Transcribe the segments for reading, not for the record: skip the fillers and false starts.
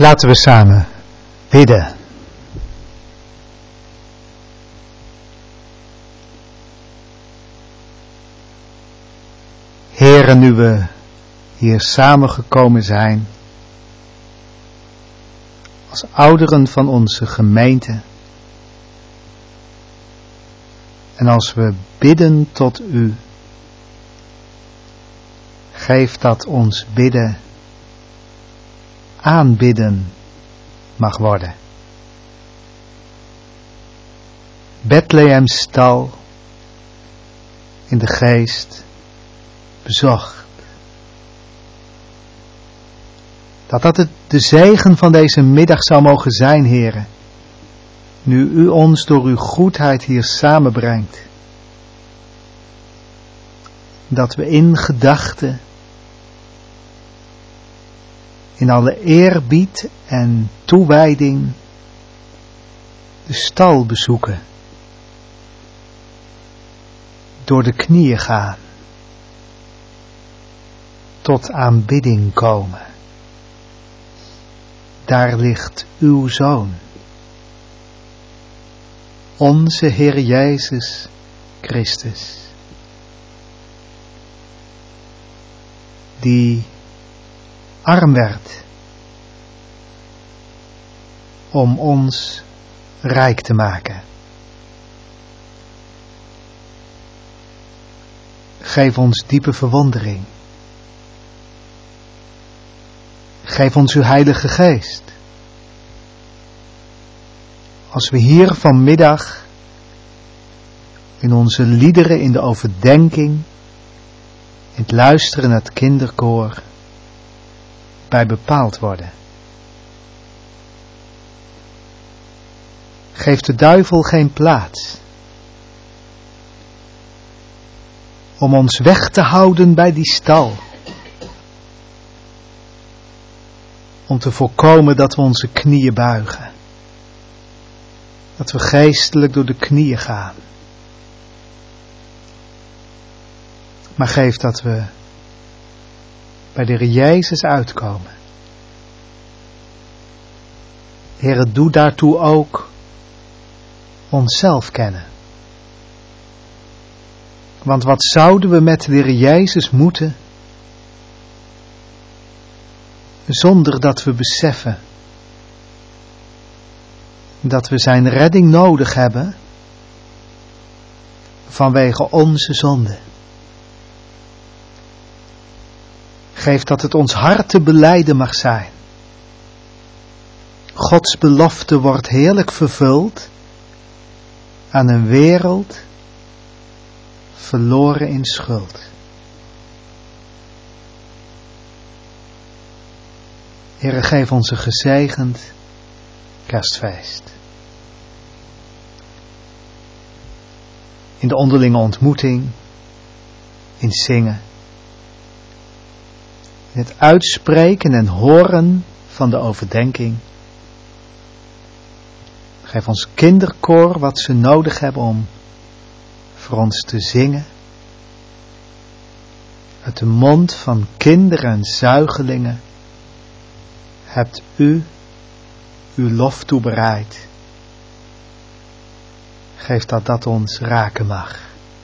Laten we samen bidden. Heere, nu we hier samengekomen zijn, als ouderen van onze gemeente, en als we bidden tot u, geef dat ons bidden aanbidden mag worden. Bethlehemstal in de geest bezocht. Dat het de zegen van deze middag zou mogen zijn, Heere, nu u ons door uw goedheid hier samenbrengt. Dat we in gedachten, in alle eerbied en toewijding, de stal bezoeken, door de knieën gaan, tot aanbidding komen. Daar ligt uw Zoon, onze Heer Jezus Christus, die arm werd om ons rijk te maken. Geef ons diepe verwondering. Geef ons uw Heilige Geest. Als we hier vanmiddag in onze liederen, in de overdenking, in het luisteren naar het kinderkoor, bij bepaald worden. Geef de duivel geen plaats om ons weg te houden bij die stal, om te voorkomen dat we onze knieën buigen, dat we geestelijk door de knieën gaan. Maar geef dat we bij de Heer Jezus uitkomen. Heere, doe daartoe ook onszelf kennen. Want wat zouden we met de Heer Jezus moeten, zonder dat we beseffen dat we zijn redding nodig hebben vanwege onze zonde. Geef dat het ons hart te belijden mag zijn. Gods belofte wordt heerlijk vervuld aan een wereld verloren in schuld. Heere, geef ons een gezegend kerstfeest. In de onderlinge ontmoeting, in zingen, in het uitspreken en horen van de overdenking. Geef ons kinderkoor wat ze nodig hebben om voor ons te zingen. Uit de mond van kinderen en zuigelingen hebt u uw lof toebereid. Geef dat ons raken mag.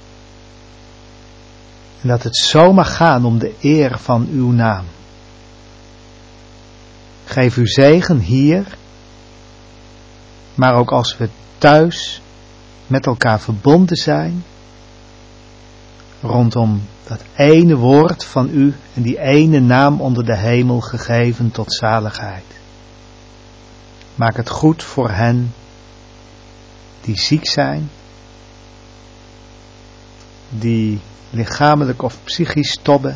En dat het zo mag gaan om de eer van uw naam. Geef uw zegen hier, maar ook als we thuis met elkaar verbonden zijn, rondom dat ene woord van u en die ene naam onder de hemel gegeven tot zaligheid. Maak het goed voor hen die ziek zijn, die lichamelijk of psychisch tobben.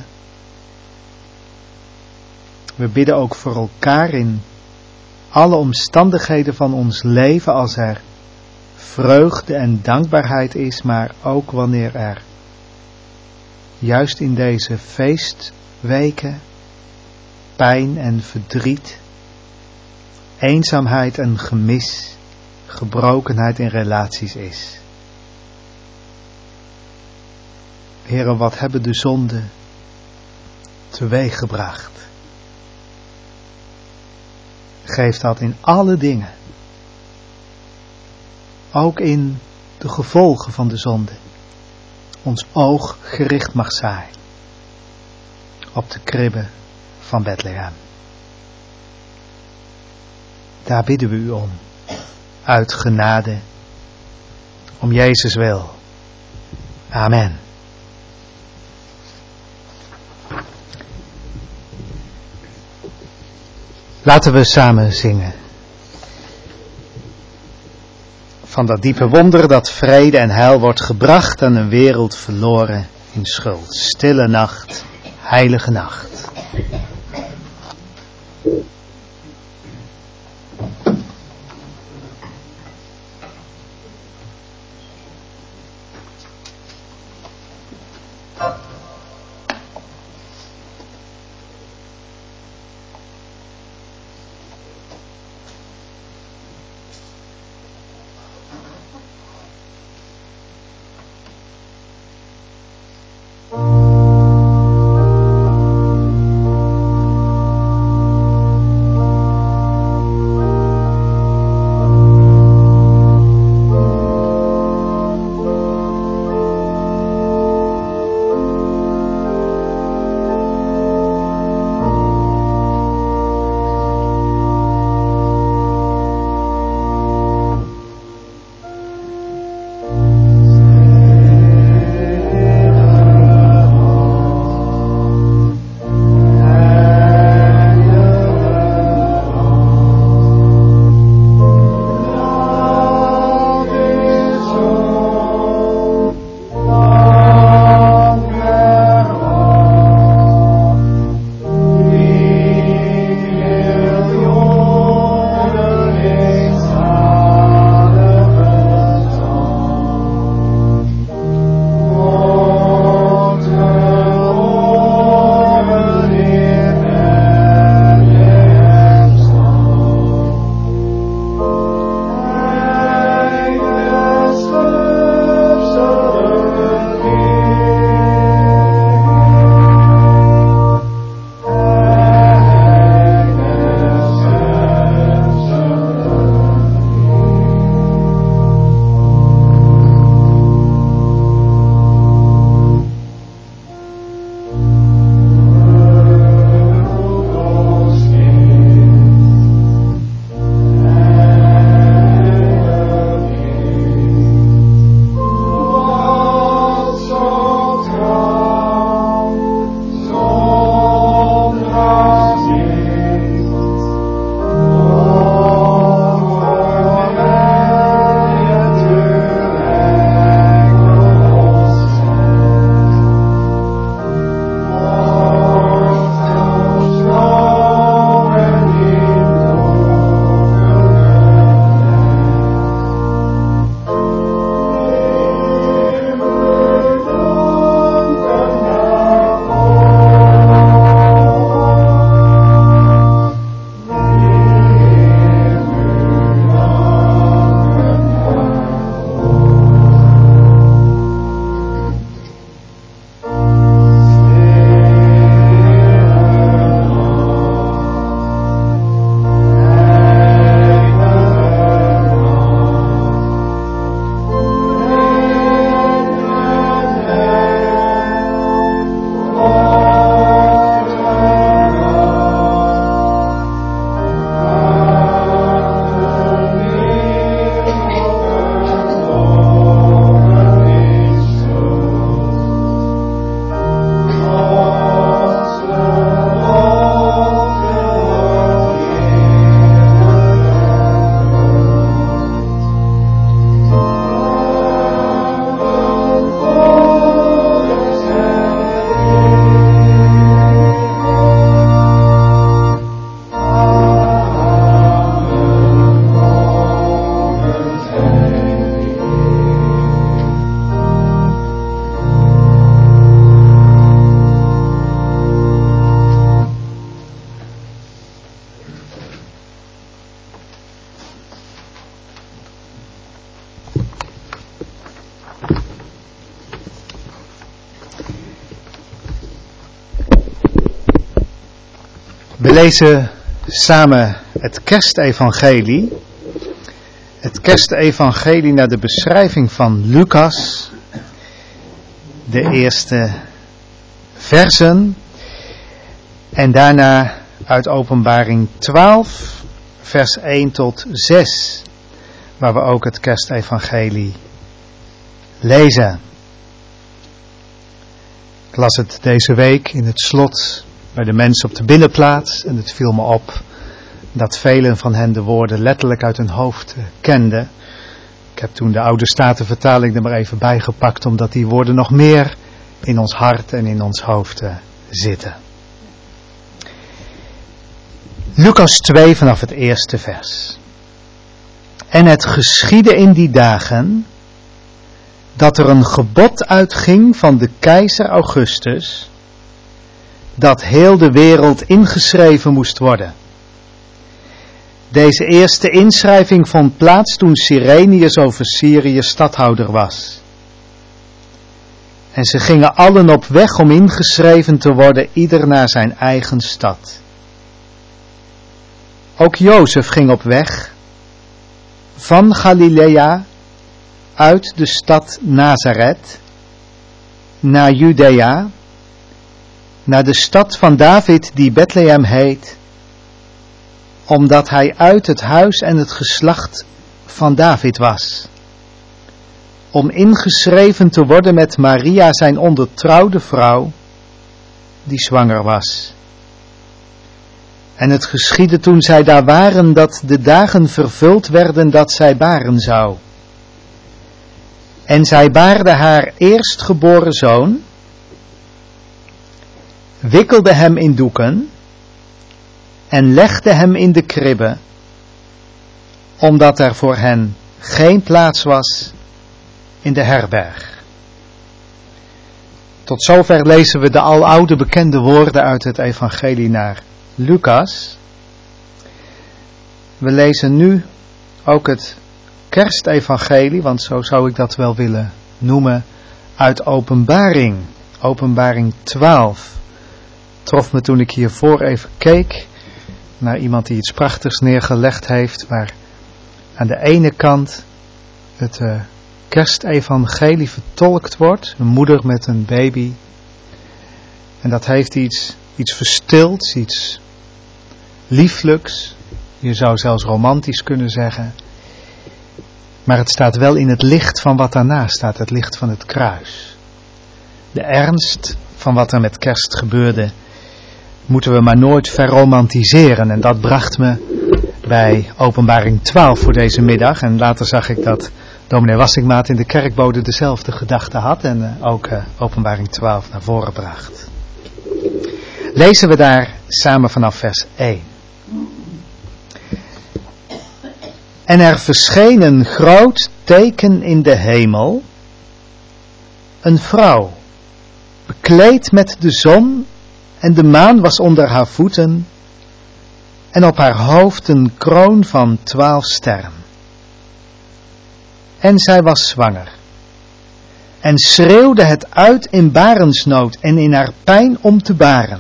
We bidden ook voor elkaar in alle omstandigheden van ons leven, als er vreugde en dankbaarheid is, maar ook wanneer er juist in deze feestweken pijn en verdriet, eenzaamheid en gemis, gebrokenheid in relaties is. Heere, wat hebben de zonden teweeggebracht? Geef dat in alle dingen. Ook in de gevolgen van de zonde. Ons oog gericht mag zijn op de kribbe van Bethlehem. Daar bidden we u om. Uit genade. Om Jezus wil. Amen. Laten we samen zingen. Van dat diepe wonder dat vrede en heil wordt gebracht aan een wereld verloren in schuld. Stille nacht, heilige nacht. We lezen samen het kerstevangelie. Het kerstevangelie naar de beschrijving van Lucas. De eerste versen. En daarna uit Openbaring 12, vers 1 tot 6. Waar we ook het kerstevangelie lezen. Ik las het deze week in het slot bij de mensen op de binnenplaats. En het viel me op dat velen van hen de woorden letterlijk uit hun hoofd kenden. Ik heb toen de Oude Statenvertaling er maar even bij gepakt, omdat die woorden nog meer in ons hart en in ons hoofd zitten. Lucas 2 vanaf het eerste vers. En het geschiedde in die dagen dat er een gebod uitging van de keizer Augustus, dat heel de wereld ingeschreven moest worden. Deze eerste inschrijving vond plaats toen Cyrenius over Syrië stadhouder was. En ze gingen allen op weg om ingeschreven te worden, ieder naar zijn eigen stad. Ook Jozef ging op weg van Galilea uit de stad Nazareth naar Judea, naar de stad van David die Bethlehem heet, omdat hij uit het huis en het geslacht van David was, om ingeschreven te worden met Maria zijn ondertrouwde vrouw, die zwanger was. En het geschiedde toen zij daar waren, dat de dagen vervuld werden dat zij baren zou. En zij baarde haar eerstgeboren zoon, wikkelde hem in doeken en legde hem in de kribbe, omdat er voor hen geen plaats was in de herberg. Tot zover lezen we de aloude bekende woorden uit het evangelie naar Lucas. We lezen nu ook het kerstevangelie, want zo zou ik dat wel willen noemen, uit Openbaring. Openbaring 12. Trof me toen ik hiervoor even keek naar iemand die iets prachtigs neergelegd heeft, waar aan de ene kant het kerstevangelie vertolkt wordt, een moeder met een baby. En dat heeft iets verstilds, iets lieflijks. Je zou zelfs romantisch kunnen zeggen. Maar het staat wel in het licht van wat daarna staat, het licht van het kruis. De ernst van wat er met kerst gebeurde, moeten we maar nooit verromantiseren. En dat bracht me bij Openbaring 12 voor deze middag. En later zag ik dat dominee Wassingmaat in de kerkbode dezelfde gedachte had en ook Openbaring 12 naar voren bracht. Lezen we daar samen vanaf vers 1. En er verscheen een groot teken in de hemel, een vrouw, bekleed met de zon en de maan was onder haar voeten en op haar hoofd een kroon van 12 sterren. En zij was zwanger en schreeuwde het uit in barensnood en in haar pijn om te baren.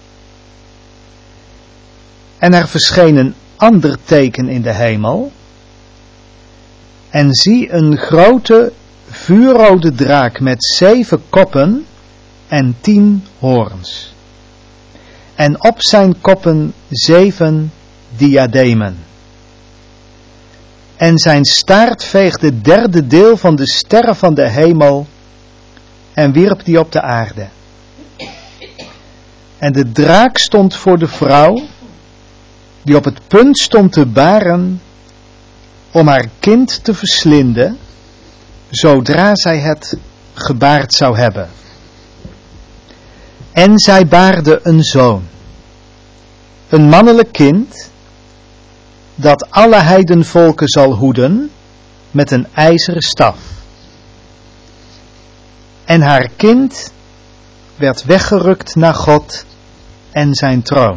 En er verscheen een ander teken in de hemel. En zie een grote vuurrode draak met 7 koppen en 10 hoorns. En op zijn koppen 7 diademen. En zijn staart veegde het 1/3 deel van de sterren van de hemel en wierp die op de aarde. En de draak stond voor de vrouw, die op het punt stond te baren, om haar kind te verslinden, zodra zij het gebaard zou hebben. En zij baarde een zoon, een mannelijk kind, dat alle heidenvolken zal hoeden met een ijzeren staf. En haar kind werd weggerukt naar God en zijn troon.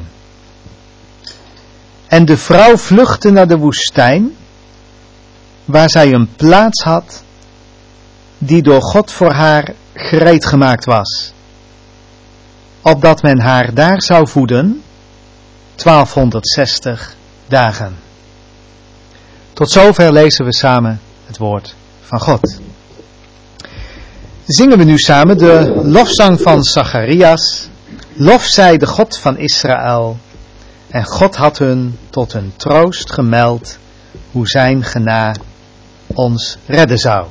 En de vrouw vluchtte naar de woestijn, waar zij een plaats had, die door God voor haar gereed gemaakt was, opdat men haar daar zou voeden, 1260 dagen. Tot zover lezen we samen het woord van God. Zingen we nu samen de lofzang van Zacharias. Lof zij de God van Israël. En God had hun tot hun troost gemeld, hoe zijn gena ons redden zou.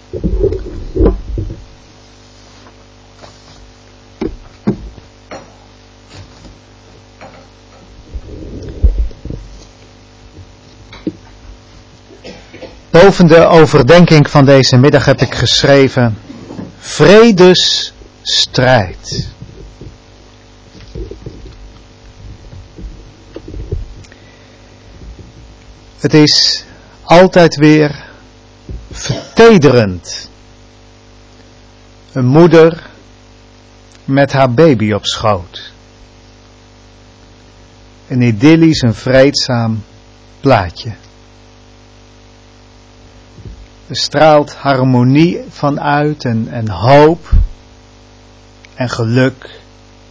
Boven de overdenking van deze middag heb ik geschreven: vredesstrijd. Het is altijd weer vertederend. Een moeder met haar baby op schoot. Een idyllisch en vreedzaam plaatje. Er straalt harmonie vanuit en hoop en geluk.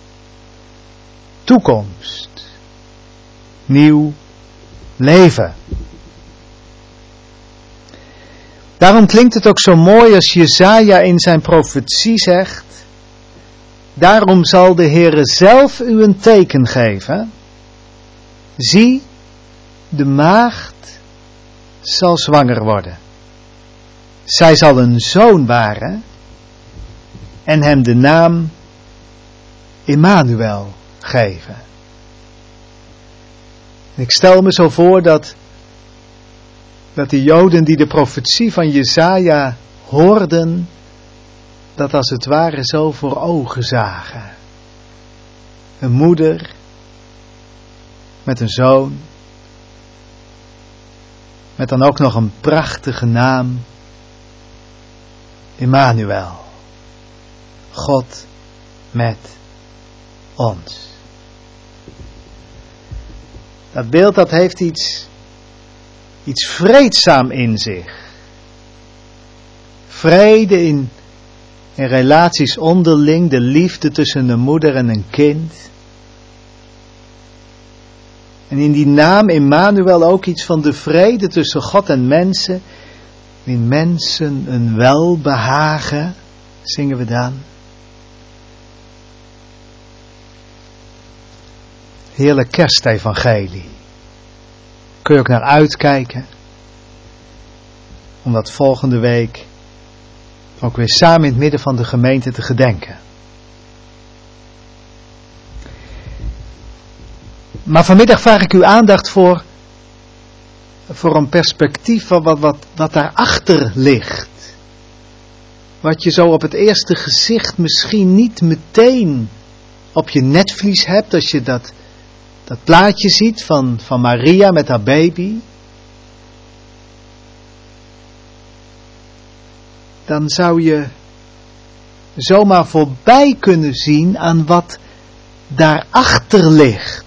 Toekomst. Nieuw leven. Daarom klinkt het ook zo mooi als Jesaja in zijn profetie zegt: daarom zal de Heere zelf u een teken geven. Zie, de maagd zal zwanger worden. Zij zal een zoon baren en hem de naam Immanuel geven. Ik stel me zo voor dat de Joden die de profetie van Jesaja hoorden, dat als het ware zo voor ogen zagen. Een moeder met een zoon, met dan ook nog een prachtige naam, Immanuel, God met ons. Dat beeld dat heeft iets vreedzaam in zich. Vrede in relaties onderling, de liefde tussen een moeder en een kind. En in die naam Immanuel ook iets van de vrede tussen God en mensen. In mensen een welbehagen, zingen we dan. Heerlijk kerstevangelie. Kun je ook naar uitkijken. Om dat volgende week ook weer samen in het midden van de gemeente te gedenken. Maar vanmiddag vraag ik uw aandacht voor een perspectief van wat daarachter ligt. Wat je zo op het eerste gezicht misschien niet meteen op je netvlies hebt als je dat plaatje ziet van Maria met haar baby. Dan zou je zomaar voorbij kunnen zien aan wat daarachter ligt.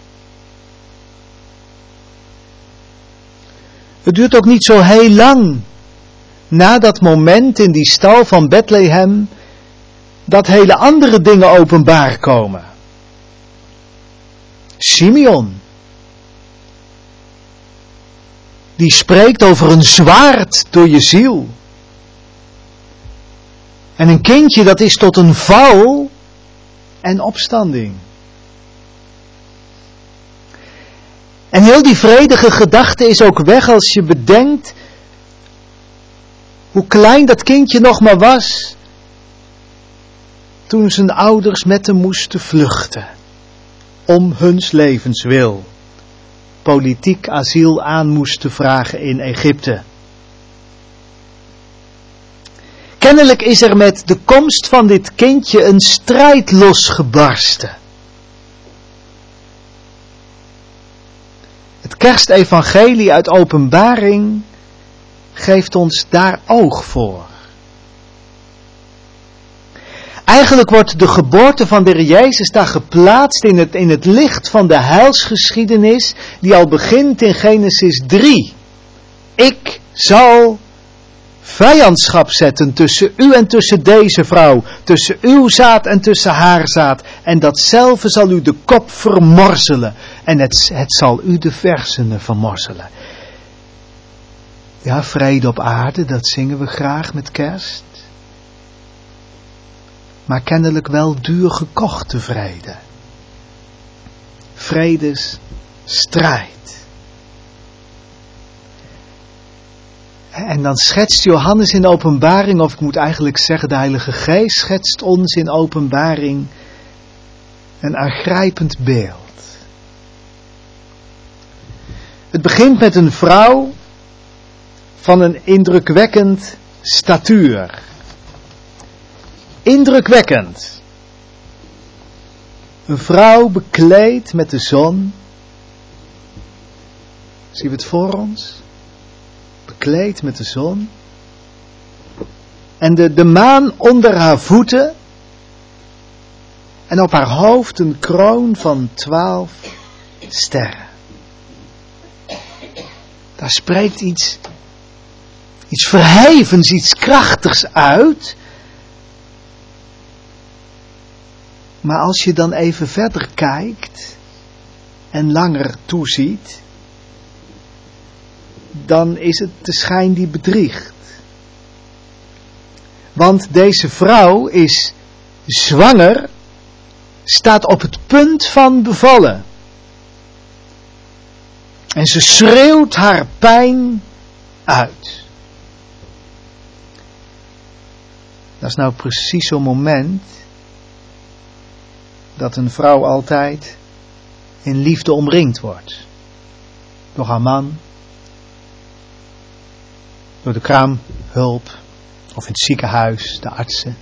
Het duurt ook niet zo heel lang na dat moment in die stal van Bethlehem dat hele andere dingen openbaar komen. Simeon, die spreekt over een zwaard door je ziel. En een kindje dat is tot een val en opstanding. En heel die vredige gedachte is ook weg als je bedenkt hoe klein dat kindje nog maar was toen zijn ouders met hem moesten vluchten. Om huns levenswil. Politiek asiel aan moesten vragen in Egypte. Kennelijk is er met de komst van dit kindje een strijd losgebarsten. Het kerstevangelie uit Openbaring geeft ons daar oog voor. Eigenlijk wordt de geboorte van de Heer Jezus daar geplaatst in het licht van de heilsgeschiedenis die al begint in Genesis 3. Ik zal vijandschap zetten tussen u en tussen deze vrouw, tussen uw zaad en tussen haar zaad. En datzelfde zal u de kop vermorzelen en het zal u de hersenen vermorzelen. Ja, vrede op aarde, dat zingen we graag met kerst. Maar kennelijk wel duur gekochte vrede. Vredesstrijd. En dan schetst Johannes in Openbaring, of ik moet eigenlijk zeggen de Heilige Geest schetst ons in Openbaring een aangrijpend beeld. Het begint met een vrouw van een indrukwekkend statuur. Indrukwekkend. Een vrouw bekleed met de zon. Zien we het voor ons? Bekleed met de zon. En de maan onder haar voeten. En op haar hoofd een kroon van 12 sterren. Daar spreekt iets verhevens, iets krachtigs uit. Maar als je dan even verder kijkt en langer toeziet, dan is het de schijn die bedriegt. Want deze vrouw is zwanger, staat op het punt van bevallen. En ze schreeuwt haar pijn uit. Dat is nou precies zo'n moment dat een vrouw altijd in liefde omringd wordt. Door haar man, door de kraamhulp of in het ziekenhuis, de artsen.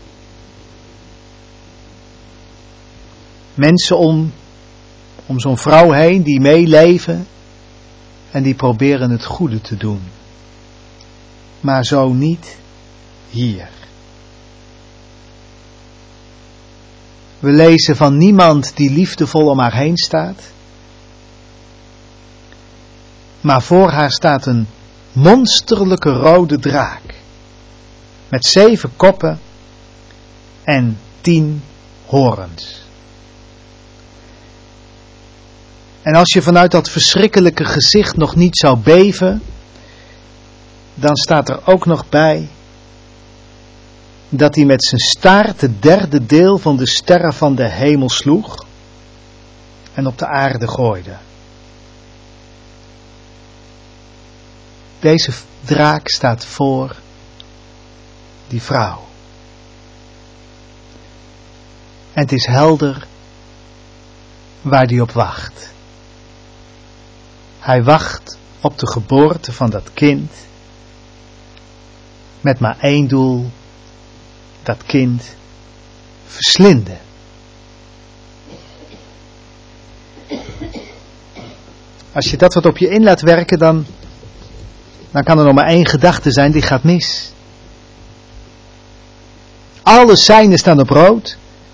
Mensen om zo'n vrouw heen die meeleven en die proberen het goede te doen. Maar zo niet hier. We lezen van niemand die liefdevol om haar heen staat. Maar voor haar staat een monsterlijke rode draak. Met 7 koppen en 10 horens. En als je vanuit dat verschrikkelijke gezicht nog niet zou beven, dan staat er ook nog bij dat hij met zijn staart het 3e deel van de sterren van de hemel sloeg en op de aarde gooide. Deze draak staat voor die vrouw. En het is helder waar die op wacht. Hij wacht op de geboorte van dat kind met maar één doel: dat kind verslinden. Als je dat wat op je in laat werken, dan kan er nog maar één gedachte zijn die gaat mis. Alle seinen staan op rood.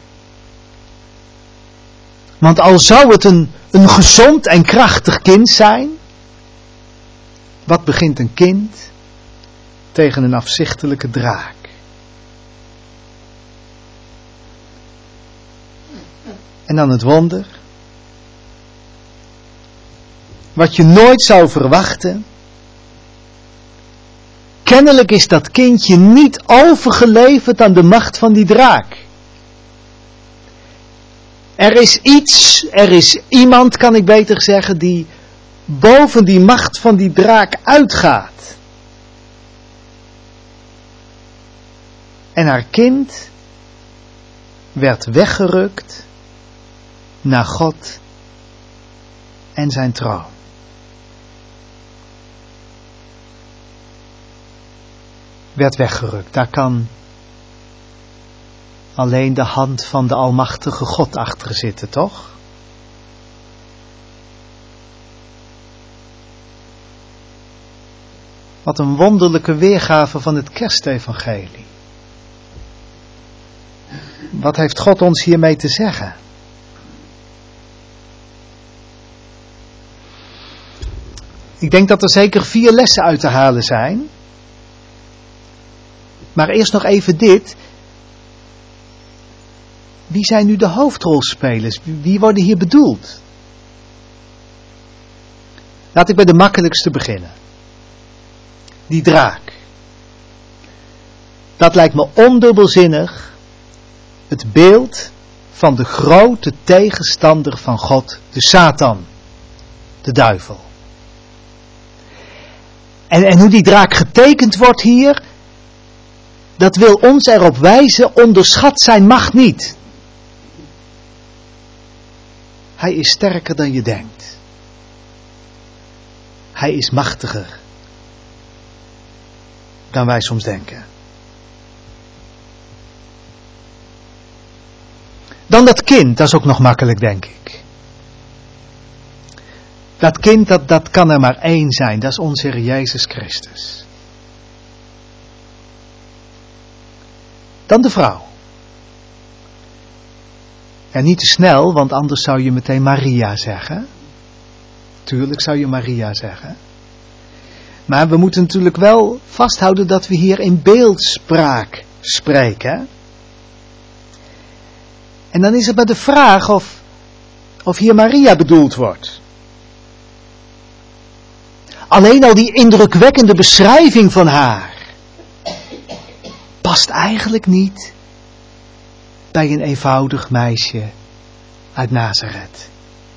Want al zou het een gezond en krachtig kind zijn, wat begint een kind tegen een afzichtelijke draak? En dan het wonder, wat je nooit zou verwachten. Kennelijk is dat kindje niet overgeleverd aan de macht van die draak. Er is iemand, kan ik beter zeggen, die boven die macht van die draak uitgaat. En haar kind werd weggerukt naar God en zijn troon. Werd weggerukt. Daar kan alleen de hand van de almachtige God achter zitten, toch? Wat een wonderlijke weergave van het Kerstevangelie. Wat heeft God ons hiermee te zeggen? Ik denk dat er zeker 4 lessen uit te halen zijn. Maar eerst nog even dit. Wie zijn nu de hoofdrolspelers? Wie worden hier bedoeld? Laat ik bij de makkelijkste beginnen. Die draak. Dat lijkt me ondubbelzinnig het beeld van de grote tegenstander van God, de Satan, de duivel. En hoe die draak getekend wordt hier, dat wil ons erop wijzen, onderschat zijn macht niet. Hij is sterker dan je denkt. Hij is machtiger dan wij soms denken. Dan dat kind, dat is ook nog makkelijk, denk ik. Dat kind, dat kan er maar één zijn. Dat is onze Heer Jezus Christus. Dan de vrouw. En niet te snel, want anders zou je meteen Maria zeggen. Tuurlijk zou je Maria zeggen. Maar we moeten natuurlijk wel vasthouden dat we hier in beeldspraak spreken. En dan is het maar de vraag of hier Maria bedoeld wordt. Alleen al die indrukwekkende beschrijving van haar past eigenlijk niet bij een eenvoudig meisje uit Nazareth.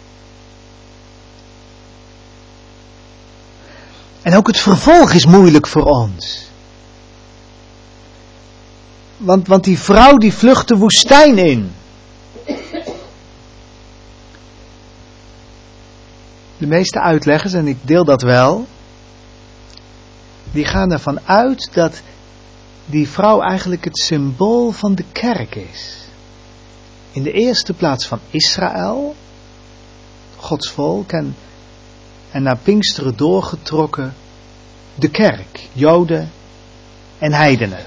En ook het vervolg is moeilijk voor ons. Want die vrouw die vlucht de woestijn in. De meeste uitleggers, en ik deel dat wel, die gaan ervan uit dat die vrouw eigenlijk het symbool van de kerk is. In de eerste plaats van Israël, Gods volk, en naar Pinksteren doorgetrokken de kerk, Joden en heidenen.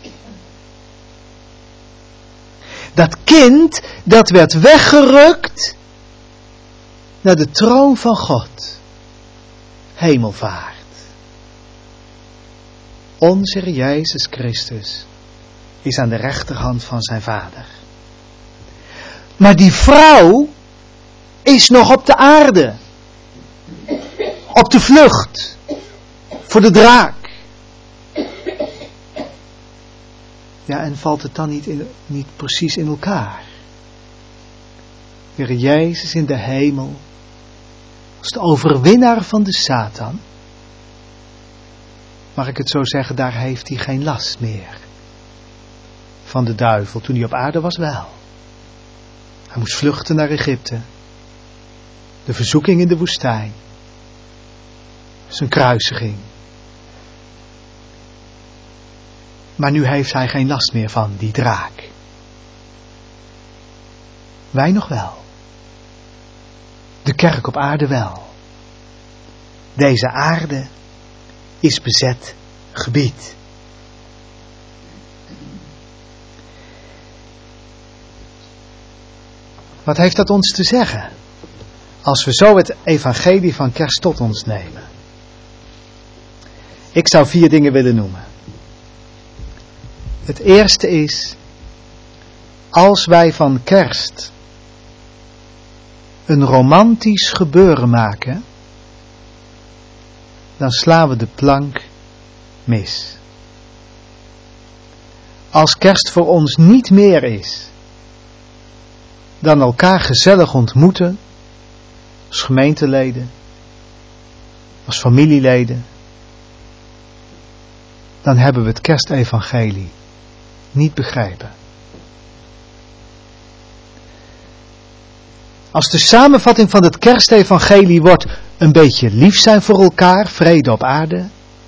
Dat kind, dat werd weggerukt naar de troon van God. Hemelvaart. Onze Heer Jezus Christus is aan de rechterhand van zijn Vader. Maar die vrouw is nog op de aarde. Op de vlucht. Voor de draak. Ja, en valt het dan niet precies in elkaar? Heer Jezus in de hemel, als de overwinnaar van de Satan, mag ik het zo zeggen, daar heeft hij geen last meer van de duivel. Toen hij op aarde was wel. Hij moest vluchten naar Egypte. De verzoeking in de woestijn. Zijn kruisiging. Maar nu heeft hij geen last meer van die draak. Wij nog wel. De kerk op aarde wel. Deze aarde is bezet gebied. Wat heeft dat ons te zeggen? Als we zo het evangelie van kerst tot ons nemen. Ik zou 4 dingen willen noemen. Het eerste is, als wij van kerst een romantisch gebeuren maken, dan slaan we de plank mis. Als kerst voor ons niet meer is dan elkaar gezellig ontmoeten, als gemeenteleden, als familieleden, dan hebben we het kerstevangelie niet begrijpen. Als de samenvatting van het kerstevangelie wordt een beetje lief zijn voor elkaar, vrede op aarde,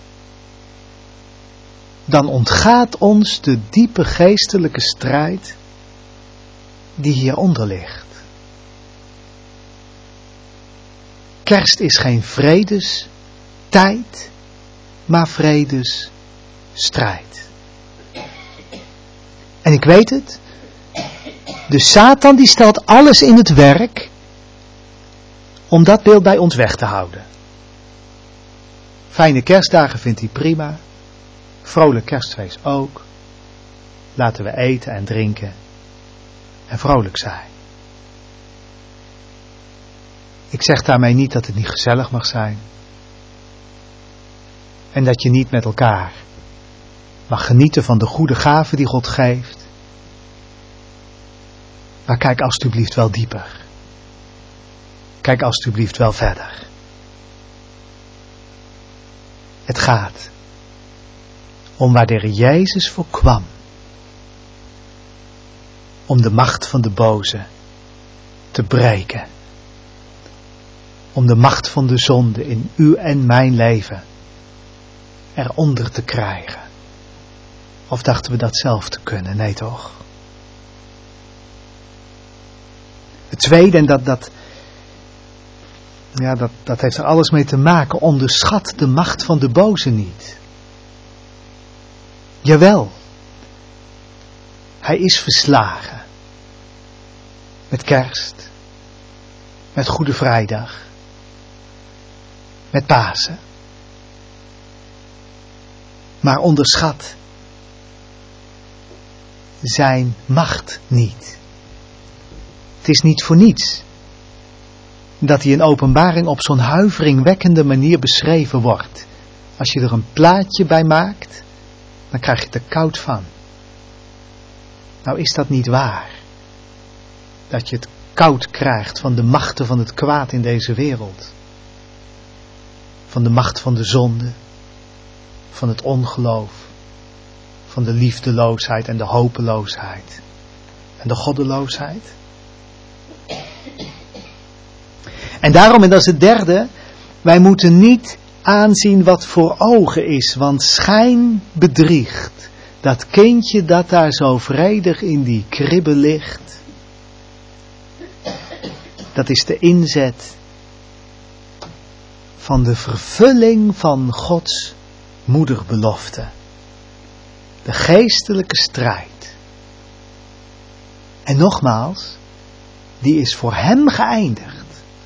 dan ontgaat ons de diepe geestelijke strijd die hieronder ligt. Kerst is geen vredestijd, maar vredesstrijd. En ik weet het, de Satan die stelt alles in het werk om dat beeld bij ons weg te houden. Fijne kerstdagen vindt hij prima, vrolijk kerstfeest ook. Laten we eten en drinken en vrolijk zijn. Ik zeg daarmee niet dat het niet gezellig mag zijn. En dat je niet met elkaar mag genieten van de goede gaven die God geeft. Maar kijk alstublieft wel dieper. Kijk alstublieft wel verder. Het gaat om waar de Heer Jezus voor kwam. Om de macht van de boze te breken. Om de macht van de zonde in uw en mijn leven eronder te krijgen. Of dachten we dat zelf te kunnen? Nee toch? Het tweede, en dat heeft er alles mee te maken, onderschat de macht van de boze niet. Jawel, hij is verslagen. Met kerst, met Goede Vrijdag, met Pasen. Maar onderschat zijn macht niet. Het is niet voor niets dat hij in Openbaring op zo'n huiveringwekkende manier beschreven wordt. Als je er een plaatje bij maakt, dan krijg je er koud van. Nou is dat niet waar. Dat je het koud krijgt van de machten van het kwaad in deze wereld. Van de macht van de zonde, van het ongeloof, van de liefdeloosheid en de hopeloosheid en de goddeloosheid. En daarom, en dat is het derde, wij moeten niet aanzien wat voor ogen is, want schijn bedriegt. Dat kindje dat daar zo vredig in die kribbe ligt, dat is de inzet van de vervulling van Gods moederbelofte. De geestelijke strijd. En nogmaals, die is voor hem geëindigd.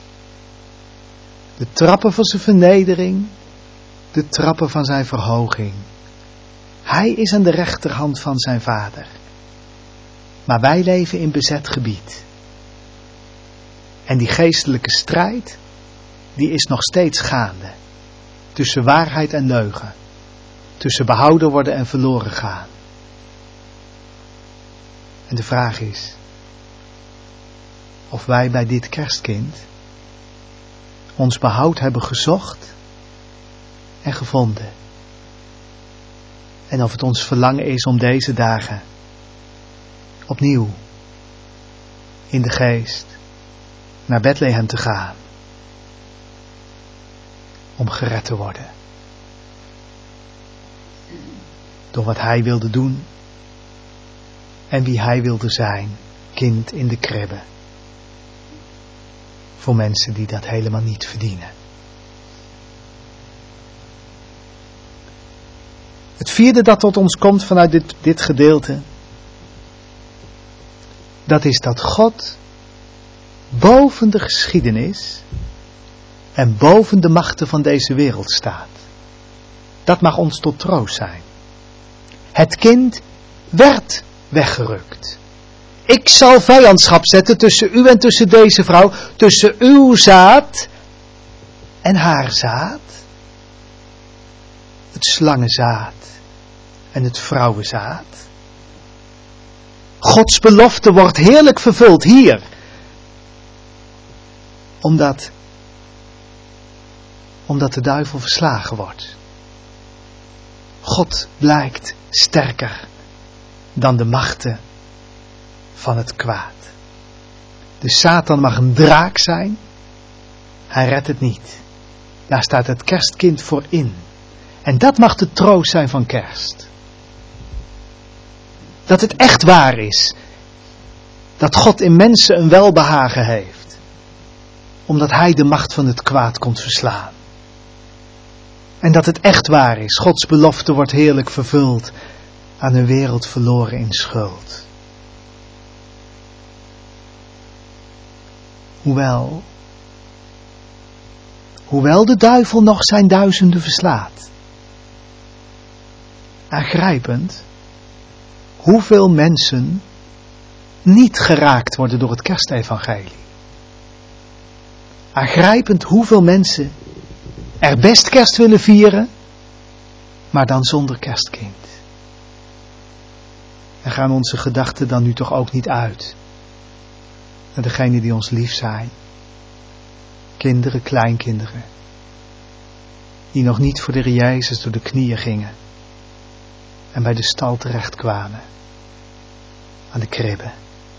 De trappen van zijn vernedering, de trappen van zijn verhoging. Hij is aan de rechterhand van zijn vader. Maar wij leven in bezet gebied. En die geestelijke strijd, die is nog steeds gaande. Tussen waarheid en leugen. Tussen behouden worden en verloren gaan. En de vraag is, of wij bij dit kerstkind ons behoud hebben gezocht en gevonden. En of het ons verlangen is om deze dagen opnieuw in de geest naar Bethlehem te gaan. Om gered te worden. Door wat hij wilde doen. En wie hij wilde zijn. Kind in de kribbe. Voor mensen die dat helemaal niet verdienen. Het vierde dat tot ons komt vanuit dit gedeelte. Dat is dat God boven de geschiedenis en boven de machten van deze wereld staat. Dat mag ons tot troost zijn. Het kind werd weggerukt. Ik zal vijandschap zetten tussen u en tussen deze vrouw, tussen uw zaad en haar zaad. Het slangenzaad en het vrouwenzaad. Gods belofte wordt heerlijk vervuld hier. Omdat de duivel verslagen wordt. God blijkt sterker dan de machten van het kwaad. De Satan mag een draak zijn. Hij redt het niet. Daar staat het kerstkind voor in. En dat mag de troost zijn van kerst. Dat het echt waar is. Dat God in mensen een welbehagen heeft. Omdat hij de macht van het kwaad komt verslaan. En dat het echt waar is. Gods belofte wordt heerlijk vervuld aan een wereld verloren in schuld. Hoewel de duivel nog zijn duizenden verslaat. Aangrijpend hoeveel mensen niet geraakt worden door het kerstevangelie. Aangrijpend hoeveel mensen er best kerst willen vieren, maar dan zonder kerstkind. En gaan onze gedachten dan nu toch ook niet uit naar degenen die ons lief zijn. Kinderen, kleinkinderen. die nog niet voor de Heer Jezus door de knieën gingen en bij de stal terecht kwamen, aan de kribbe.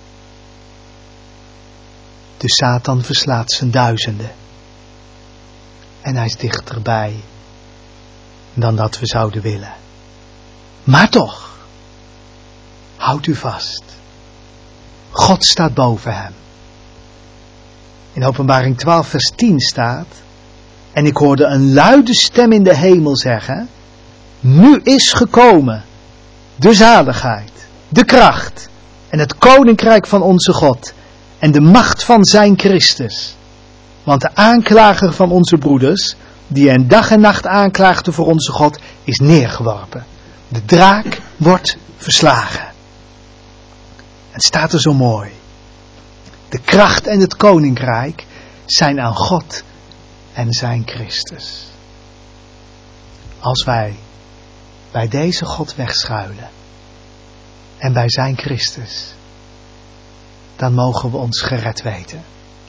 De Satan verslaat zijn duizenden en hij is dichterbij dan dat we zouden willen. Maar toch, houd u vast. God staat boven hem. In Openbaring 12 vers 10 staat: en ik hoorde een luide stem in de hemel zeggen: nu is gekomen de zaligheid, de kracht en het koninkrijk van onze God en de macht van zijn Christus. Want de aanklager van onze broeders, die hen dag en nacht aanklaagde voor onze God, is neergeworpen. De draak wordt verslagen. Het staat er zo mooi. De kracht en het koninkrijk zijn aan God en zijn Christus. Als wij bij deze God wegschuilen en bij zijn Christus, dan mogen we ons gered weten.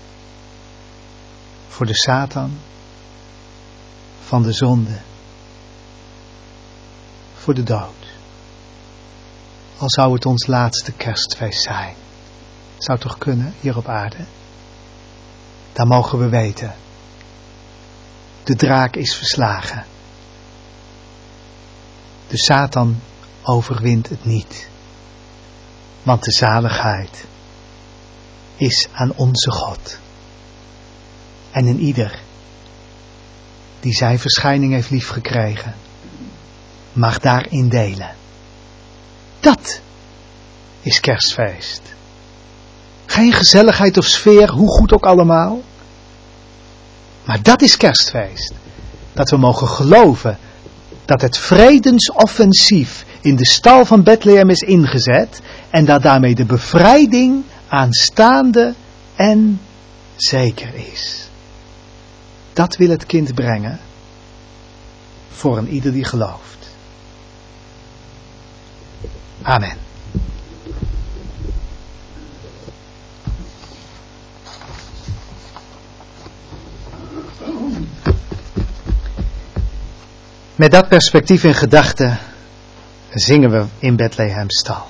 Voor de Satan, van de zonde, voor de dood. Al zou het ons laatste kerstfeest zijn. Zou toch kunnen, hier op aarde? Dan mogen we weten. De draak is verslagen. De Satan overwint het niet. Want de zaligheid is aan onze God. En in ieder die zijn verschijning heeft liefgekregen, mag daarin delen. Dat is kerstfeest. Geen gezelligheid of sfeer, hoe goed ook allemaal. Maar dat is kerstfeest. Dat we mogen geloven dat het vredensoffensief in de stal van Bethlehem is ingezet en dat daarmee de bevrijding aanstaande en zeker is. Dat wil het kind brengen voor een ieder die gelooft. Amen. Met dat perspectief in gedachten zingen we in Bethlehem stal.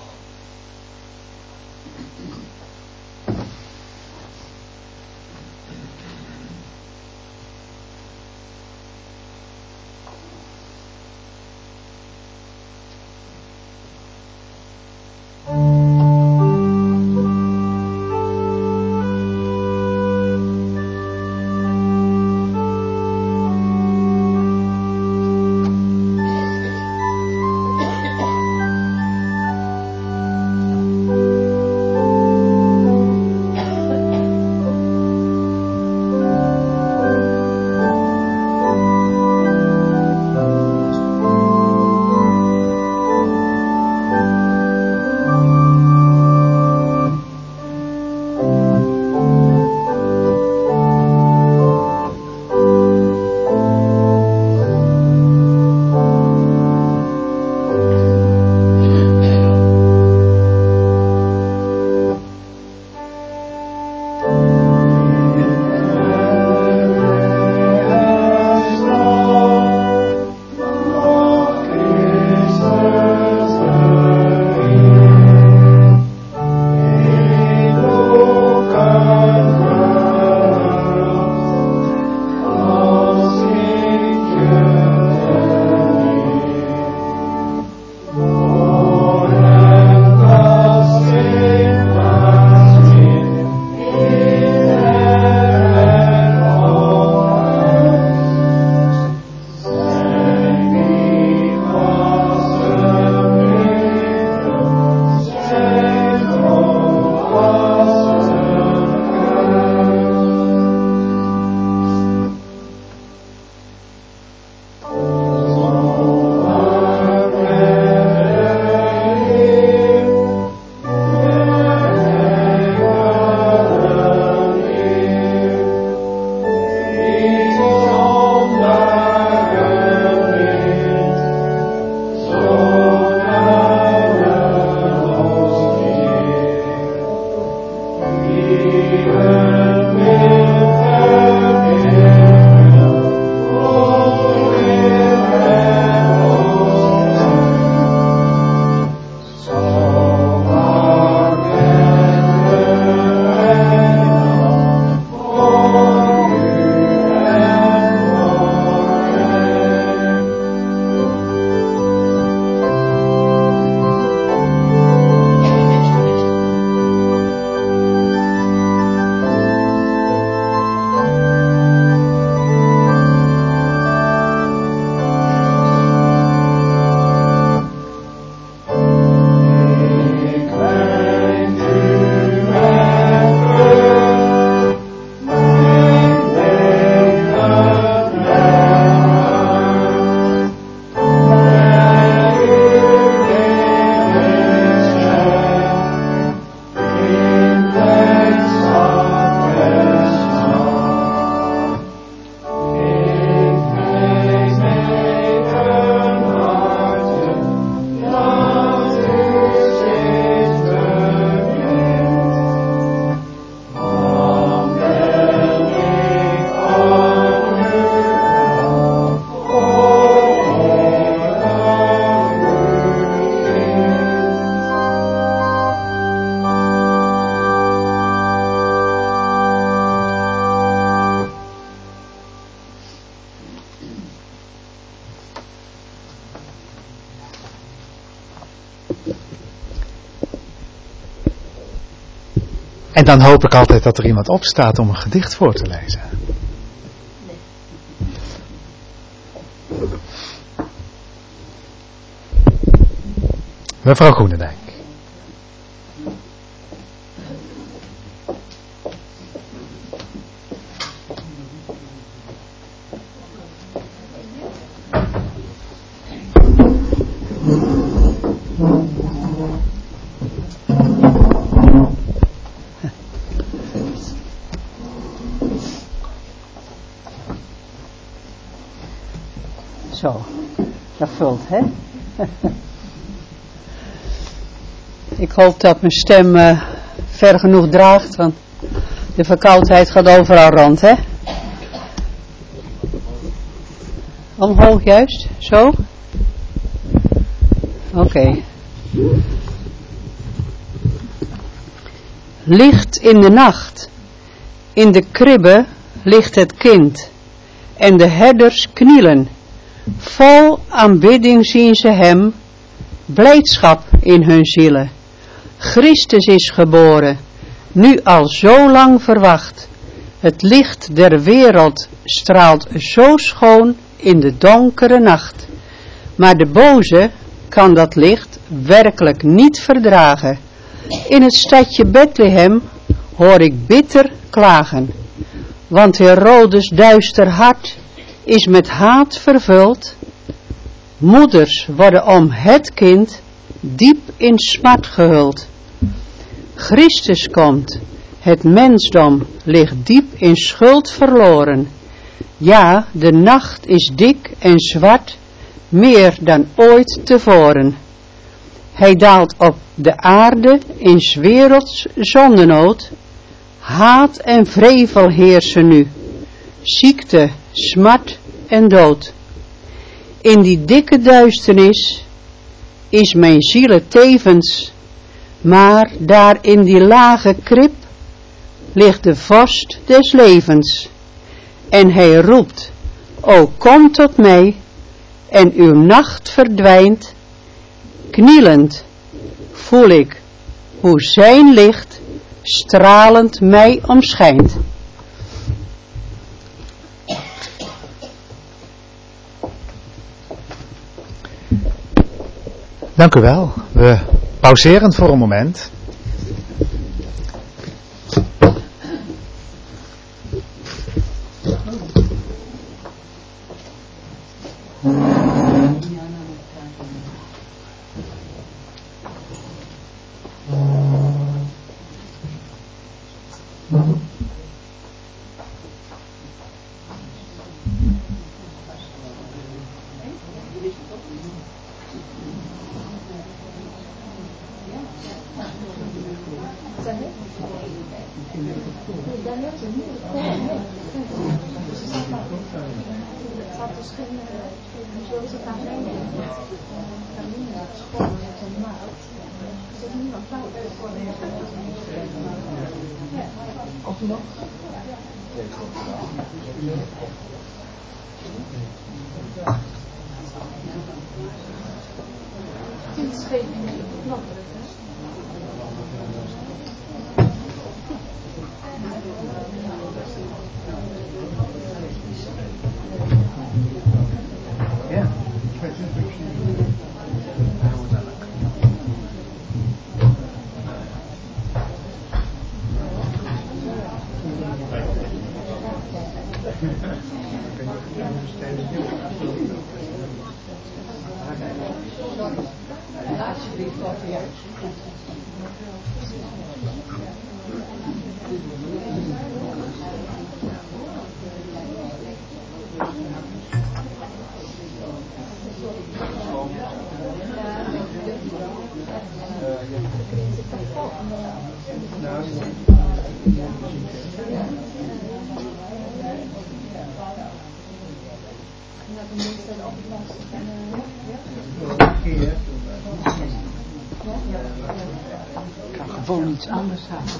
En dan hoop ik altijd dat er iemand opstaat om een gedicht voor te lezen. Mevrouw Groenendijk. Zo, dat vult, hè? Ik hoop dat mijn stem ver genoeg draagt, want de verkoudheid gaat overal rond, hè? Omhoog juist, zo? Oké. Licht in de nacht, in de kribbe ligt het kind, en de herders knielen. Vol aanbidding zien ze hem, blijdschap in hun zielen. Christus is geboren, nu al zo lang verwacht. Het licht der wereld straalt zo schoon in de donkere nacht. Maar de boze kan dat licht werkelijk niet verdragen. In het stadje Bethlehem hoor ik bitter klagen. Want Herodes duister hart is met haat vervuld. Moeders worden om het kind diep in smart gehuld. Christus komt, het mensdom ligt diep in schuld verloren. Ja, de nacht is dik en zwart, meer dan ooit tevoren. Hij daalt op de aarde in 's werelds zondenood. Haat en wrevel heersen nu, ziekte, smart en dood. In die dikke duisternis is mijn ziele tevens, maar daar in die lage krib ligt de vorst des levens. En hij roept, o kom tot mij, en uw nacht verdwijnt. Knielend voel ik hoe zijn licht stralend mij omschijnt. Dank u wel. We pauzeren voor een moment. Ik kan gewoon iets anders hebben.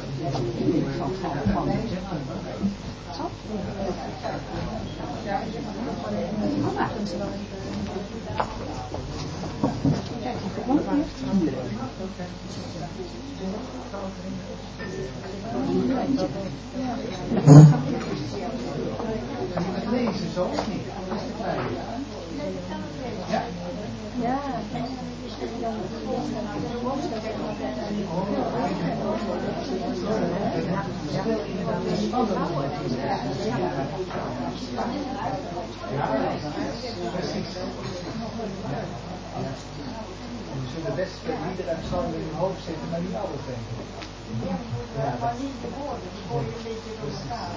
Van Lezen zo of niet? Dat is te klein. Ja? Ja. We zullen best iedere psalm in hun hoofd zitten, maar niet alles denken. Ja, maar niet de woorden, die gooi je een beetje door elkaar.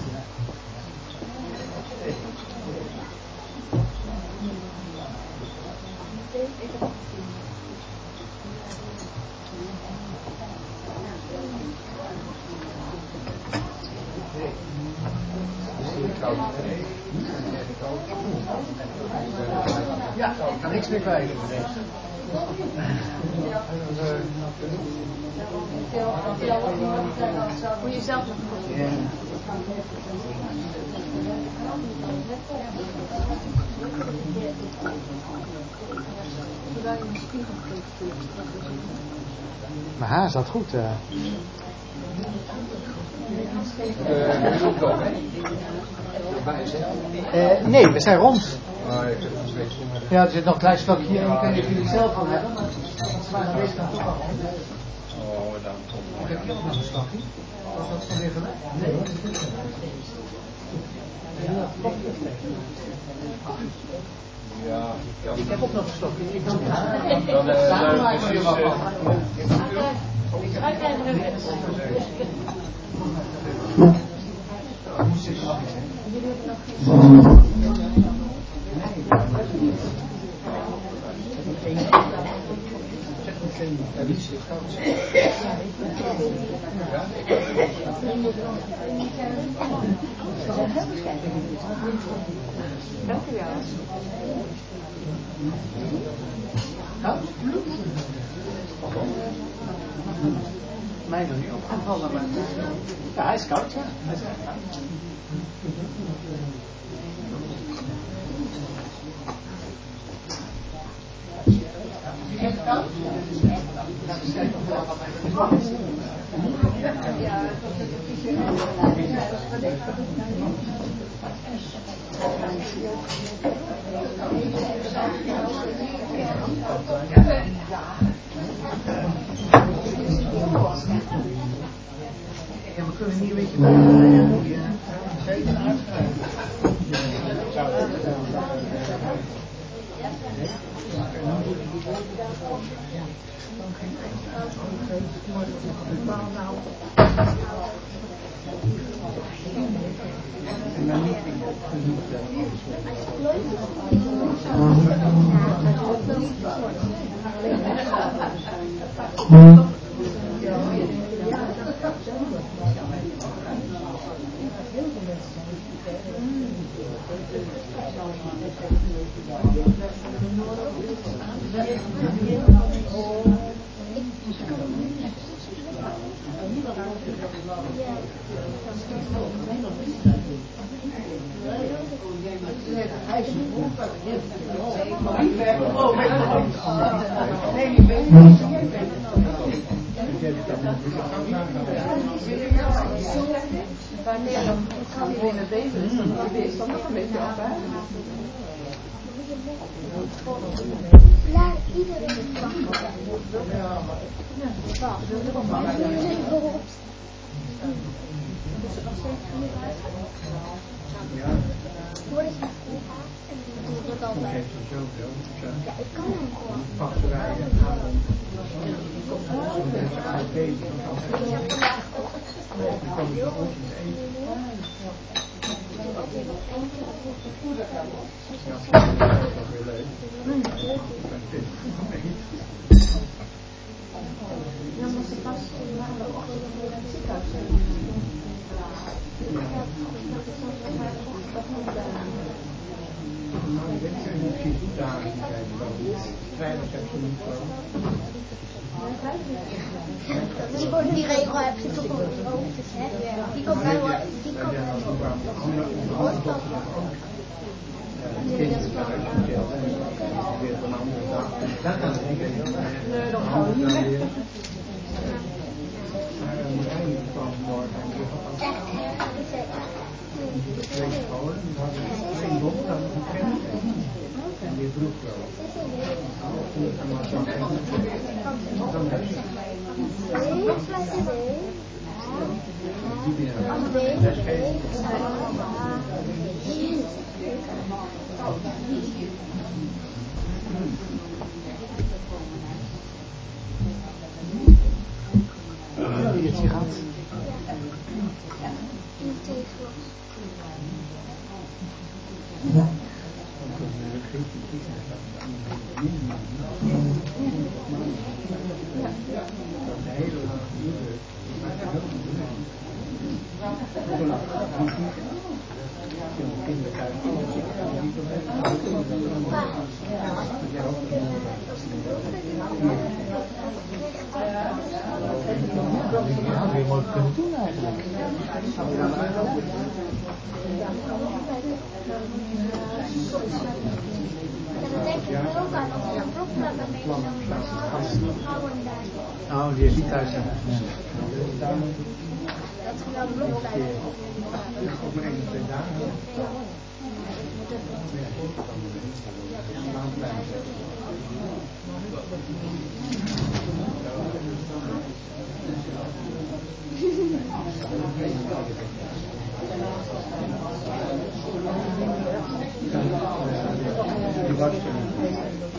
Ja, ik kan niks meer kwijt. Moet je zelf nog doen. Ja. Mijn haar zat goed. Nee, we zijn rond. Ja, er zit nog een klein stokje en die kunnen jullie zelf al hebben, maar ze waren aan deze kant ook al rond. Ik heb hier ook nog een stokje. Was dat van weer gelijk? Nee. Ja. Ik heb ook nog een stokje. Ik kan het samen maken we wat af. Ik ruik even een wens. Jullie hebben nog geen. Dank u wel. Mij nog niet opgevallen, maar ja, hij is koud, ja. Hij is echt koud. Is het koud? Ja, we kunnen hier een beetje Ja, iedereen is bang. Worden ze goed en dan doe ik het altijd. Ja, ik kan hem gewoon. Ik heb vandaag ook ja, maar ze pas waren we ook in het ziekenhuis. Die regel heb je toch op je hoofd gezet. Die komt wel. Nee, dat is wel weer op een andere dag. Dat kan ik niet. Nee, dat hou je niet. Maar een Marijn kwam morgen en die had twee scholen. Die hadden twee bochten gekend. En die vroeg wel. Een biertje gehad. Ja, weer mooi kunnen doen eigenlijk. Dat denk ik ook aan als je blok naar beneden houden daar. Oh, die is niet thuis. Ja. Dat is wel blok blijven. Op maar 1 of 2 dagen. Die was er niet.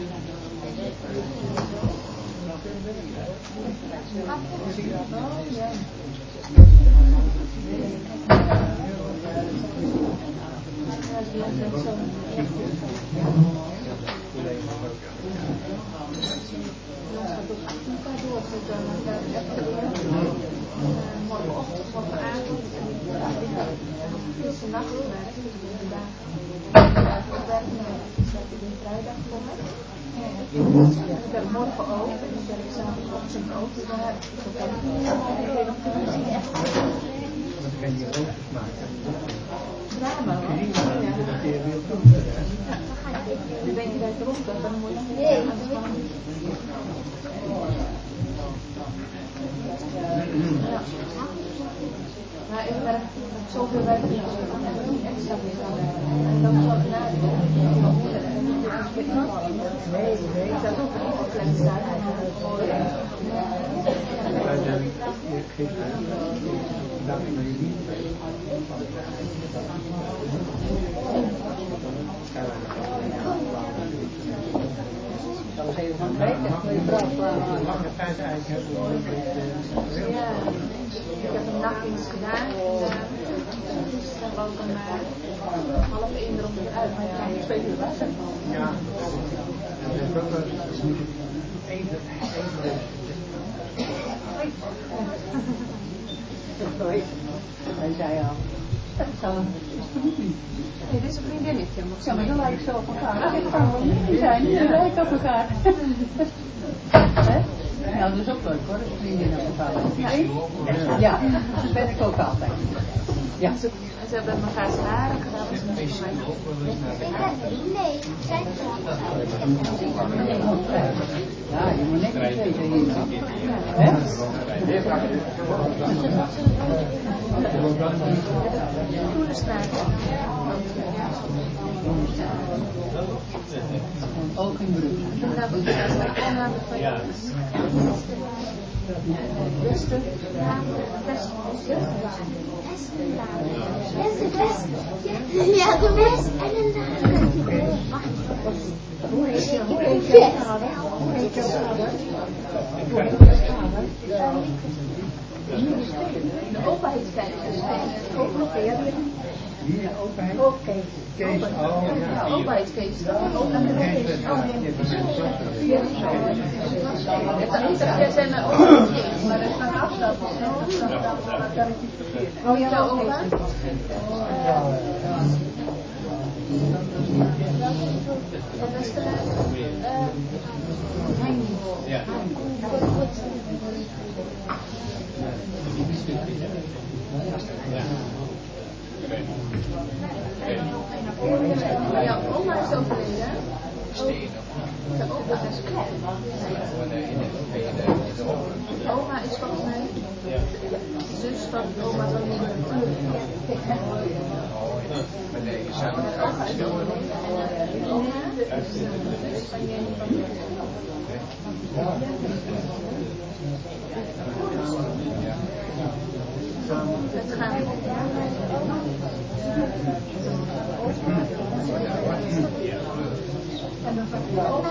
Morgenochtend, morgenavond en de nacht gewerkt, dus 3 dagen. Ik werk nu vrijdag komen. Ik heb morgen ook, en ik werk zaterdagochtend ook. Dus daar heb ik ook helemaal Want ik kan die roosters maken. drama hoor. Dat kun je weer proeven, hè? Nu denk je dat je erop bent, dan moet je Nee, aan de slag. Ja. Maar ik werk zoveel werk niet extra meer aan werken. En dan zou ik nadenken. Nee, ik zat ook niet op kleine zaken. Je geeft uit. Dank je jullie. Dan ga je van kijken, wil je vrouw vragen. Lange tijd eigenlijk hebben we Ja, ik heb een nachtdienst gedaan. Dus dan wou ik om 12:30 erop weer uit. Maar ja, 2 uur was het. ja, dat is ook wel even Hij zei al. Nee, dit is een vriendinnetje. Ja, maar dan lijkt zo op elkaar. Dit kan wel niet zijn, die lijken op elkaar. Hè? Nou, dat is ook leuk hoor, dat vriendinnen op elkaar lijken. Ja, dat ben ik ook altijd. Ja. Ze hebben elkaar zijn haren gedaan. Dus dat is voor mij. Nee, zijn Ja, je moet netjes weten hier. Hè? Ook in broek. Ja. Westen. Ja, de best en een hoe is je De overheidskennis. Hier overheid. Kees. Ja, overheidskennis. Dat zijn mijn overheidskennis. Maar dat is van afstand. Oh ja, opa? En Westerlaar? Ja. En dan nog een Ja, oma is overleden. De opa is klein. Oma is volgens mij zus van oma van moeder. Opa is overleden. En Nina is de zus van Jenny van moeder. Het gaat. En dan gaat het ook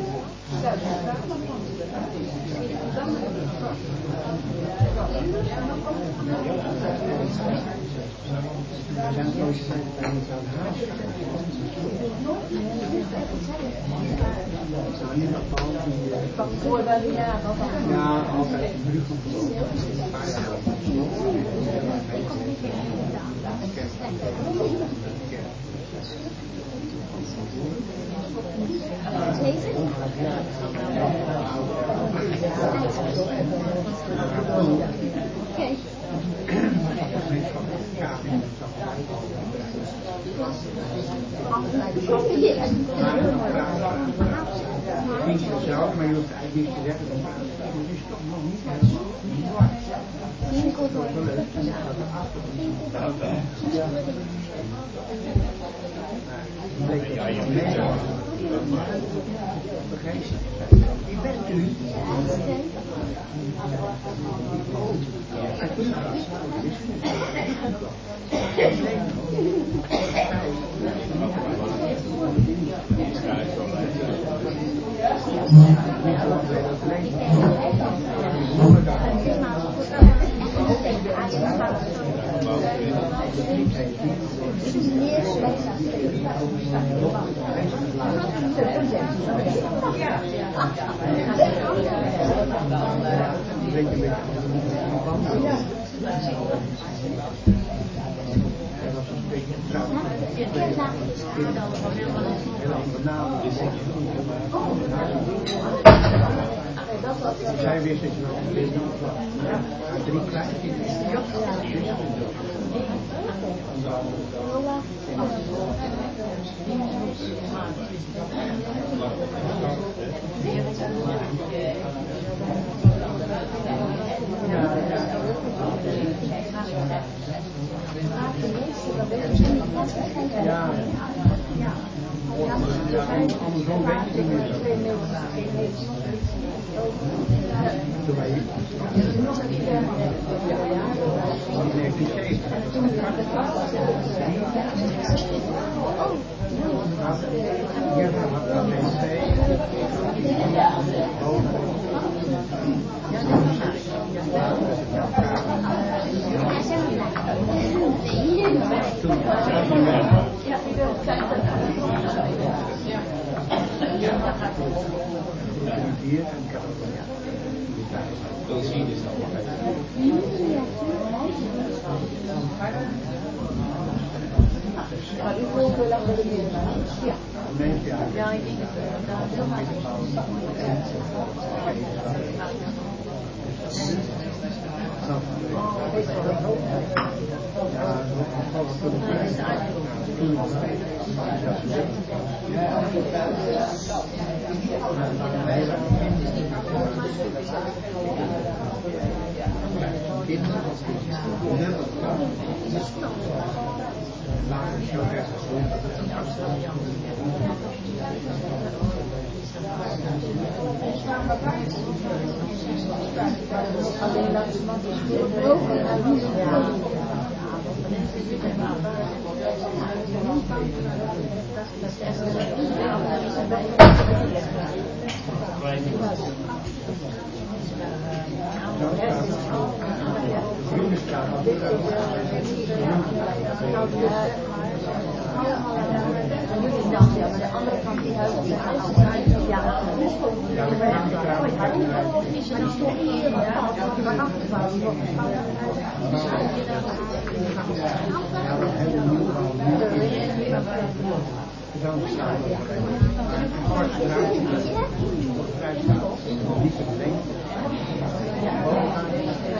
ja, altijd een brug niet zelf, maar je hoeft eigenlijk niet te zeggen. Het is toch nog niet helemaal. Wie bent u? Zij wist dat je wel een beetje had 3 kleinkinderen. Andersom weet je niet meer zo.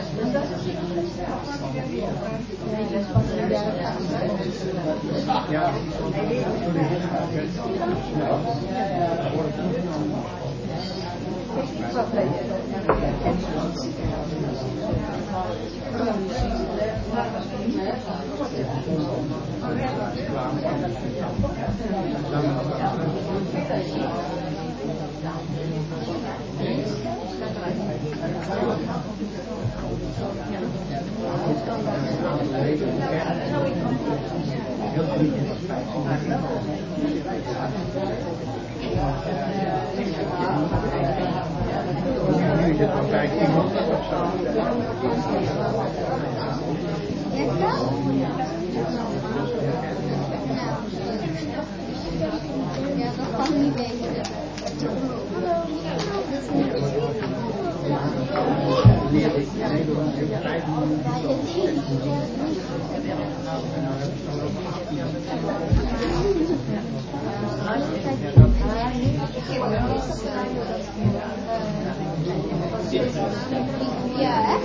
Ja, dat kan niet weten. Ja, hè?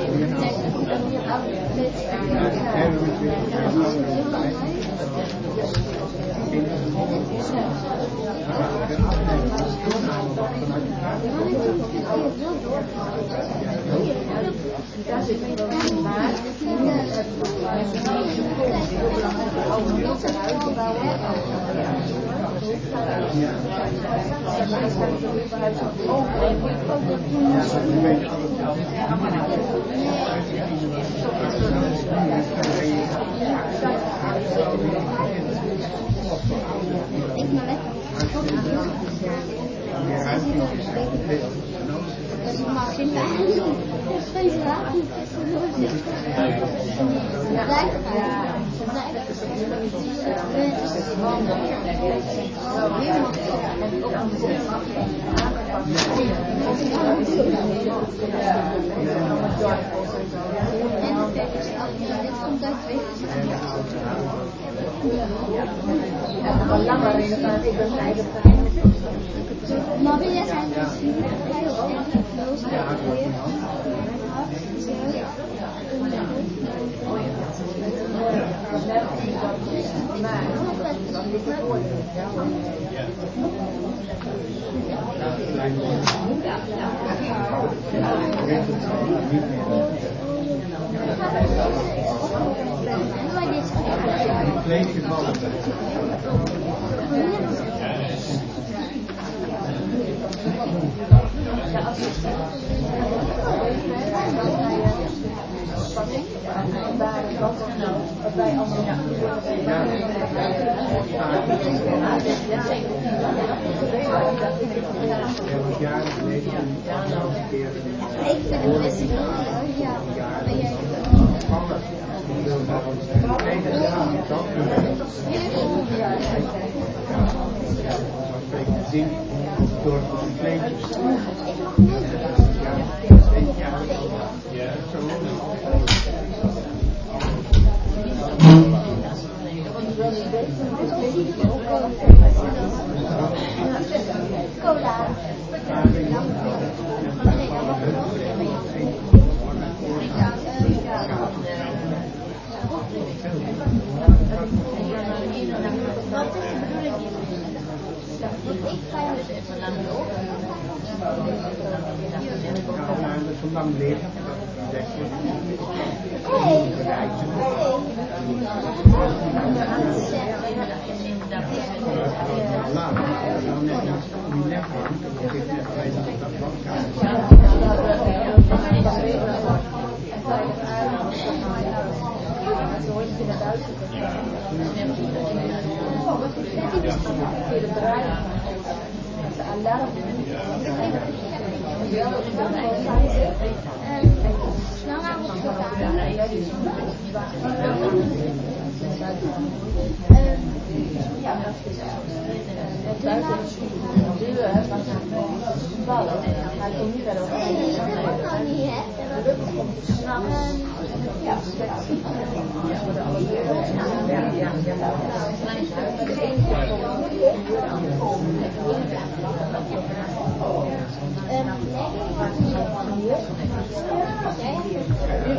Daar zit een probleem maar maar wil jij zijn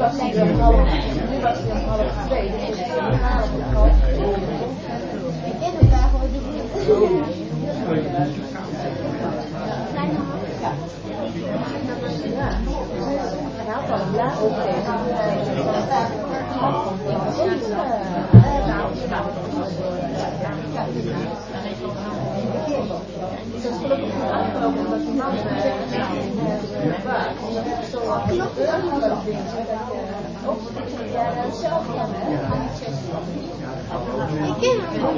was hij om half 2, dus is het half 3. Ik ken hem daar gewoon niet. Het is gelukkig goed afgelopen omdat die man zelf kennen. Ik ken hem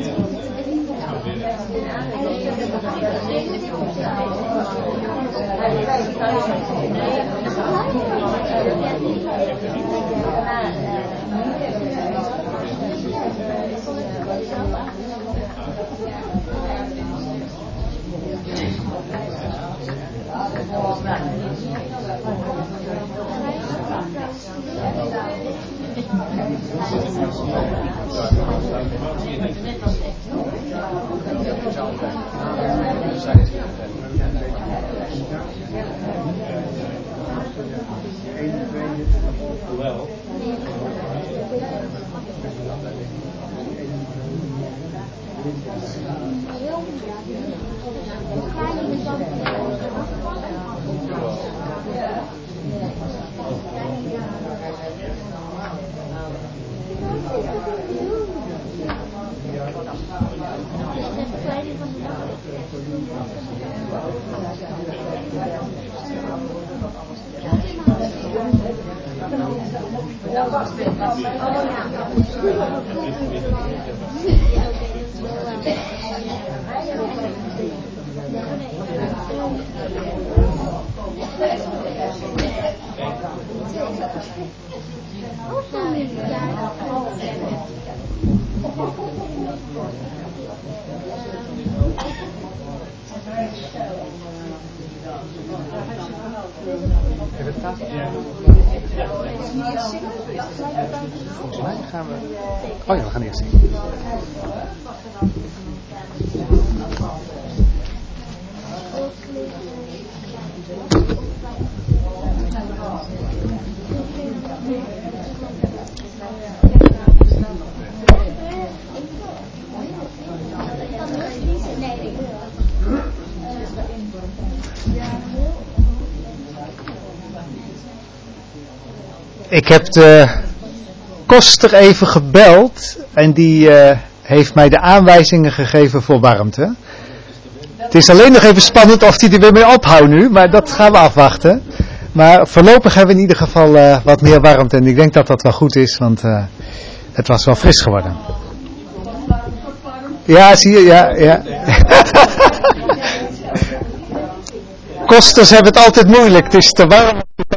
Volgens mij gaan we... Oh ja, we gaan eerst zien. Ik heb de koster even gebeld en die heeft mij de aanwijzingen gegeven voor warmte. Het is alleen nog even spannend of hij er weer mee ophoudt nu, maar dat gaan we afwachten. Maar voorlopig hebben we in ieder geval wat meer warmte en ik denk dat dat wel goed is, want het was wel fris geworden. Ja, zie je, ja. Kosters hebben het altijd moeilijk, het is te warm.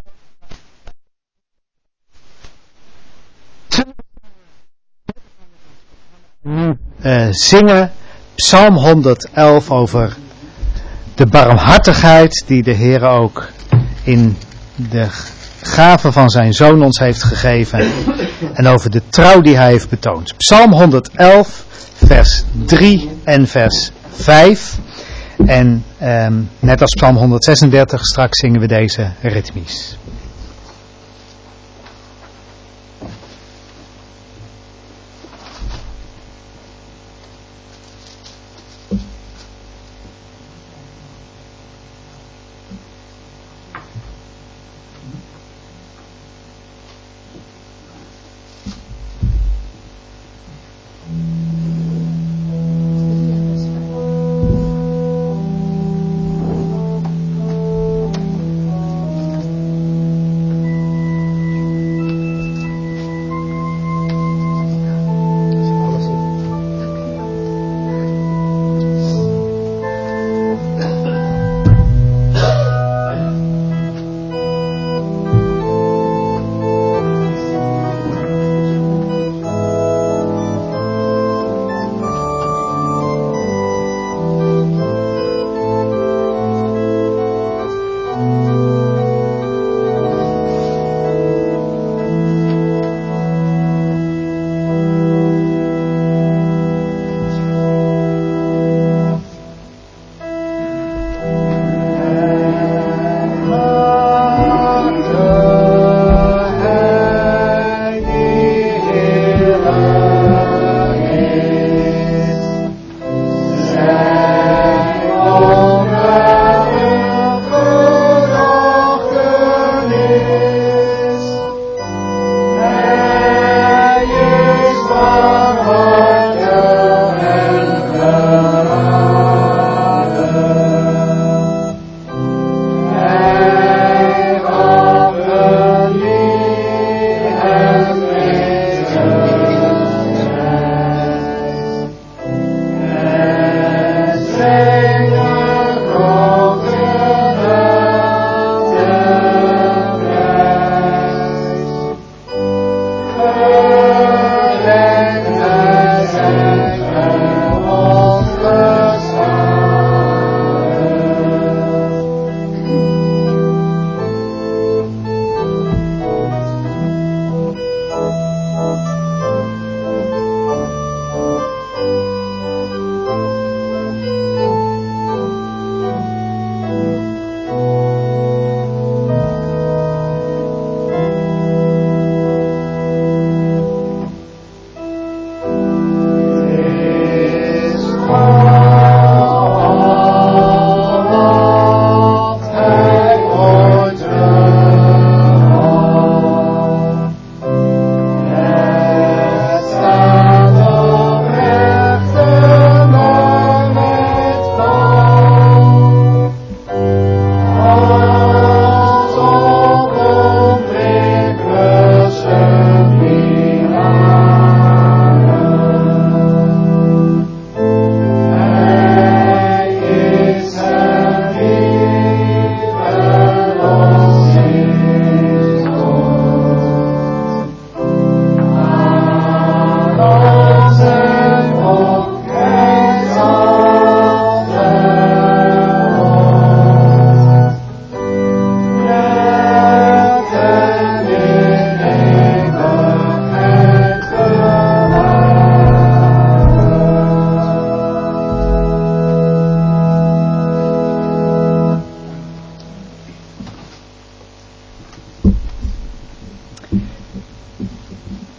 Zingen Psalm 111 over de barmhartigheid die de Heer ook in de gave van zijn Zoon ons heeft gegeven en over de trouw die hij heeft betoond. Psalm 111 vers 3 en vers 5 en net als Psalm 136 straks zingen we deze ritmisch.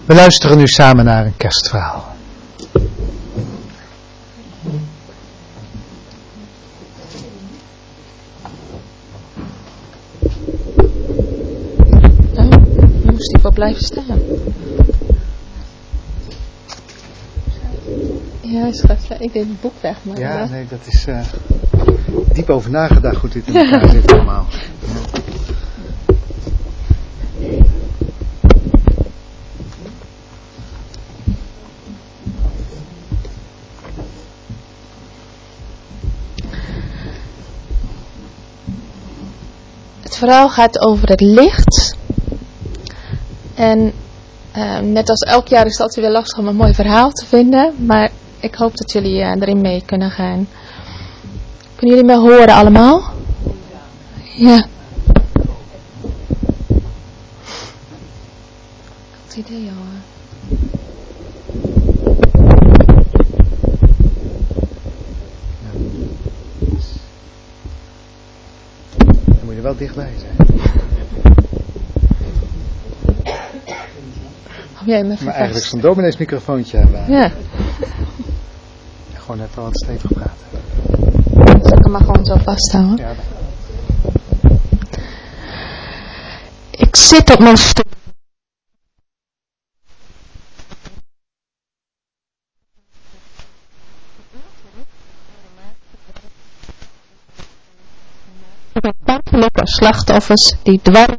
We luisteren nu samen naar een kerstverhaal. Nu moest hij wel blijven staan. Ja, schat, ik deed het boek weg. Maar Ja, nee, dat is diep over nagedacht hoe dit in elkaar zit allemaal. Ja. Het verhaal gaat over het licht. En net als elk jaar is het altijd weer lastig om een mooi verhaal te vinden. Maar ik hoop dat jullie erin mee kunnen gaan. Kunnen jullie me horen allemaal? Ja. Goed idee hoor. Dan moet je wel dichtbij zijn. Maar eigenlijk zo'n domineesmicrofoontje hebben we. Ja. Gewoon even wat stevig praten. Zal ik hem maar gewoon zo vasthouden? Ja. Ik zit op mijn stoel. Katholieke slachtoffers die dwars.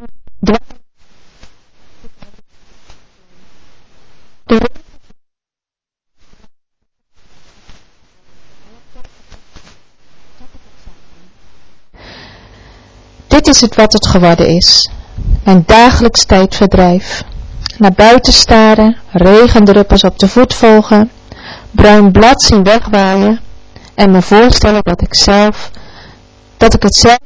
Dit is het wat het geworden is. Mijn dagelijks tijdverdrijf. Naar buiten staren, regendruppels op de voet volgen, bruin blad zien wegwaaien en me voorstellen dat ik het zelf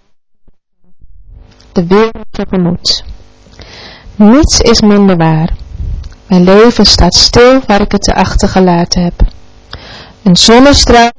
de wereld tegemoet. Niets is minder waar. Mijn leven staat stil waar ik het te achtergelaten heb. Een zonnestraal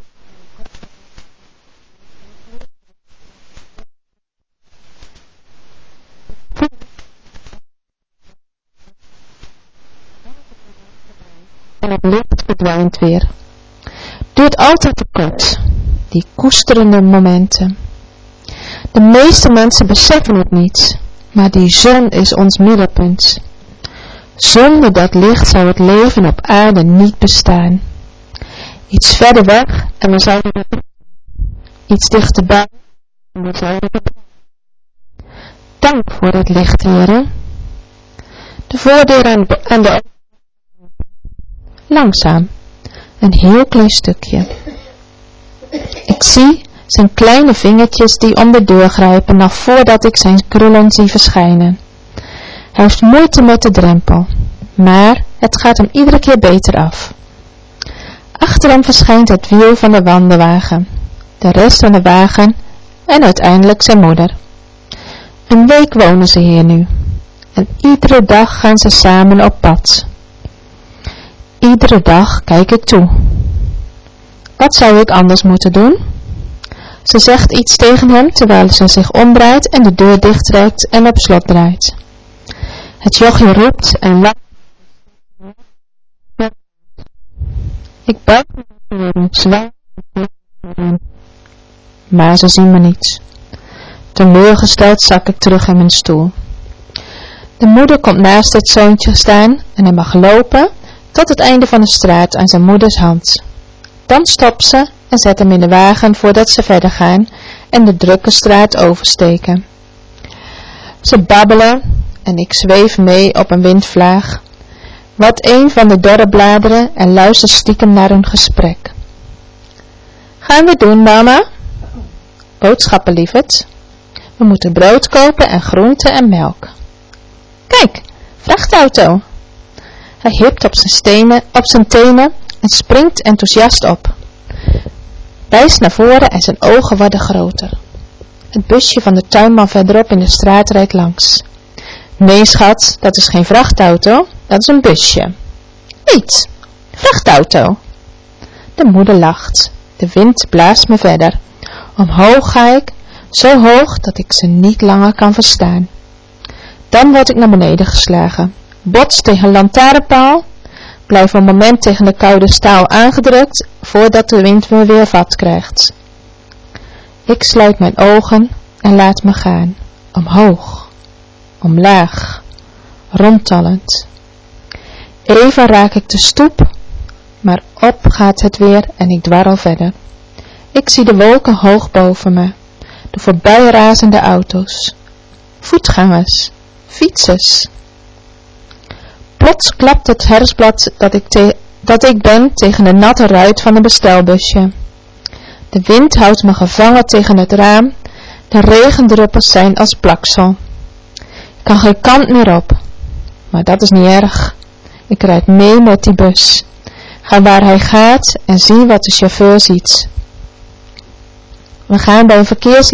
en het licht verdwijnt weer. Duurt altijd te kort, die koesterende momenten. De meeste mensen beseffen het niet, maar die zon is ons middelpunt. Zonder dat licht zou het leven op aarde niet bestaan. Iets verder weg en we zouden het iets dichterbij en we zouden het. Dank voor het licht, heren. De voordeur aan de langzaam, een heel klein stukje. Ik zie zijn kleine vingertjes die om de deur grijpen nog voordat ik zijn krullen zie verschijnen. Hij heeft moeite met de drempel, maar het gaat hem iedere keer beter af. Achter hem verschijnt het wiel van de wandelwagen, de rest van de wagen en uiteindelijk zijn moeder. Een week wonen ze hier nu en iedere dag gaan ze samen op pad. Iedere dag kijk ik toe. Wat zou ik anders moeten doen? Ze zegt iets tegen hem terwijl ze zich omdraait en de deur dichttrekt en op slot draait. Het jochie roept en lacht. Ik buig me weer zwaar. Maar ze zien me niet. Teleurgesteld zak ik terug in mijn stoel. De moeder komt naast het zoontje staan en hij mag lopen tot het einde van de straat aan zijn moeders hand. Dan stopt ze en zet hem in de wagen voordat ze verder gaan en de drukke straat oversteken. Ze babbelen en ik zweef mee op een windvlaag. Wat een van de dorre bladeren en luister stiekem naar hun gesprek. Gaan we doen, mama? Boodschappen, lieverd. We moeten brood kopen en groenten en melk. Kijk, vrachtauto. Hij hipt op zijn tenen en springt enthousiast op. Wijst naar voren en zijn ogen worden groter. Het busje van de tuinman verderop in de straat rijdt langs. Nee, schat, dat is geen vrachtauto, dat is een busje. Niet, vrachtauto. De moeder lacht. De wind blaast me verder. Omhoog ga ik, zo hoog dat ik ze niet langer kan verstaan. Dan word ik naar beneden geslagen. bots tegen lantaarnpaal, blijf een moment tegen de koude staal aangedrukt voordat de wind me weer vat krijgt. Ik sluit mijn ogen en laat me gaan, omhoog, omlaag, rondtallend. Even raak ik de stoep, maar op gaat het weer en ik dwarrel verder. Ik zie de wolken hoog boven me, de voorbijrazende auto's, voetgangers, fietsers. Plots klapt het herfstblad dat ik ben tegen de natte ruit van een bestelbusje. De wind houdt me gevangen tegen het raam, de regendruppels zijn als plaksel. Ik kan geen kant meer op, maar dat is niet erg. Ik rijd mee met die bus, ga waar hij gaat en zie wat de chauffeur ziet. We staan bij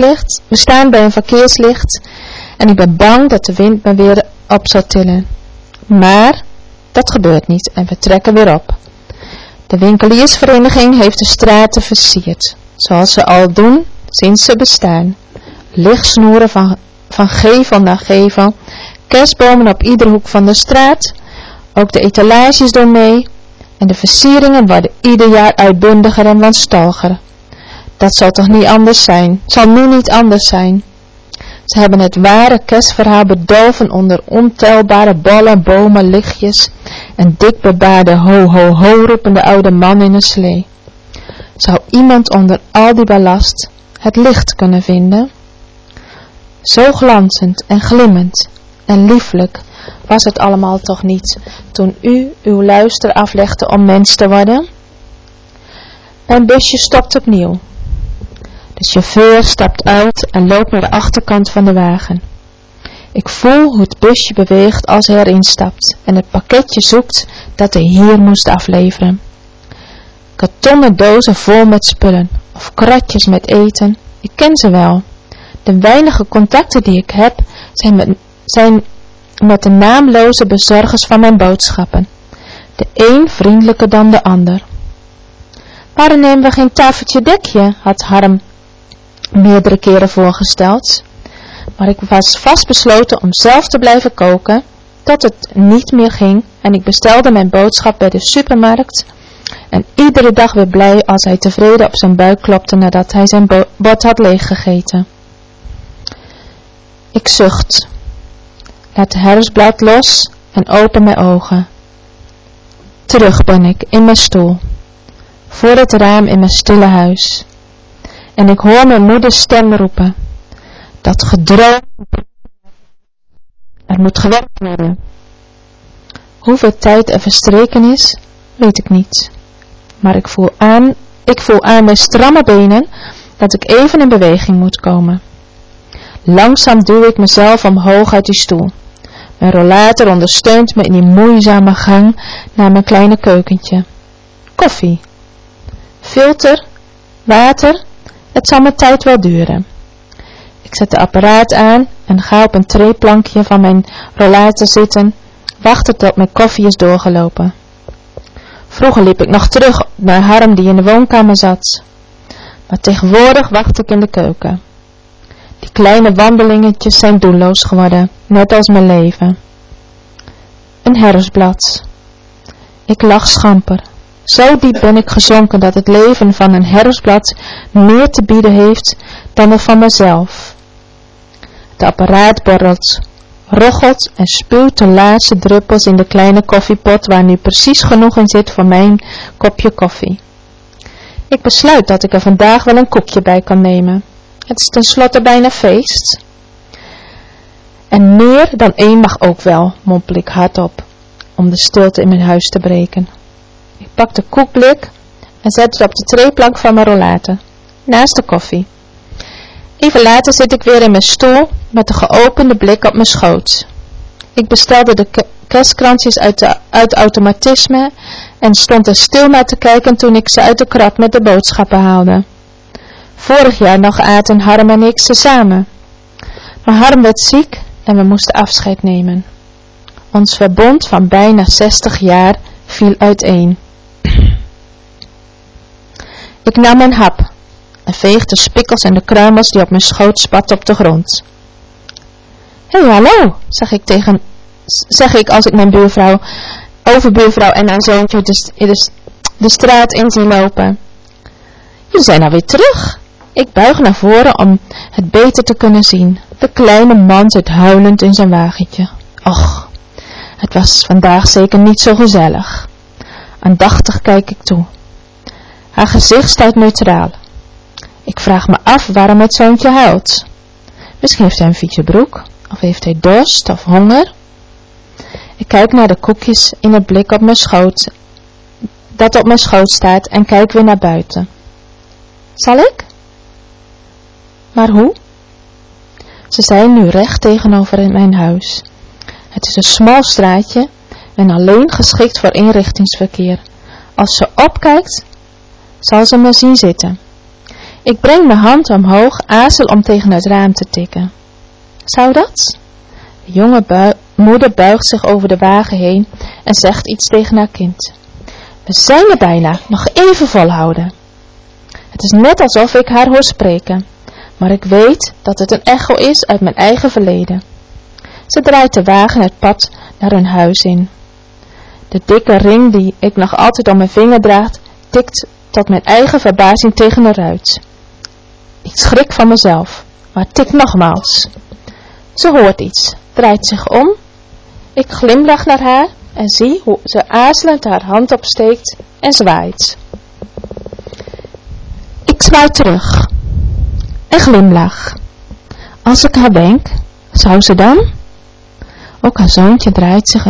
een verkeerslicht en ik ben bang dat de wind me weer op zal tillen. Maar dat gebeurt niet en we trekken weer op. De winkeliersvereniging heeft de straten versierd, zoals ze al doen sinds ze bestaan. Lichtsnoeren van gevel naar gevel, kerstbomen op iedere hoek van de straat, ook de etalages doen mee en de versieringen worden ieder jaar uitbundiger en wanstalger. Dat zal toch niet anders zijn, zal nu niet anders zijn. Ze hebben het ware kerstverhaal bedolven onder ontelbare ballen, bomen, lichtjes en dik bebaarde ho ho ho roepende oude man in een slee. Zou iemand onder al die ballast het licht kunnen vinden? Zo glanzend en glimmend en lieflijk was het allemaal toch niet toen u uw luister aflegde om mens te worden? Mijn busje stopt opnieuw. De chauffeur stapt uit en loopt naar de achterkant van de wagen. Ik voel hoe het busje beweegt als hij erin stapt en het pakketje zoekt dat hij hier moest afleveren. Kartonnen dozen vol met spullen of kratjes met eten, ik ken ze wel. De weinige contacten die ik heb zijn met de naamloze bezorgers van mijn boodschappen. De een vriendelijker dan de ander. Waarom nemen we geen tafeltje dekje, had Harm meerdere keren voorgesteld. Maar ik was vastbesloten om zelf te blijven koken, tot het niet meer ging en ik bestelde mijn boodschap bij de supermarkt en iedere dag weer blij als hij tevreden op zijn buik klopte nadat hij zijn bord had leeggegeten. Ik zucht, laat het herfstblad los en open mijn ogen. Terug ben ik in mijn stoel, voor het raam in mijn stille huis. En ik hoor mijn moeders stem roepen. Dat gedroom. Er moet gewerkt worden. Hoeveel tijd er verstreken is, weet ik niet. Maar ik voel aan mijn stramme benen dat ik even in beweging moet komen. Langzaam duw ik mezelf omhoog uit die stoel. Mijn rollator ondersteunt me in die moeizame gang naar mijn kleine keukentje. Koffie. Filter. Water. Het zal mijn tijd wel duren. Ik zet de apparaat aan en ga op een treeplankje van mijn rollator zitten, wachten tot mijn koffie is doorgelopen. Vroeger liep ik nog terug naar Harm die in de woonkamer zat. Maar tegenwoordig wacht ik in de keuken. Die kleine wandelingetjes zijn doelloos geworden, net als mijn leven. Een herfstblad. Ik lach schamper. Zo diep ben ik gezonken dat het leven van een herfstblad meer te bieden heeft dan dat van mezelf. Het apparaat borrelt, rochelt en spuwt de laatste druppels in de kleine koffiepot waar nu precies genoeg in zit voor mijn kopje koffie. Ik besluit dat ik er vandaag wel een koekje bij kan nemen. Het is tenslotte bijna feest. En meer dan één mag ook wel, mompel ik hardop, om de stilte in mijn huis te breken. Ik pak de koekblik en zet het op de treeplank van mijn rollator, naast de koffie. Even later zit ik weer in mijn stoel met een geopende blik op mijn schoot. Ik bestelde de kerstkransjes uit automatisme en stond er stil naar te kijken toen ik ze uit de krat met de boodschappen haalde. Vorig jaar nog aten Harm en ik ze samen. Maar Harm werd ziek en we moesten afscheid nemen. Ons verbond van bijna 60 jaar viel uiteen. Ik nam een hap en veegde de spikkels en de kruimels die op mijn schoot spatten op de grond. Hé, hallo, zeg ik tegen zeg ik als ik mijn overbuurvrouw en haar zoontje de straat in zie lopen. Jullie zijn alweer terug. Ik buig naar voren om het beter te kunnen zien. De kleine man zit huilend in zijn wagentje. Och, het was vandaag zeker niet zo gezellig. Aandachtig kijk ik toe. Haar gezicht staat neutraal. Ik vraag me af waarom het zoontje huilt. Misschien heeft hij een vieze broek, of heeft hij dorst of honger. Ik kijk naar de koekjes in het blik op mijn schoot, dat op mijn schoot staat, en kijk weer naar buiten. Zal ik? Maar hoe? Ze zijn nu recht tegenover mijn huis. Het is een smal straatje en alleen geschikt voor eenrichtingsverkeer. Als ze opkijkt, zal ze me zien zitten. Ik breng mijn hand omhoog, aarzel om tegen het raam te tikken. Zou dat? De jonge moeder buigt zich over de wagen heen en zegt iets tegen haar kind. We zijn er bijna, nog even volhouden. Het is net alsof ik haar hoor spreken, maar ik weet dat het een echo is uit mijn eigen verleden. Ze draait de wagen het pad naar hun huis in. De dikke ring die ik nog altijd om mijn vinger draag, tikt tot mijn eigen verbazing tegen de ruit. Ik schrik van mezelf, maar tik nogmaals. Ze hoort iets, draait zich om. Ik glimlach naar haar en zie hoe ze aarzelend haar hand opsteekt en zwaait. Ik zwaai terug en glimlach. Als ik haar wenk, zou ze dan? Ook haar zoontje draait zich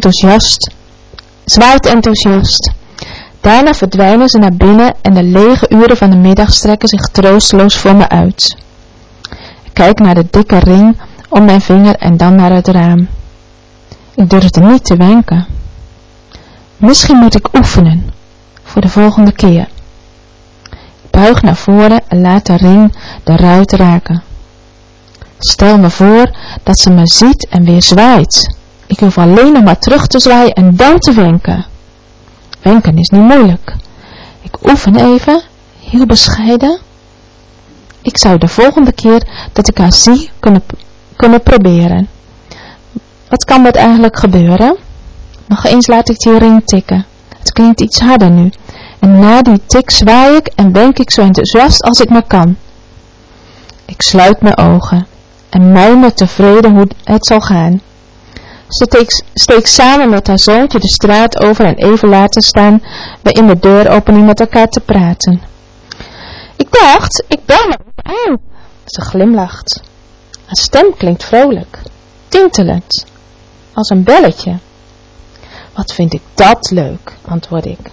zwaait enthousiast. Daarna verdwijnen ze naar binnen en de lege uren van de middag strekken zich troosteloos voor me uit. Ik kijk naar de dikke ring om mijn vinger en dan naar het raam. Ik durfde niet te wenken. Misschien moet ik oefenen voor de volgende keer. Ik buig naar voren en laat de ring de ruit raken. Stel me voor dat ze me ziet en weer zwaait. Ik hoef alleen nog maar terug te zwaaien en dan te wenken. Wenken is niet moeilijk. Ik oefen even, heel bescheiden. Ik zou de volgende keer dat ik haar zie kunnen proberen. Wat kan er eigenlijk gebeuren? Nog eens laat ik die ring tikken. Het klinkt iets harder nu. En na die tik zwaai ik en wenk ik zo enthousiast als ik maar kan. Ik sluit mijn ogen en mijmer tevreden hoe het zal gaan. Ze steekt samen met haar zoontje de straat over en even later staan we in de deuropening met elkaar te praten. Ik dacht, ik bel me aan. Ze glimlacht. Haar stem klinkt vrolijk, tintelend, als een belletje. Wat vind ik dat leuk, antwoord ik.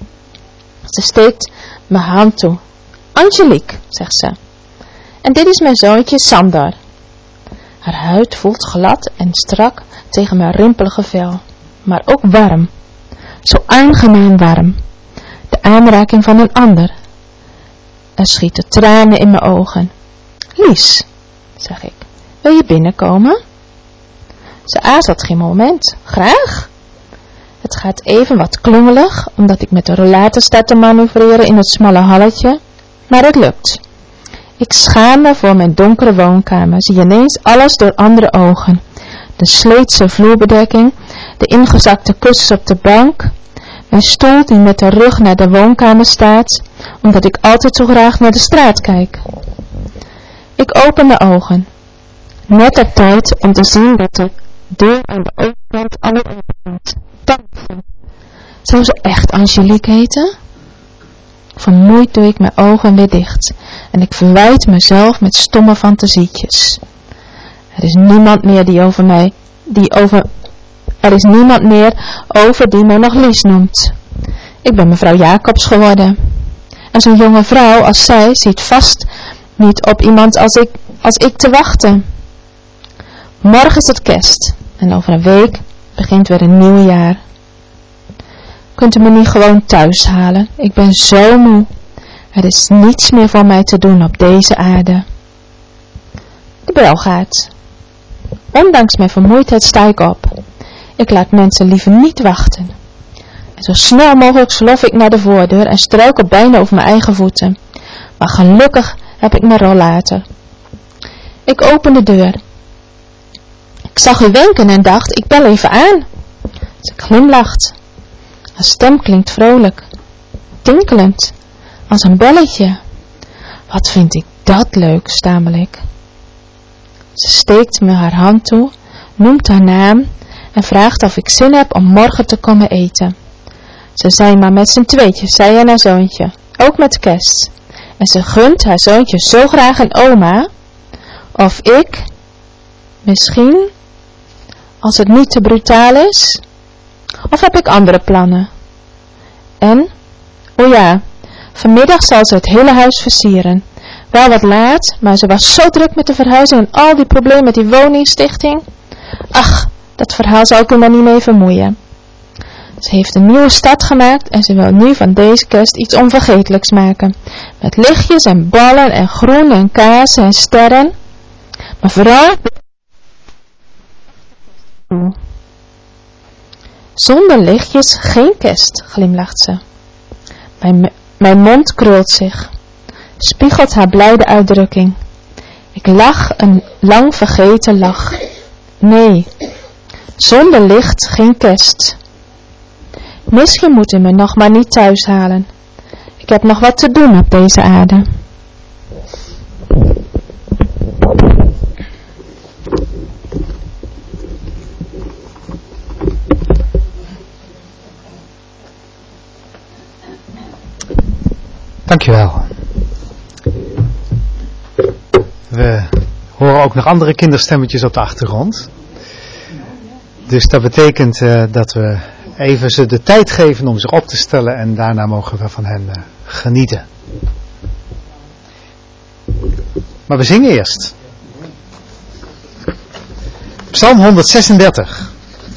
Ze steekt mijn hand toe. Angelique, zegt ze. En dit is mijn zoontje Sander. Haar huid voelt glad en strak tegen mijn rimpelige vel, maar ook warm. Zo aangenaam warm. De aanraking van een ander. Er schieten tranen in mijn ogen. Lies, zeg ik, wil je binnenkomen? Ze aarzelt geen moment. Graag. Het gaat even wat klungelig, omdat ik met de rollator sta te manoeuvreren in het smalle halletje, maar het lukt. Ik schaam me voor mijn donkere woonkamer, zie ineens alles door andere ogen. De sleetse vloerbedekking, de ingezakte kussens op de bank, mijn stoel die met de rug naar de woonkamer staat, omdat ik altijd zo graag naar de straat kijk. Ik open mijn ogen, net op tijd om te zien dat de deur aan de overkant al open is. Zou ze echt Angelique heten? Vermoeid doe ik mijn ogen weer dicht en ik verwijt mezelf met stomme fantasietjes. Er is niemand meer over die mij nog Lies noemt. Ik ben mevrouw Jacobs geworden. En zo'n jonge vrouw als zij ziet vast niet op iemand als ik te wachten. Morgen is het kerst en over een week begint weer een nieuw jaar. Kunt u me niet gewoon thuis halen? Ik ben zo moe. Er is niets meer voor mij te doen op deze aarde. De bel gaat. Ondanks mijn vermoeidheid sta ik op. Ik laat mensen liever niet wachten. En zo snel mogelijk slof ik naar de voordeur en struikel bijna over mijn eigen voeten. Maar gelukkig heb ik mijn rollator. Ik open de deur. Ik Ik zag u wenken en dacht, ik bel even aan. Ze glimlacht. Haar stem klinkt vrolijk, tinkelend, als een belletje. Wat vind ik dat leuk, stamel ik. Ze steekt me haar hand toe, noemt haar naam en vraagt of ik zin heb om morgen te komen eten. Ze zijn maar met z'n tweetjes, zij en haar zoontje, ook met Kes. En ze gunt haar zoontje zo graag een oma. Of ik, misschien, als het niet te brutaal is. Of heb ik andere plannen? En, o ja, vanmiddag zal ze het hele huis versieren. Wel wat laat, maar ze was zo druk met de verhuizing en al die problemen met die woningstichting. Ach, dat verhaal zal ik u maar niet mee vermoeien. Ze heeft een nieuwe stad gemaakt en ze wil nu van deze kerst iets onvergetelijks maken. Met lichtjes en ballen en groen en kaarsen en sterren. Maar vooral zonder lichtjes geen kerst, glimlacht ze. Mijn mond krult zich. Spiegelt haar blijde uitdrukking. Ik lach een lang vergeten lach. Nee, zonder licht geen kerst. Misschien moet u me nog maar niet thuis halen. Ik heb nog wat te doen op deze aarde. Dankjewel. We horen ook nog andere kinderstemmetjes op de achtergrond. Dus dat betekent dat we even ze de tijd geven om zich op te stellen en daarna mogen we van hen genieten. Maar we zingen eerst. Psalm 136.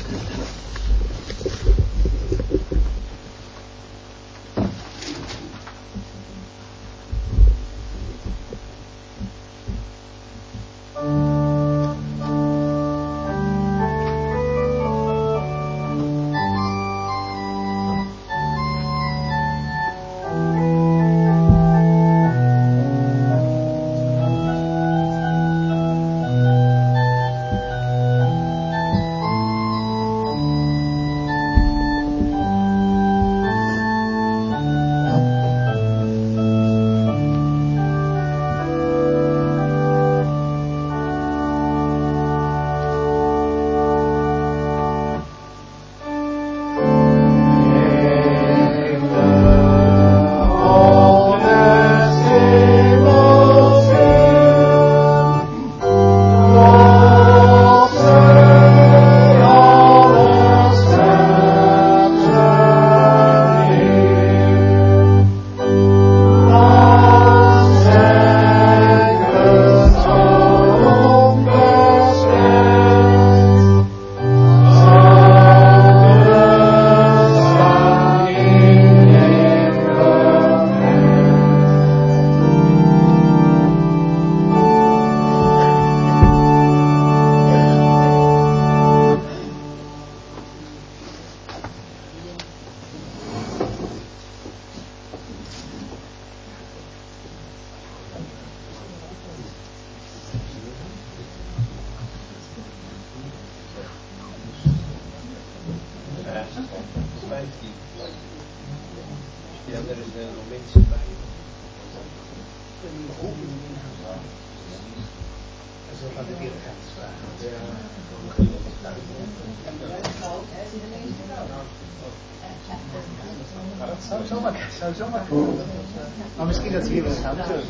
zou zomaar kunnen. Maar misschien dat ze hier wel gaan terug.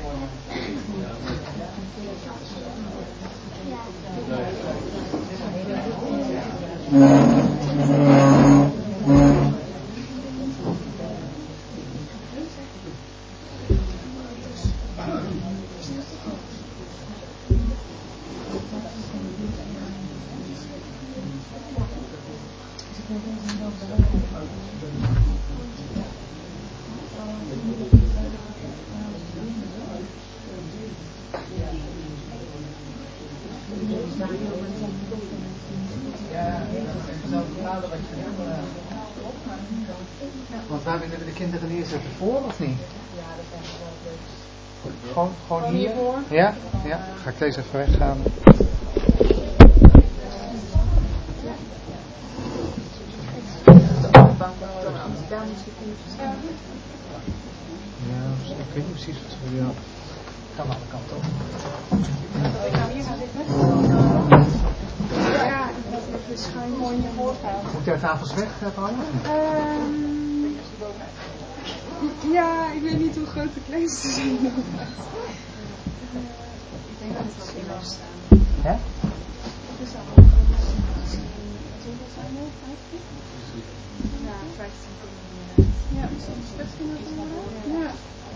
Want waar willen we de kinderen neerzetten? Voor of niet? Ja, dat zijn we wel leuk. Gewoon hier? Hiervoor? Ja? Ja, ga ik deze even weggaan. organische kunst. Ja, ik weet niet precies wat ze wil. Kan alle kanten op. Ik nou hier gaan zitten? Ja, ik heb nog de schuin mooi in je voorgaan. Moet jij tafels weg, Paula? Ja, ik weet niet hoe groot de kleedste zijn. Ik denk dat het wel in blijft staan. Hè? Dat is al hoeveel zijn er? 15? Ja, 15 kunnen we ja, soms 16 of zo. Ja.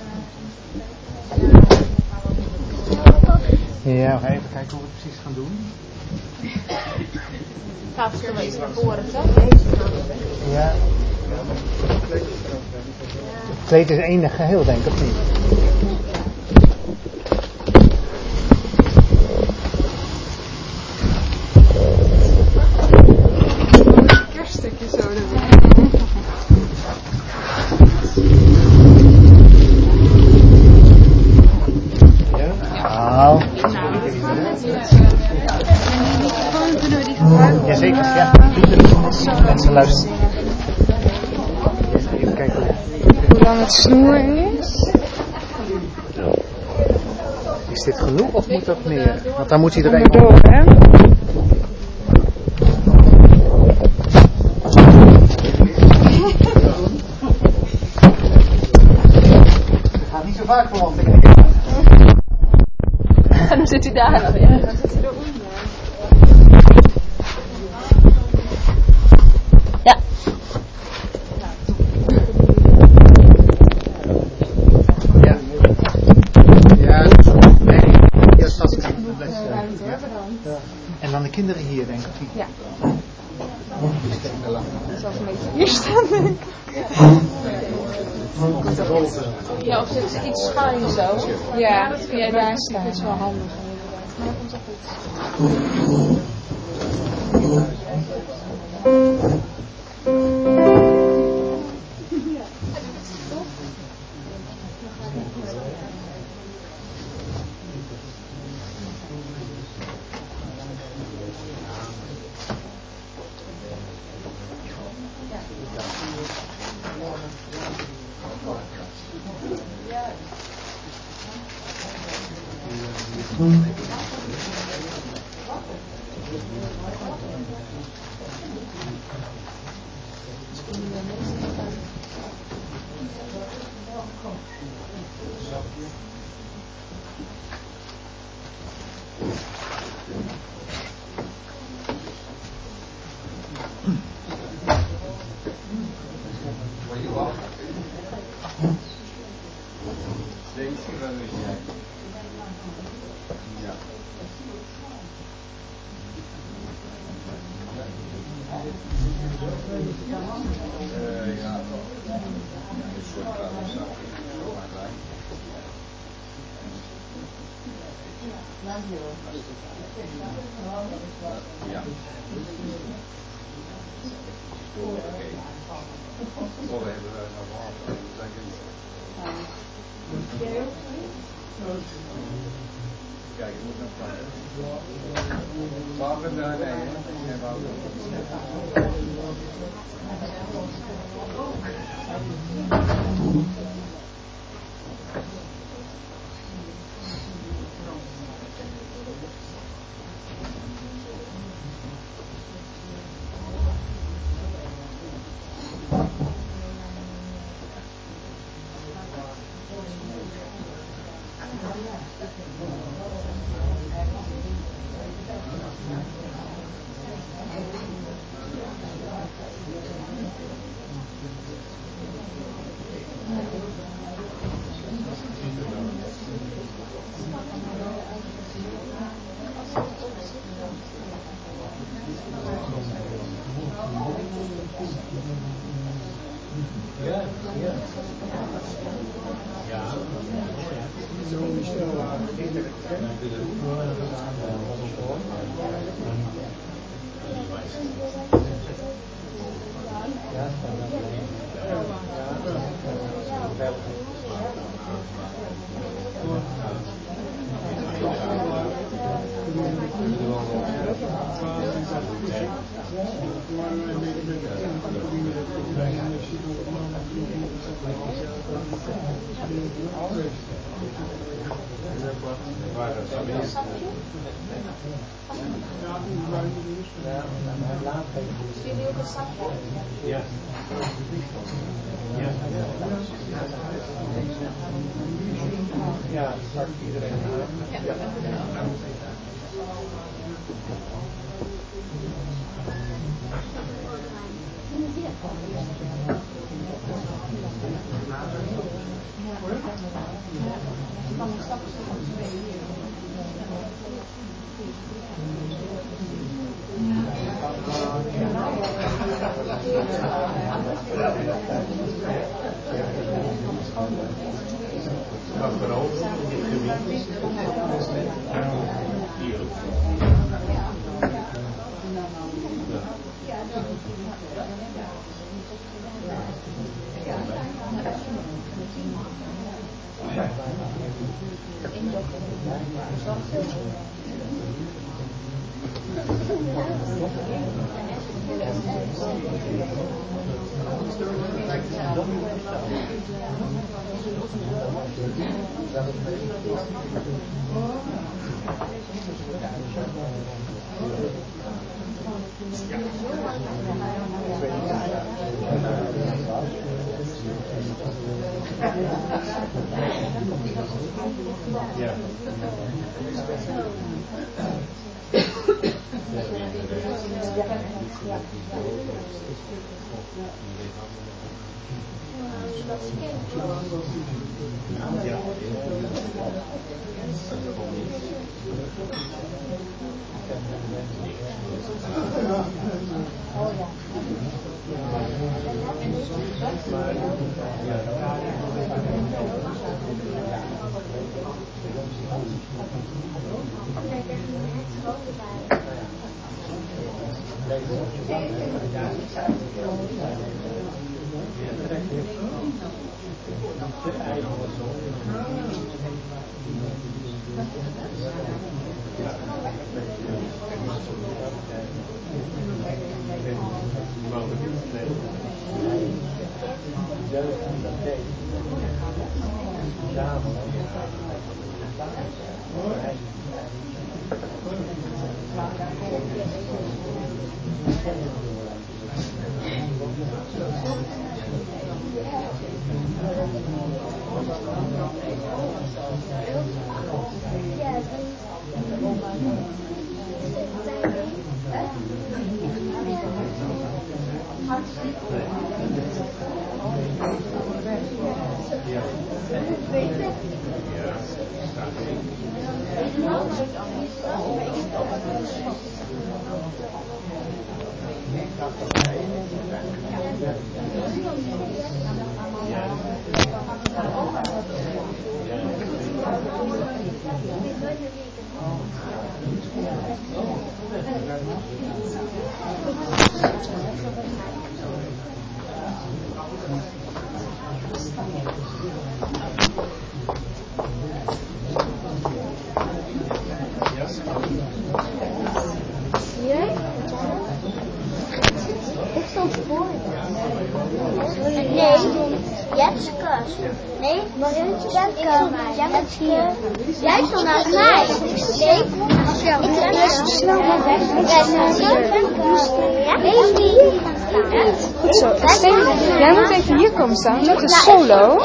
Ja, we gaan even kijken hoe we het precies gaan doen. Tafels kunnen we even naar voren, toch? Ja. Het kleed is één geheel, denk ik, of niet? Een kerststukje zo erbij. Nou. Kunnen we die gebruiken? Jazeker, ja. Mensen luisteren. Even kijken Hoe lang het snoer is? Is dit genoeg of moet dat meer? Want dan moet hij er even Door, hè? Het gaat niet zo vaak voor ons. En dan zit hij daar nog, ja. Dan zit hij eronder. Ja. Ja. Ja. Nee. Eerst vast kan. En dan de kinderen hier, denk ik. Ja. Zelfs een beetje hier staan, denk ik. Ja, of zitten ze iets schuin zo? Ja, dat kun jij daar staan. Dat is wel handig inderdaad. Maar dat komt wel goed. Jullie ook het zakje? Ja. Ja, dat zakt iedereen aan. Ja. Nee, Mariantje bent jij stond naast mij. Nee, ik ben zo snel naar weg. Goed zo. Jij moet even hier komen staan. Met een solo.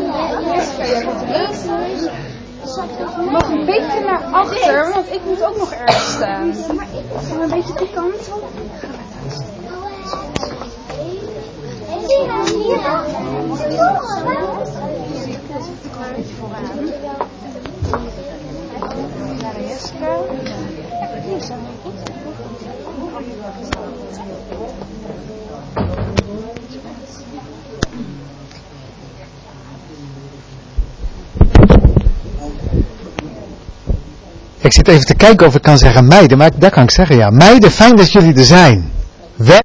Je mag een beetje naar achter, want ik moet ook nog ergens staan. Ga een beetje die kant op. Ik zit even te kijken of ik kan zeggen meiden, maar daar kan ik zeggen ja. Meiden, fijn dat jullie er zijn. Wij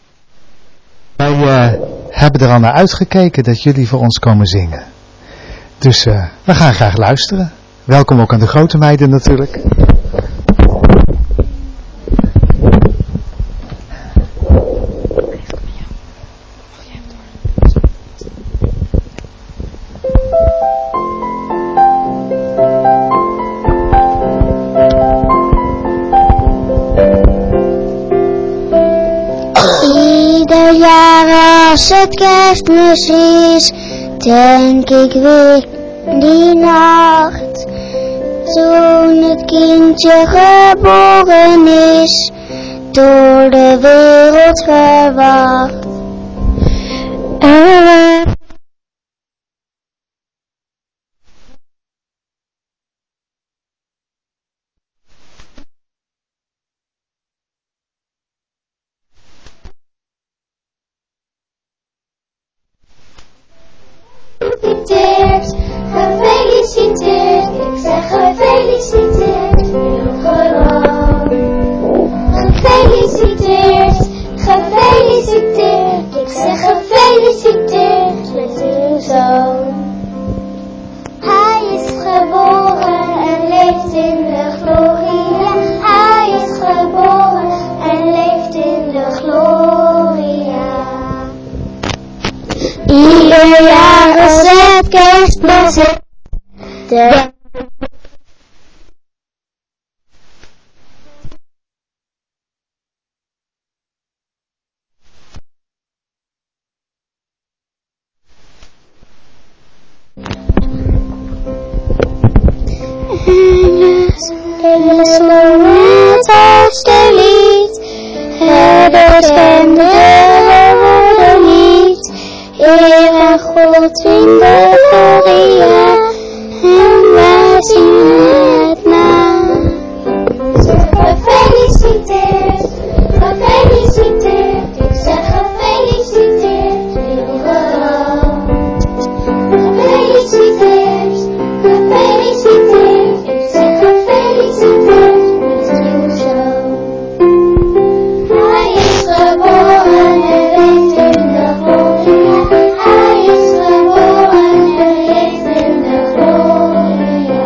hebben er al naar uitgekeken dat jullie voor ons komen zingen. Dus we gaan graag luisteren. Welkom ook aan de grote meiden natuurlijk. De jaren als het kerstmis is, denk ik weer die nacht. Toen het kindje geboren is, door de wereld verwacht. Gefeliciteerd, ik zeg gefeliciteerd, heel gewoon. Gefeliciteerd, gefeliciteerd, ik zeg gefeliciteerd met uw zoon. Hij is geboren en leeft in de gloria. Hij is geboren en leeft in de gloria. Ieder jaar als het kerstmis is, en zongen het hoogste lied, herders kenden woorden niet. Heere God in de gloria, en wij zingen het na. Gefeliciteerd, gefeliciteerd, ik zeg gefeliciteerd, heel gewoon. Gefeliciteerd, gefeliciteerd, ik zeg gefeliciteerd met uw zoon. Hij is geboren en leeft in de gloria. Hij is geboren en leeft in de gloria.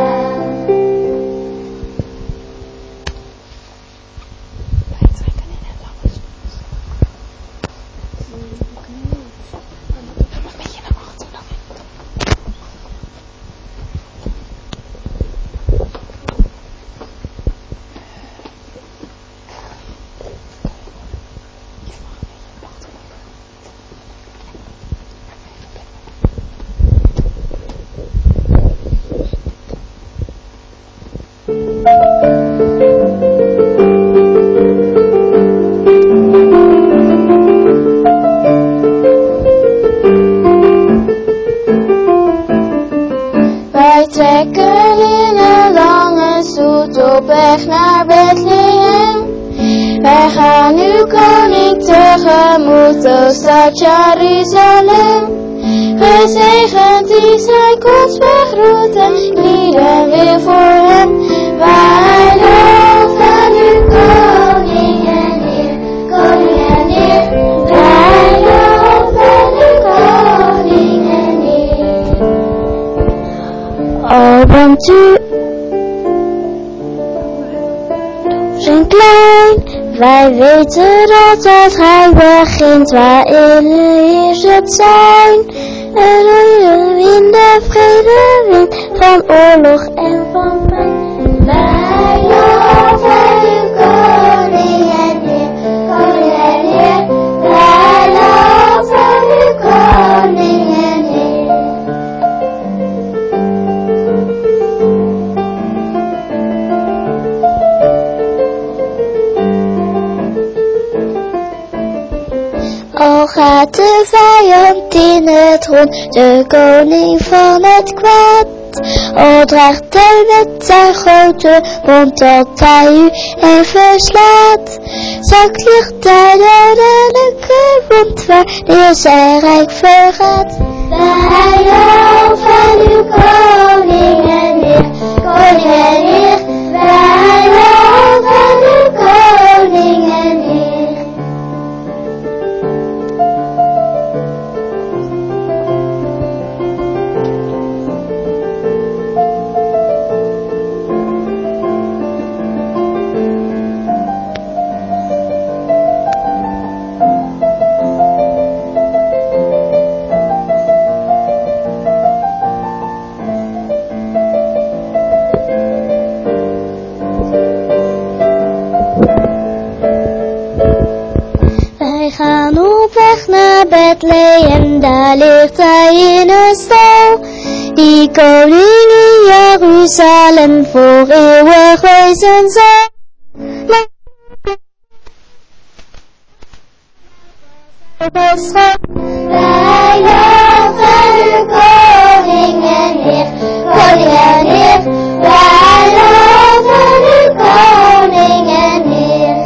Wij trekken in een lange stoet op weg naar Bethlehem. Wij gaan uw koning tegemoet, o stad Jeruzalem. Gezegend is hij Gods begroeten, lieden weer voor hem. Wij loven uw koning en Heer, koning en Heer. Wij loven uw koning en Heer. O, bent u zijn klein, wij weten dat als hij begint, waarin is het zijn. Er in de vrede wind van oorlog en van pijn. Wij loven uw koning en Heer, koning en Heer. Wij loven uw koning en Heer. Al gaat de vijand in het rond, de koning van het kwaad. Al draagt hij met zijn grote mond dat hij u even slaat. Zakt licht hij de dodelijke wond wanneer zijn rijk vergaat. Wij loven uw koning en Heer, koning en Heer. Wij loven uw koning en Heer. gaan op weg naar Bethlehem, daar ligt hij in een stal. Die koning in Jeruzalem voor eeuwig wezen zal. Wij loven u, koning en heer, koning en heer. Wij loven u, koning en heer.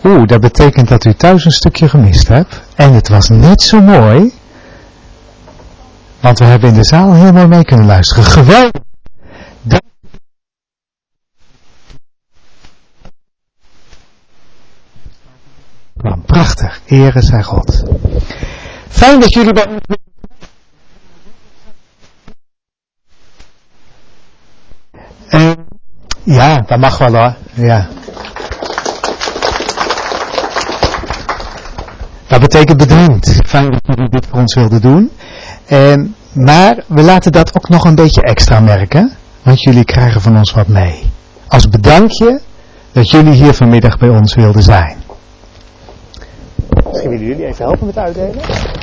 Dat betekent dat u thuis een stukje gemist hebt. En het was net zo mooi. Want we hebben in de zaal heel mooi mee kunnen luisteren. Geweldig. Prachtig. Ere zij God. Fijn dat jullie bij ons ja, dat mag wel hoor. Ja. Dat betekent bedankt. Fijn dat jullie dit voor ons wilden doen. Maar we laten dat ook nog een beetje extra merken. Want jullie krijgen van ons wat mee. Als bedankje dat jullie hier vanmiddag bij ons wilden zijn. Misschien willen jullie even helpen met uitdelen.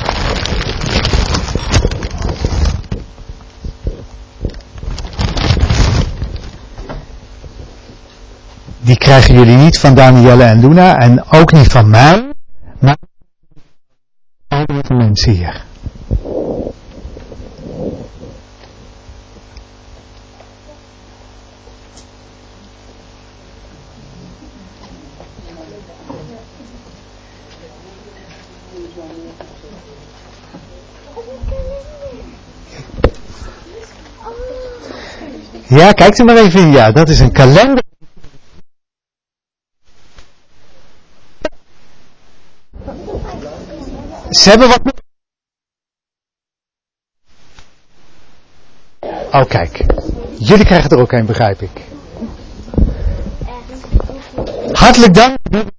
Die krijgen jullie niet van Danielle en Luna en ook niet van mij, maar van de mensen hier. Ja, kijk er maar even in. Ja, dat is een kalender. Ze hebben wat... Oh, kijk. Jullie krijgen er ook een, begrijp ik. Hartelijk dank.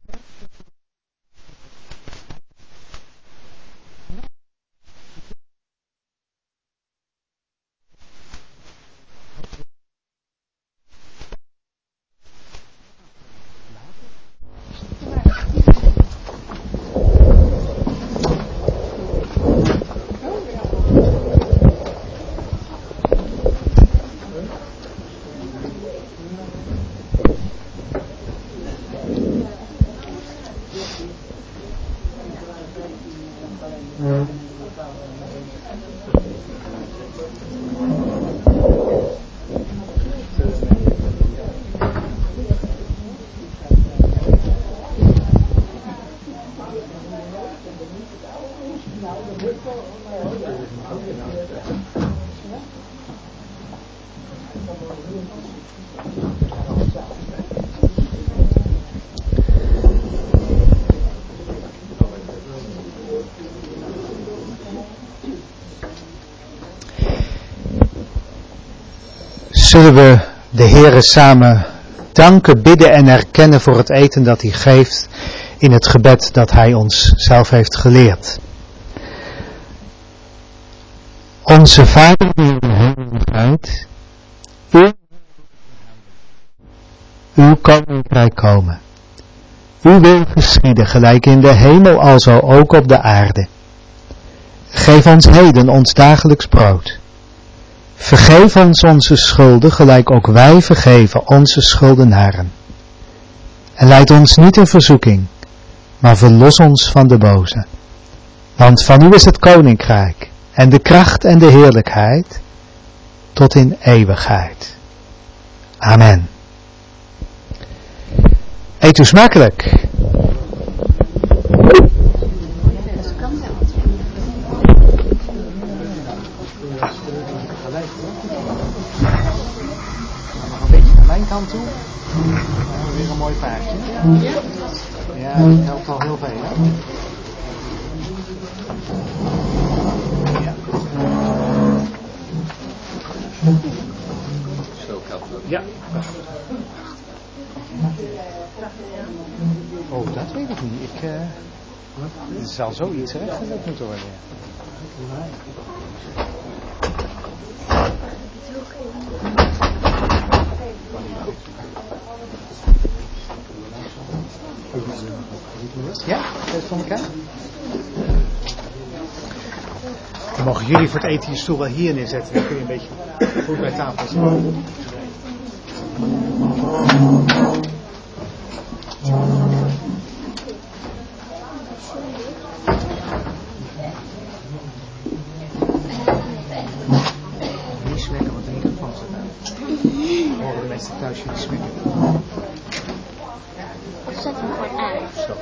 Zullen we de Heere samen danken, bidden en erkennen voor het eten dat hij geeft in het gebed dat hij ons zelf heeft geleerd. Onze Vader die in de hemel zijt, uw koninkrijk komen. Uw wil geschieden gelijk in de hemel alzo ook op de aarde. Geef ons heden ons dagelijks brood. Vergeef ons onze schulden, gelijk ook wij vergeven onze schuldenaren. En leid ons niet in verzoeking, maar verlos ons van de boze. Want van u is het koninkrijk, en de kracht en de heerlijkheid, tot in eeuwigheid. Amen. Eet u smakelijk. Kant toe. Dan hebben we weer een mooi paardje. Ja, dat helpt al heel veel. Hè? Ja. Ja. Oh, dat weet ik niet. Het zal zoiets rechtgezet moeten worden. Ja, dat van elkaar. Dan mogen jullie voor het eten je stoel wel hier neerzetten. Dan kun je een beetje goed bij tafel zitten. Niet smekken, want de microfoon zit aan. Horen de mensen thuis jullie smekken. Zet hem gewoon uit. stop.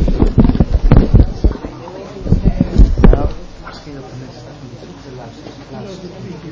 Nou, misschien dat de mensen dat niet de luisteren.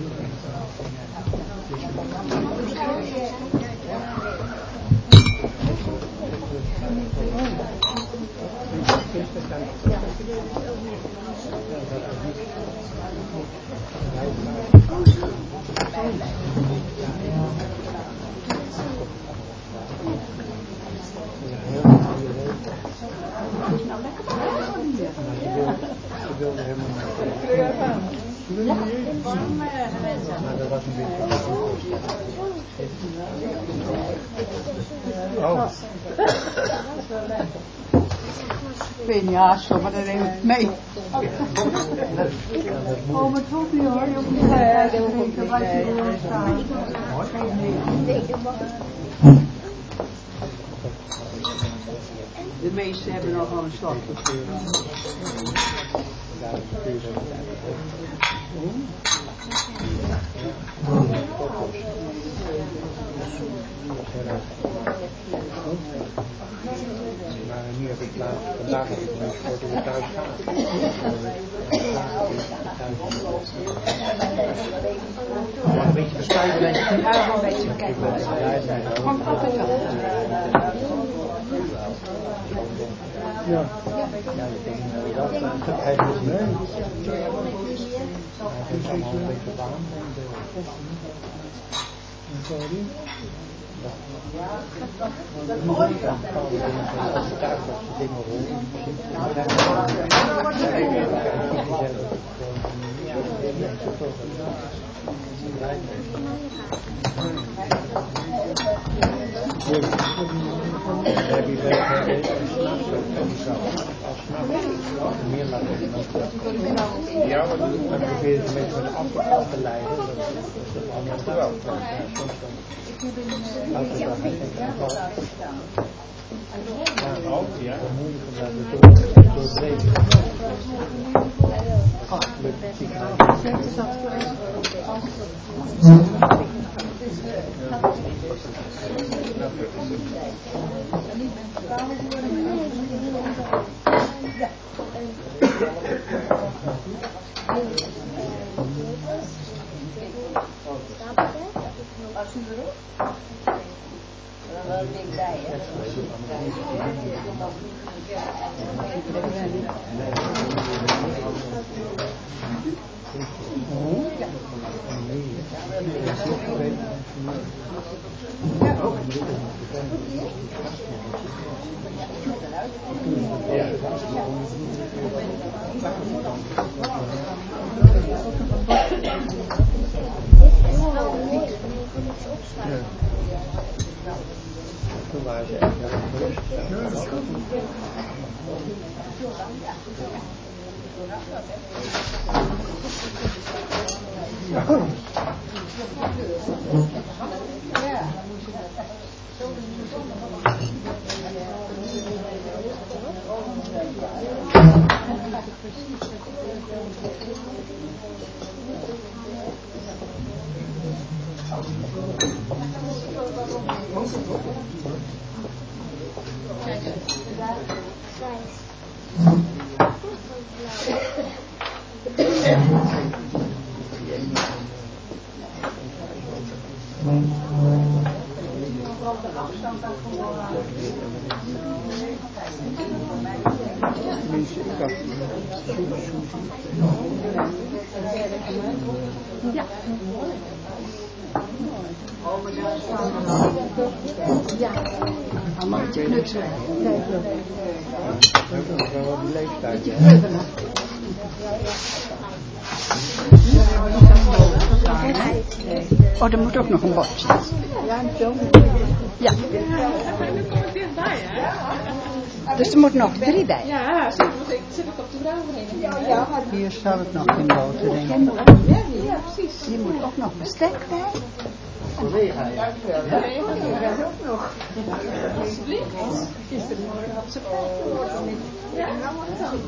Ze wilde helemaal niet. Maar dat was een beetje. Oh. Ik weet niet zo, maar dan neem ik mee. Oh, maar het hoeft niet hoor. Je hoeft niet te blijf je gewoon staan. De meesten hebben nog wel een slokje. Maar nu heb ik vandaag heb ik niet voor dat we thuis gaan. Een beetje bescheiden. Ja, een beetje kijken. Komt altijd wel. Ja, ik denk dat hij doet mee. Hij is allemaal een beetje warm. Sorry. Dat mooi. Meer laten zien. Ja, maar dan probeer je mensen af te leiden. Dat is allemaal wel. Ja, moeilijk om dat doorbreken. Als u erop? Dan wel dichtbij, hè? Toen waren ze echt wel gerust. Ja, allemaal een knutsel. Wel die leeftijd, Oh, er moet ook nog een bordje. Ja. Dus er moet nog 3 bij. Ja, zit ik op de vrouw heen. Hier staat het nog in boter, denk ik. Ja, precies. Hier moet ook nog bestek bij. collega, ja. Ja, ook nog. Alsjeblieft. Gistermorgen had ze 5 geworden. Ja, nou wat dan.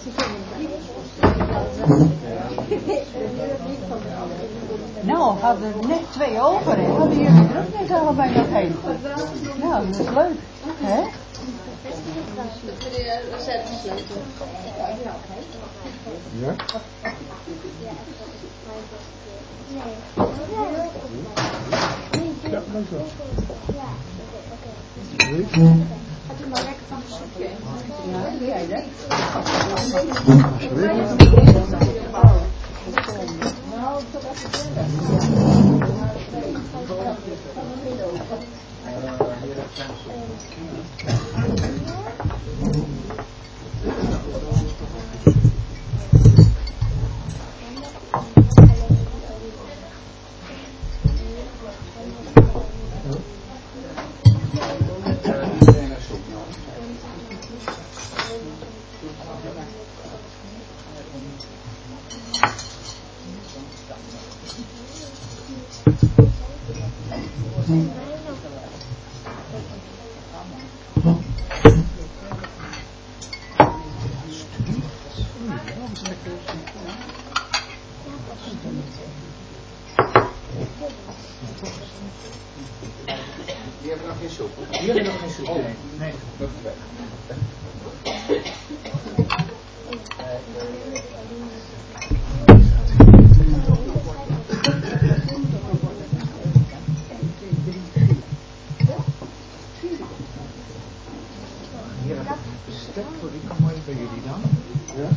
Nou, hadden er net 2 over, hè? Hadden jullie er ook net allebei nog 1? Nou, dat is leuk. Hè? de receptiesleutel. Ja? Ja, dat is wel. Gaat u maar lekker van de soepje in. Ja, doe jij dat? Nou, totdat het Die hebben nog geen soep. Die hebben nog geen soep. Oh, nee. Dat is weg. Hier heb ik bestek voor die kan mooi bij jullie dan. Ja.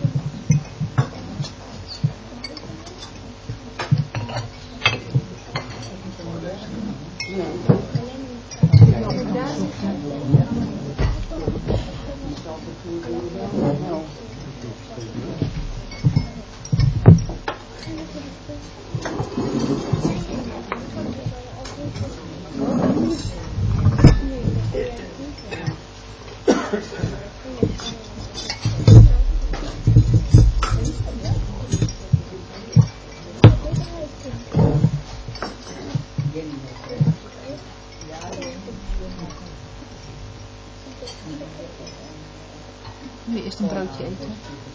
Nu eerst een broodje eten.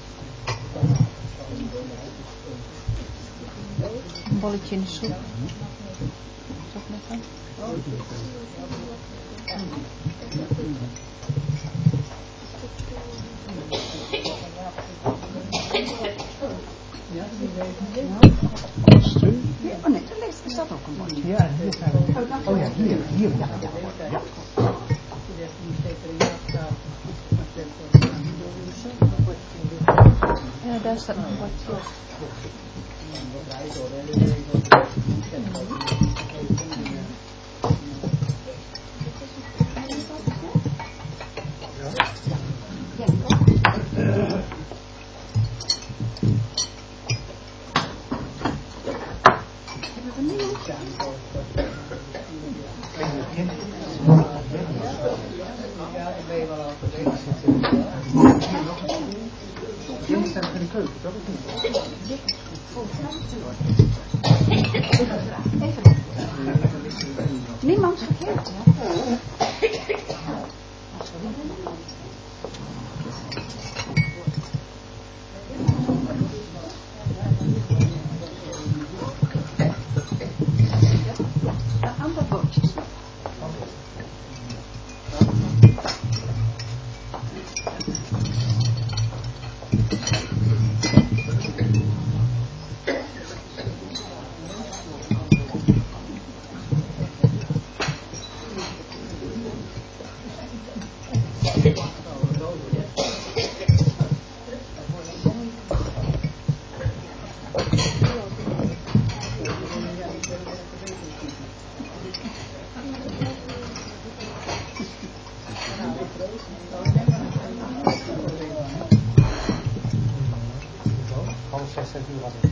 Een bolletje in de soep. Is dat lekker? Oh nee, er staat ook een bordje. Ja, hier zijn we. Oh ja, hier, ja. Ja, daar staat nog een bordje. Jullie staan in de keuken, dat is niet. Niemand vergeet, hè? Een ander bordje. Half 6, 7 uur hadden we.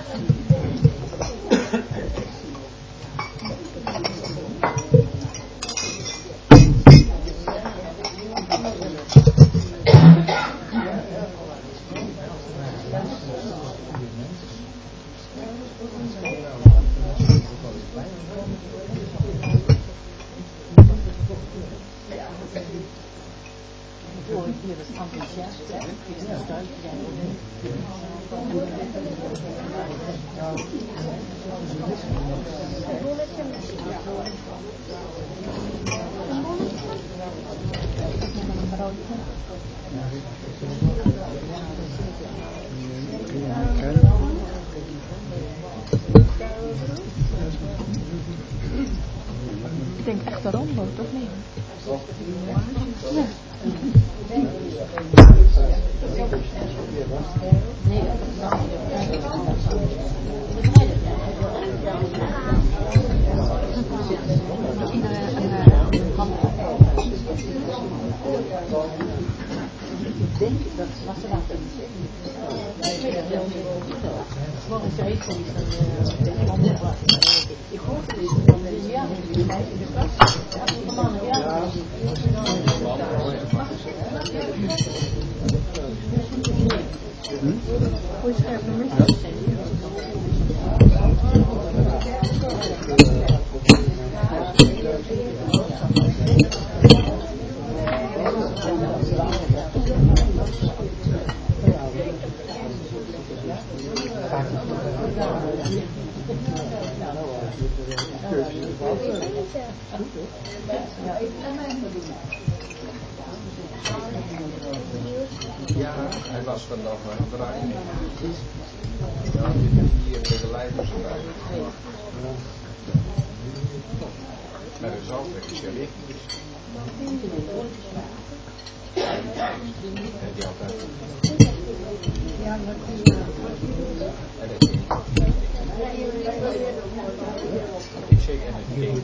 Ik denk echt een romboot, of niet? Ja. Ja, hij was vandaag aan het draaien. Ja, hier begeleiders draaien. Maar er is altijd een licht. En die altijd. Ja, dat is ik zeg en het ding.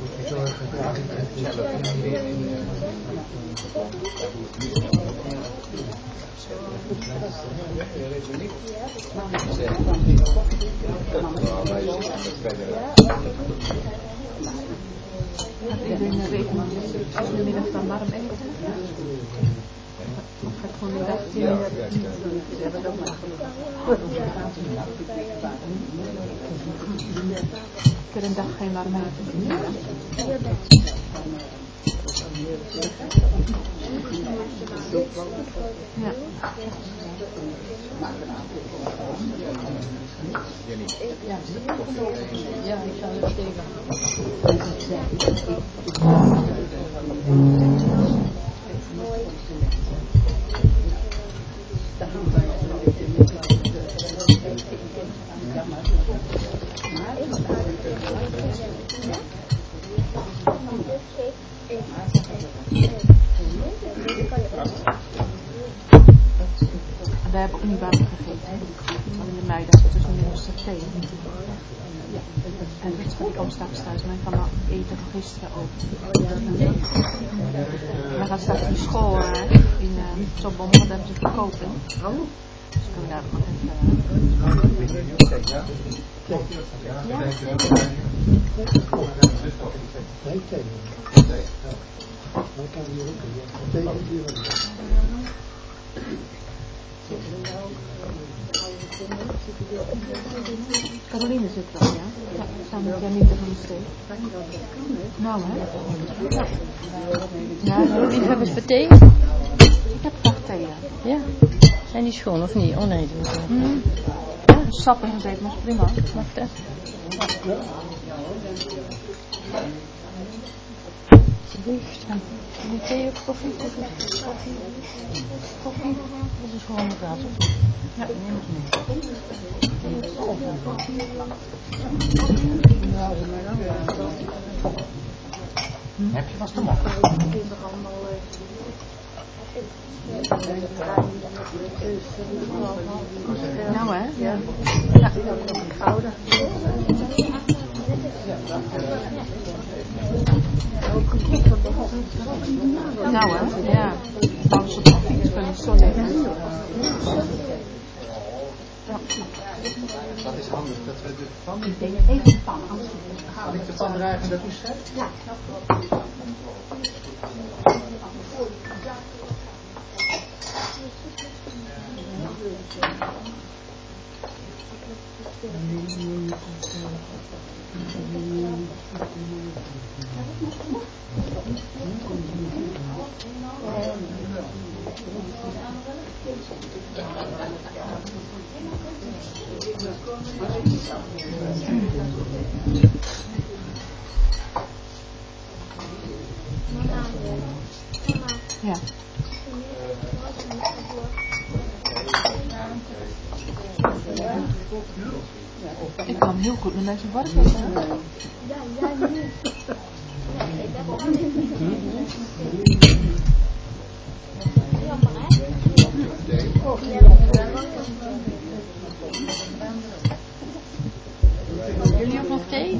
Iedereen rekenen als we middag van warm eten. Gaat gewoon een dag zien. Ik heb een dag geen warm eten. Ja. Ja, ik zou het tegen. Wij hebben ook niet warm gegeten. Alleen de meiden hebben dus nu een saté. En dat komt straks thuis. Mijn kan al eten van gisteren ook. We gaan straks naar school in Zobom, want hebben ze verkopen. Dus kunnen we daar nog even... Caroline zit er al, ja? Ja, samen met Janita van de Steeg. Nou, hè? Ja, Jullie hebben het thee? ik heb graag thee, ja. Ja. Zijn die schoon of niet? Oh nee, dat is niet. Ja, sap en gezeten, maar is prima. Mag dat? Alsjeblieft. Die thee of koffie? Koffie? Dat is gewoon een water. Ja, neem het mee. Heb je vast de mok? Nou, hè? Ja. Ouder. Nou, hè? Ja. Als ze op de fiets kunnen, zo nemen. Dat is handig. dat we de pan... Ik denk even de pan, anders gaan we Zal ik de pan dragen dat u schrijft? Ja. Ja. Ik kan heel goed met mensen warm eten. Ja, jij niet. Nee, ik heb ook niet. Jammer, hè? Jullie ook nog thee?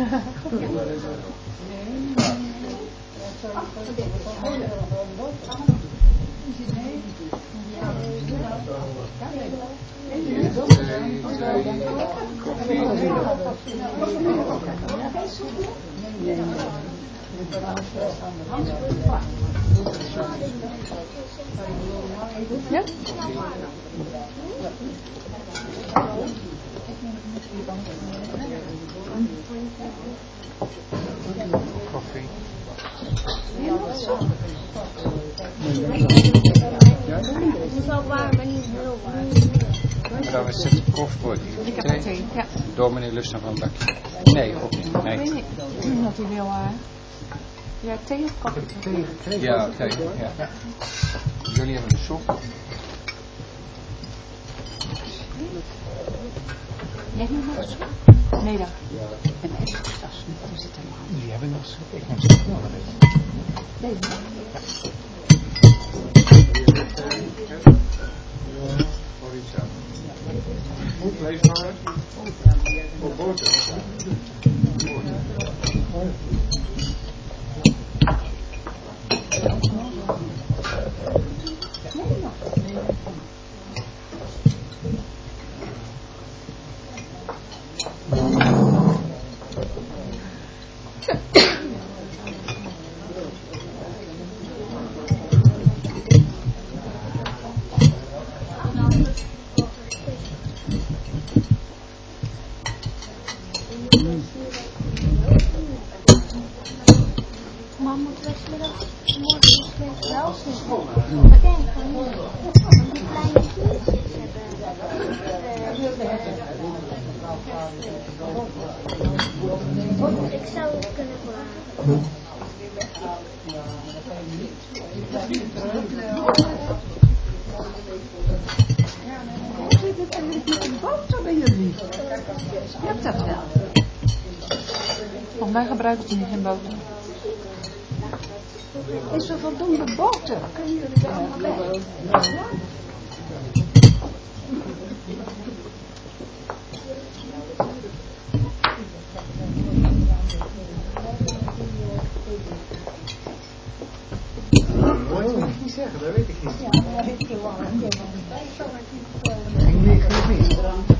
Ja? Koffie. Het is wel warm, maar niet heel warm. Nou, we zetten koffie voor die. Ik heb thee, ja. Dominee lust nog wel een bakje. Nee, ook niet. Ik weet Nee. niet wat hij wil. Ja, thee of koffie? Thee gekregen. Ja, kijk. Ja. Jullie hebben de soep. Jij nog nog soep? Nee dan. En dat is niet, hoe zit het nou? Die hebben nog soep. Ik moet soep nog een Nee. Hoe vlees maken? Voor boter. Maar moeten we vanmiddag morgen wel zien? Ik denk van niet. Want die kleine kindjes hebben... Ik zou het kunnen vragen. Zit het eigenlijk met een boter bij jullie? Je hebt dat wel. Volgens mij gebruiken ze geen boter. Is er voldoende boter? Kunnen jullie er allemaal bij? Ja? Nooit wil ik niet zeggen, dat weet ik niet. Ja, dat weet ik wel. Ik weet het niet.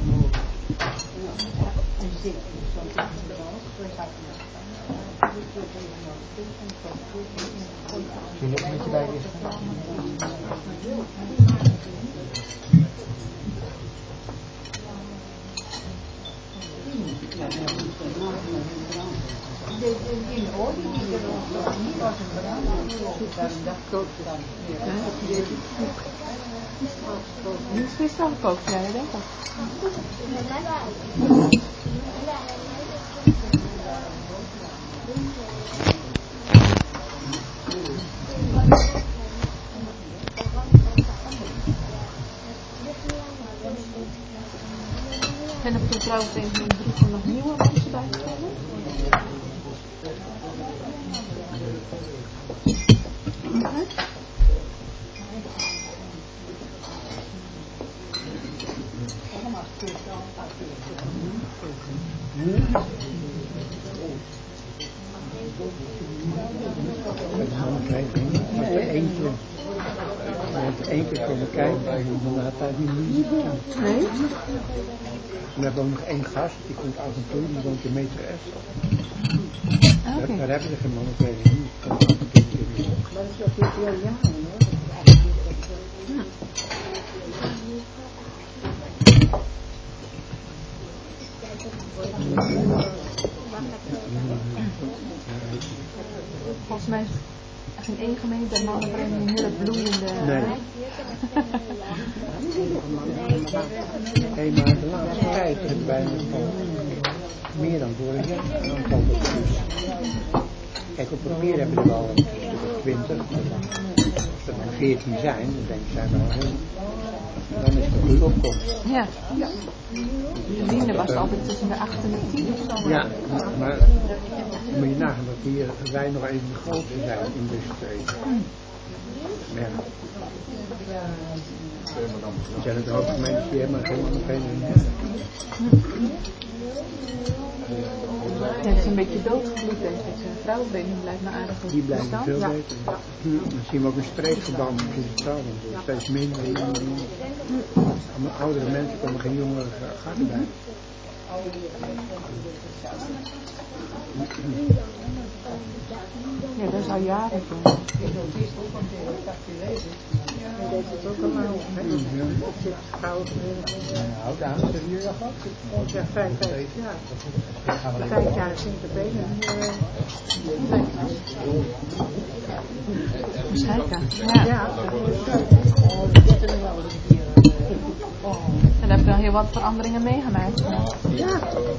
Kun je ook met je bij liggen? In de orde die er nog niet was een brand. Dat kookt dan. Nu is het gisteren gekookt, ja, denk ik. En heb ik er trouwens even een brief van nog nieuwe mensen bij gekomen. Dat is wel een klein ding. Als er eentje één keer komen kijken en dan laat daar die muziek aan. Nee? We hebben ook nog één gast, die komt af en toe, die woont in Meter S. Oké. Daar hebben ze geen man, dat weet ik niet. Maar dat is ook heel jaren, hoor. Volgens mij is in één gemeente de mannen brengen een hele bloeiende... Nee. Hey, maar de laatste tijd hebben wij meer dan vorig jaar een aantal dokters. Kijk, op papier hebben we er al 20. Als er maar 14 zijn, dan denk ik, zijn we al heel... Dan is het een goede opkomst. Ja. De Linde was altijd tussen de 8 en de 10 of zo. Ja, maar moet je nagaan dat hier wij nog even de grootste zijn in de streek. Ja. Er zijn het ook mensen die hebben geen Ja, het is een beetje doodgebloed, denk ik. Zijn vrouwenbenen blijft maar aardig goed. Die blijven bestaan. veel Ja. beter. Dan zien we ook een streekverband tussen de vrouwen. Steeds minder. Allemaal oudere mensen komen geen jongere gaten bij. Ja, dat is al jaren doen. En deze is ook allemaal, hè? Dat zit goud. Hoe dames hebben jullie al gehad? Ja, 5 jaar. 5 jaar sinds de benen. Kijken. Ja. Ja, En daar heb je wel heel wat veranderingen meegemaakt. ja.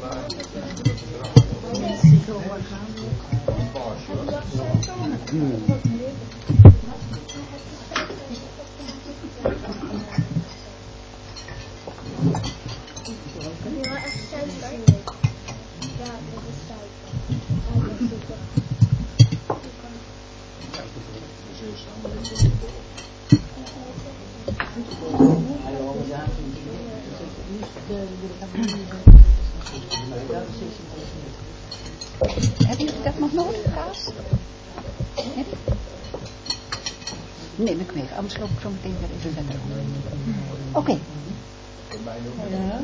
Heb je dat nog nodig, kaas? Nee? Neem ik mee, anders loop ik zo meteen weer even verder. Oké. Ja.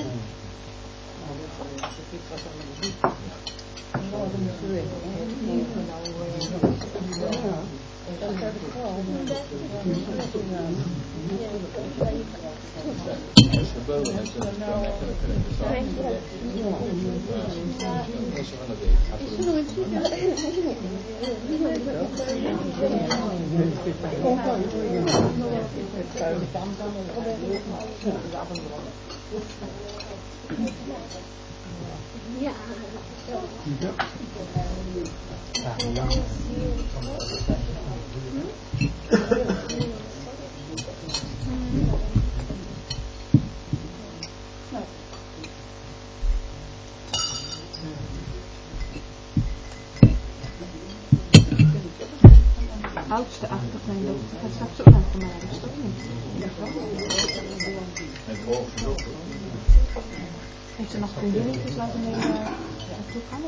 Oudste achterkleindochter gaat straks ook naar Gemaris, toch niet? Heeft ze nog vriendinnetjes laten mee naartoe gaan?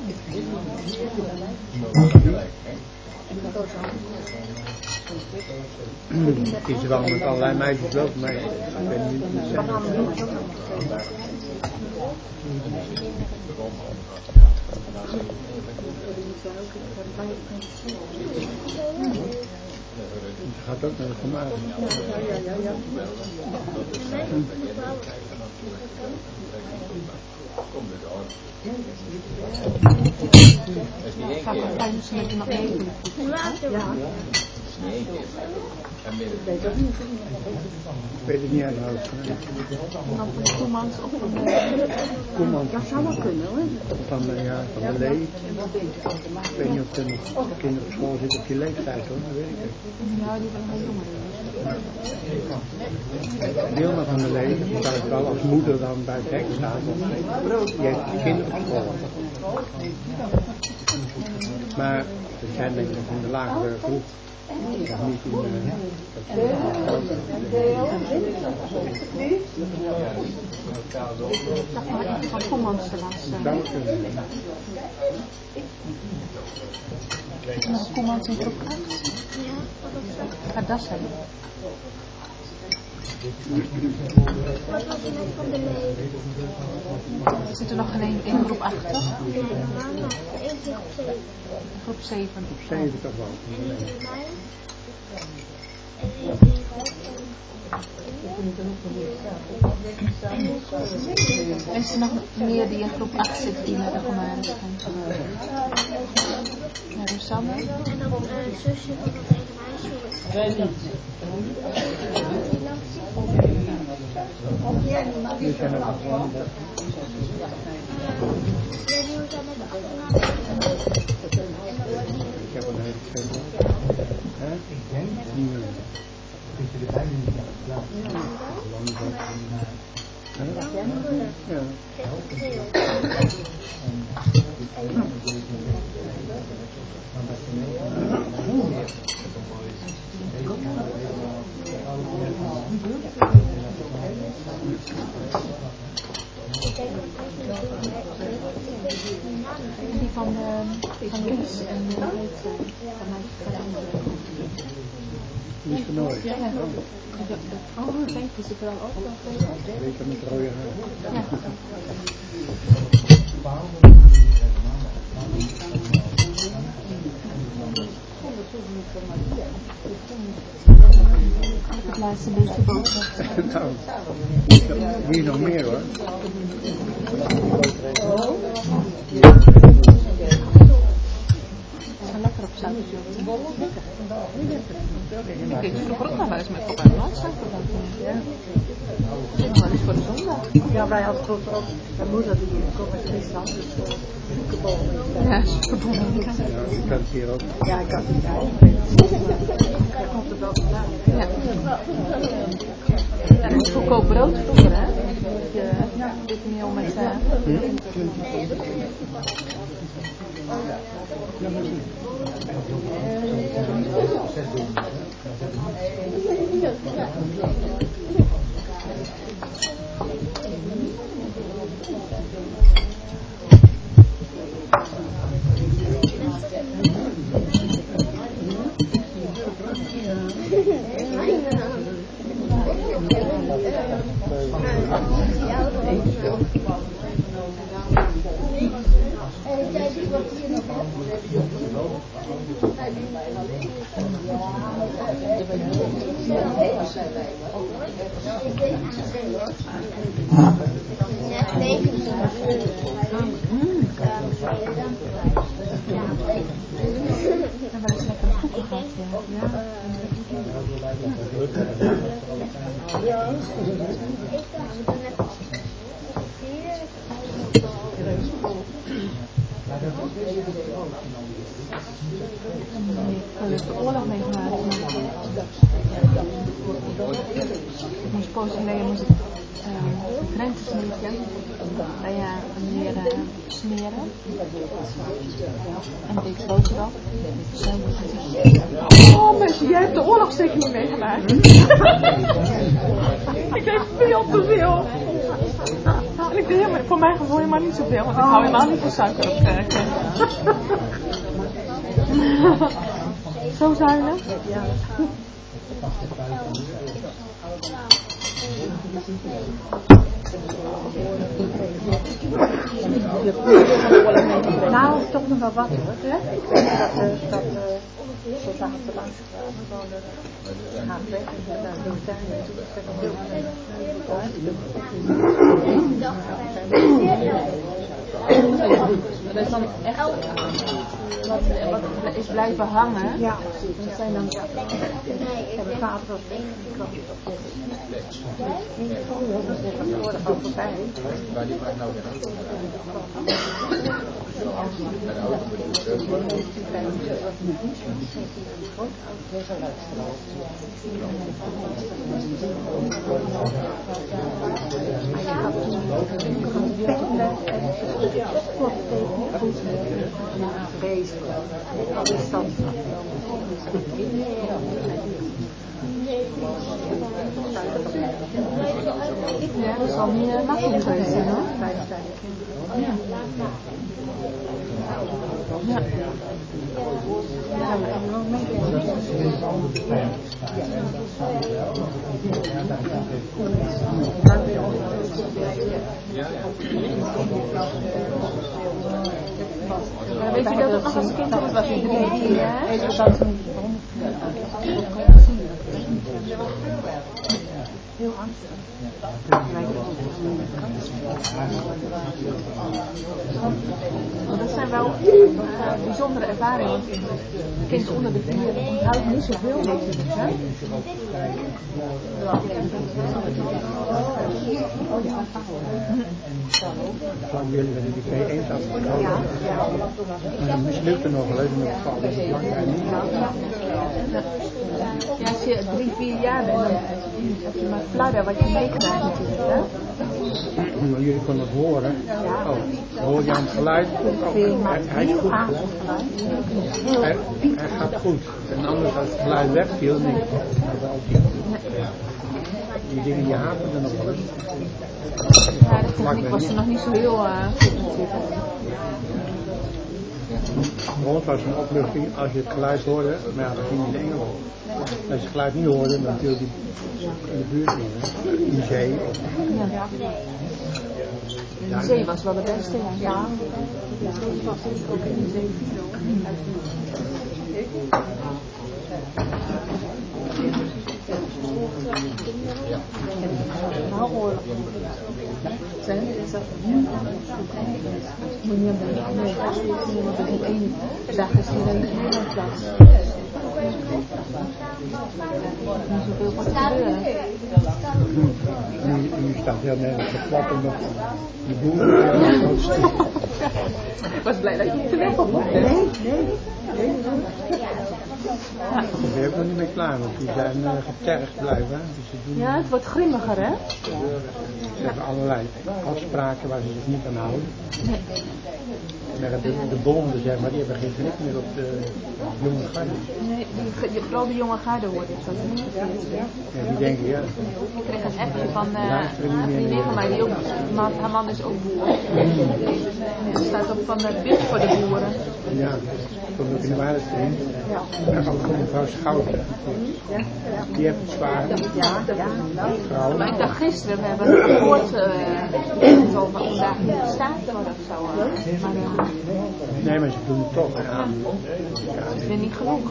Het is wel met allerlei meisjes lopen, maar ik weet niet wie het zijn. Ze gaat ook naar de Gemaris. Ja. Ga je misschien met iemand mee? Ja. Ik weet het niet uit mijn hoofd. Iemand van de Koemans of van de... Koeman. Dat zou wel kunnen, hoor. Van de Lee. Ik weet niet of er nog kinderen op school zitten op die leeftijd, hoor. Dat weet ik niet. Ja, die willen heel jongeren. Wilma van der Lee, die zou ik wel als moeder dan bij het hek staan. Die heeft kinderen op school. Maar ze zijn denk ik in de lagere groep. Niet in Van Koemans te laten. Nog Koemans in groep 8? Gaat dat zijn? Wat was er met van de leven? Er zit er nog geen één in groep 8, toch? Nee, mama. Eentje op 7. Groep 7. Op 7 toch wel. En die bij mij? En is er nog meer die in groep 8 zitten die naar de Romanen zijn gegaan? Ja, Rosanne. En dan een zusje van dat ene meisje. Wij niet. Die zijn ook gewoon. Ja, die zijn met de achternaam. Ik heb een hele veel. Ik denk dat je de bijna niet hebt gedaan. Ja. Die van Lies en van mij gaat Lies van Nooy. ja. Oh, ik denk dat ze er al ook nog geven. Zeker met rode haar. Ja. Het laatste beetje boter. Nou, hier nog meer hoor. Zo lekker op zout. Ik ging vroeger ook naar huis met papa en landsuiker. Ja. Dat is voor de zondag. Ja, wij hadden vroeger ook mijn moeder die komt uit Friesland, dus zoekenbollen. Ja, zoekenbollen. Ja, ik kan het hier ook. Ja, ik kan het daar komt het wel vandaan. Ja. En het goedkoop brood vroeger, hè? Dit meel met... de oorlog meegemaakt. Ik moest poos geleden krentensneetje bij meneer smeren. En deed boterham. Oh mensen, jij hebt de oorlog zeker niet meegemaakt. Ik deed veel te veel. En ik deed helemaal, voor mijn gevoel helemaal niet zoveel, want ik hou helemaal niet van suiker op krenten. Zo zuinig? Ja. Nou, toch nog wel wat hoor. Dat zaten te langs gekomen. Gaat weg en dan doe ik daar naartoe. Dat is dan echt wat is blijven hangen. Ja, dat zijn dan en mijn vader was weg. Ik kwam niet vroeger, dat is tegenwoordig al voorbij. Waar die vraag nou weer uit? Bij de auto bedoel Ja, dat is al niet makkelijk geweest, hoor. Ja. Ja. Maar weet je dat het nog als kind goed was in 3, hè? Heel angstig. Maar dat zijn wel bijzondere ervaringen. Een kind onder de 4 onthoudt niet zoveel. Hè? Lang willen we die 2-1 afgekomen. En dan mislukte nog wel even met vallen. Dat is belangrijk. Ja, als je 3-4 jaar bent, dan heb je maar fladder wat je meekrijgt natuurlijk, hè? Maar jullie konden het horen. Oh, hoor je aan het geluid? Oh, hij is goed. Hij gaat goed. En anders als het geluid wegviel, dan denk ik, die dingen die haperden nog wel eens. Ja, de techniek was er nog niet zo heel goed natuurlijk. Voor ons was het een opluchting als je het geluid hoorde, maar ja, dat ging in Engeland. Als je het geluid niet hoorde, dan viel die in de buurt in de zee. Ja. De zee was wel de beste, ja. Ook in de zee. Nou hoor. Zijn is dat moet niet aan de nee, want ik heb 1 dag is hier in Nederland plaats. Niet zoveel van te gebeuren. Nu staat heel nergens te klappen met die boeren. Ik was blij dat je niet te veel van mocht. Nee. Daar ben ik nog niet mee klaar, want die zijn getergd blijven. Dus ja, het wordt grimmiger, hè? Ze hebben allerlei afspraken waar ze zich niet aan houden. Nee. De bonden, zeg maar, die hebben geen grip meer op de jonge garde. Nee, vooral de jonge garde hoort ik zo. Ja, die denken, ja. Ik kreeg een appje van een vriendin van mij, die ook, haar man is ook boer. Er staat op van bid voor de boeren. Ja, dat komt ook in de waarheidsdring. Ja, ook gewoon mevrouw Schouten. Die heeft het zwaar. Vrouw. Maar ik dacht gisteren, we hebben een akkoord om daar niet te staan te worden of zo. Maar, nee, maar ze doen het toch. Ja. Ik ben niet genoeg.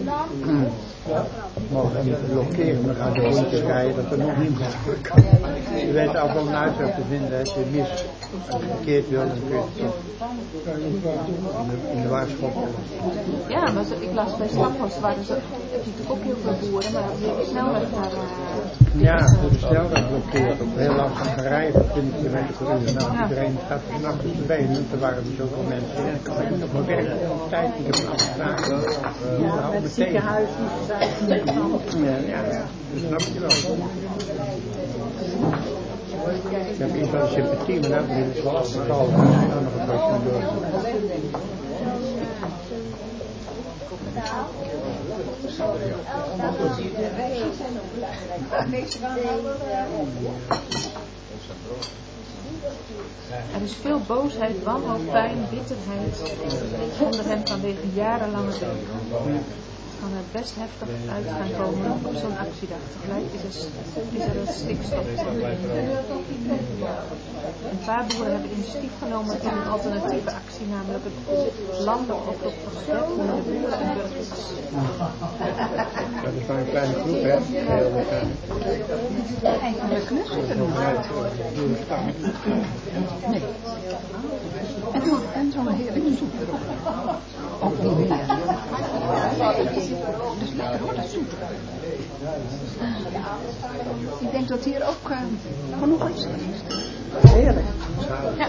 Mogen niet blokkeren, dan gaan de rondjes rijden dat er nog niet mogelijk kan. Je weet al wel een uitweg te vinden als je mis verkeerd wil, dan kun je het toch in de waar schoppen. Ja, maar ik las bij Stamhorst waren ze natuurlijk ook heel veel boeren, maar de snelweg daar. Ja, voor de snelweg blokkeert op heel langzaam gaan rijden van 20 km per uur. Nou, iedereen gaat vanaf de benen, en er waren dus zoveel mensen in. En ik kan ook nog maar werken op tijd, ik heb een afspraak. Ja, het ziekenhuis niet zijn. Ja, dat snap je wel. Ik heb iets van sympathie, maar daar ben ik wel afgekomen. En dan nog een beetje door. Er is veel boosheid, wanhoop, pijn, bitterheid onder hem vanwege jarenlange werk. Het kan er best heftig uit gaan komen op zo'n actiedag. Tegelijk is er een stikstof. Een paar boeren hebben initiatief genomen tot een alternatieve actie, namelijk het landelijk oproep voor geweld onder de boeren en burgers. Dat is maar een kleine groep, hè? Eigenlijk lukt het niet. Nee. En zo'n heerlijke soep erop. Ook niet meer. Dus lekker hoor, dat soep. Ik denk dat hier ook genoeg is geweest. Heerlijk. Ja.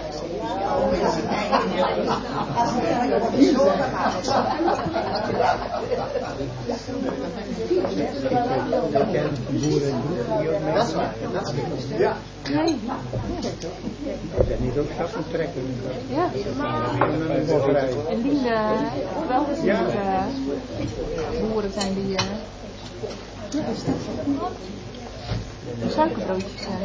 Ik ken boeren en boeren die ook mee. Ja. Nee. Dat niet ook stappen trekken. Ja. En die wel boeren zijn die suikerbroodjes zijn.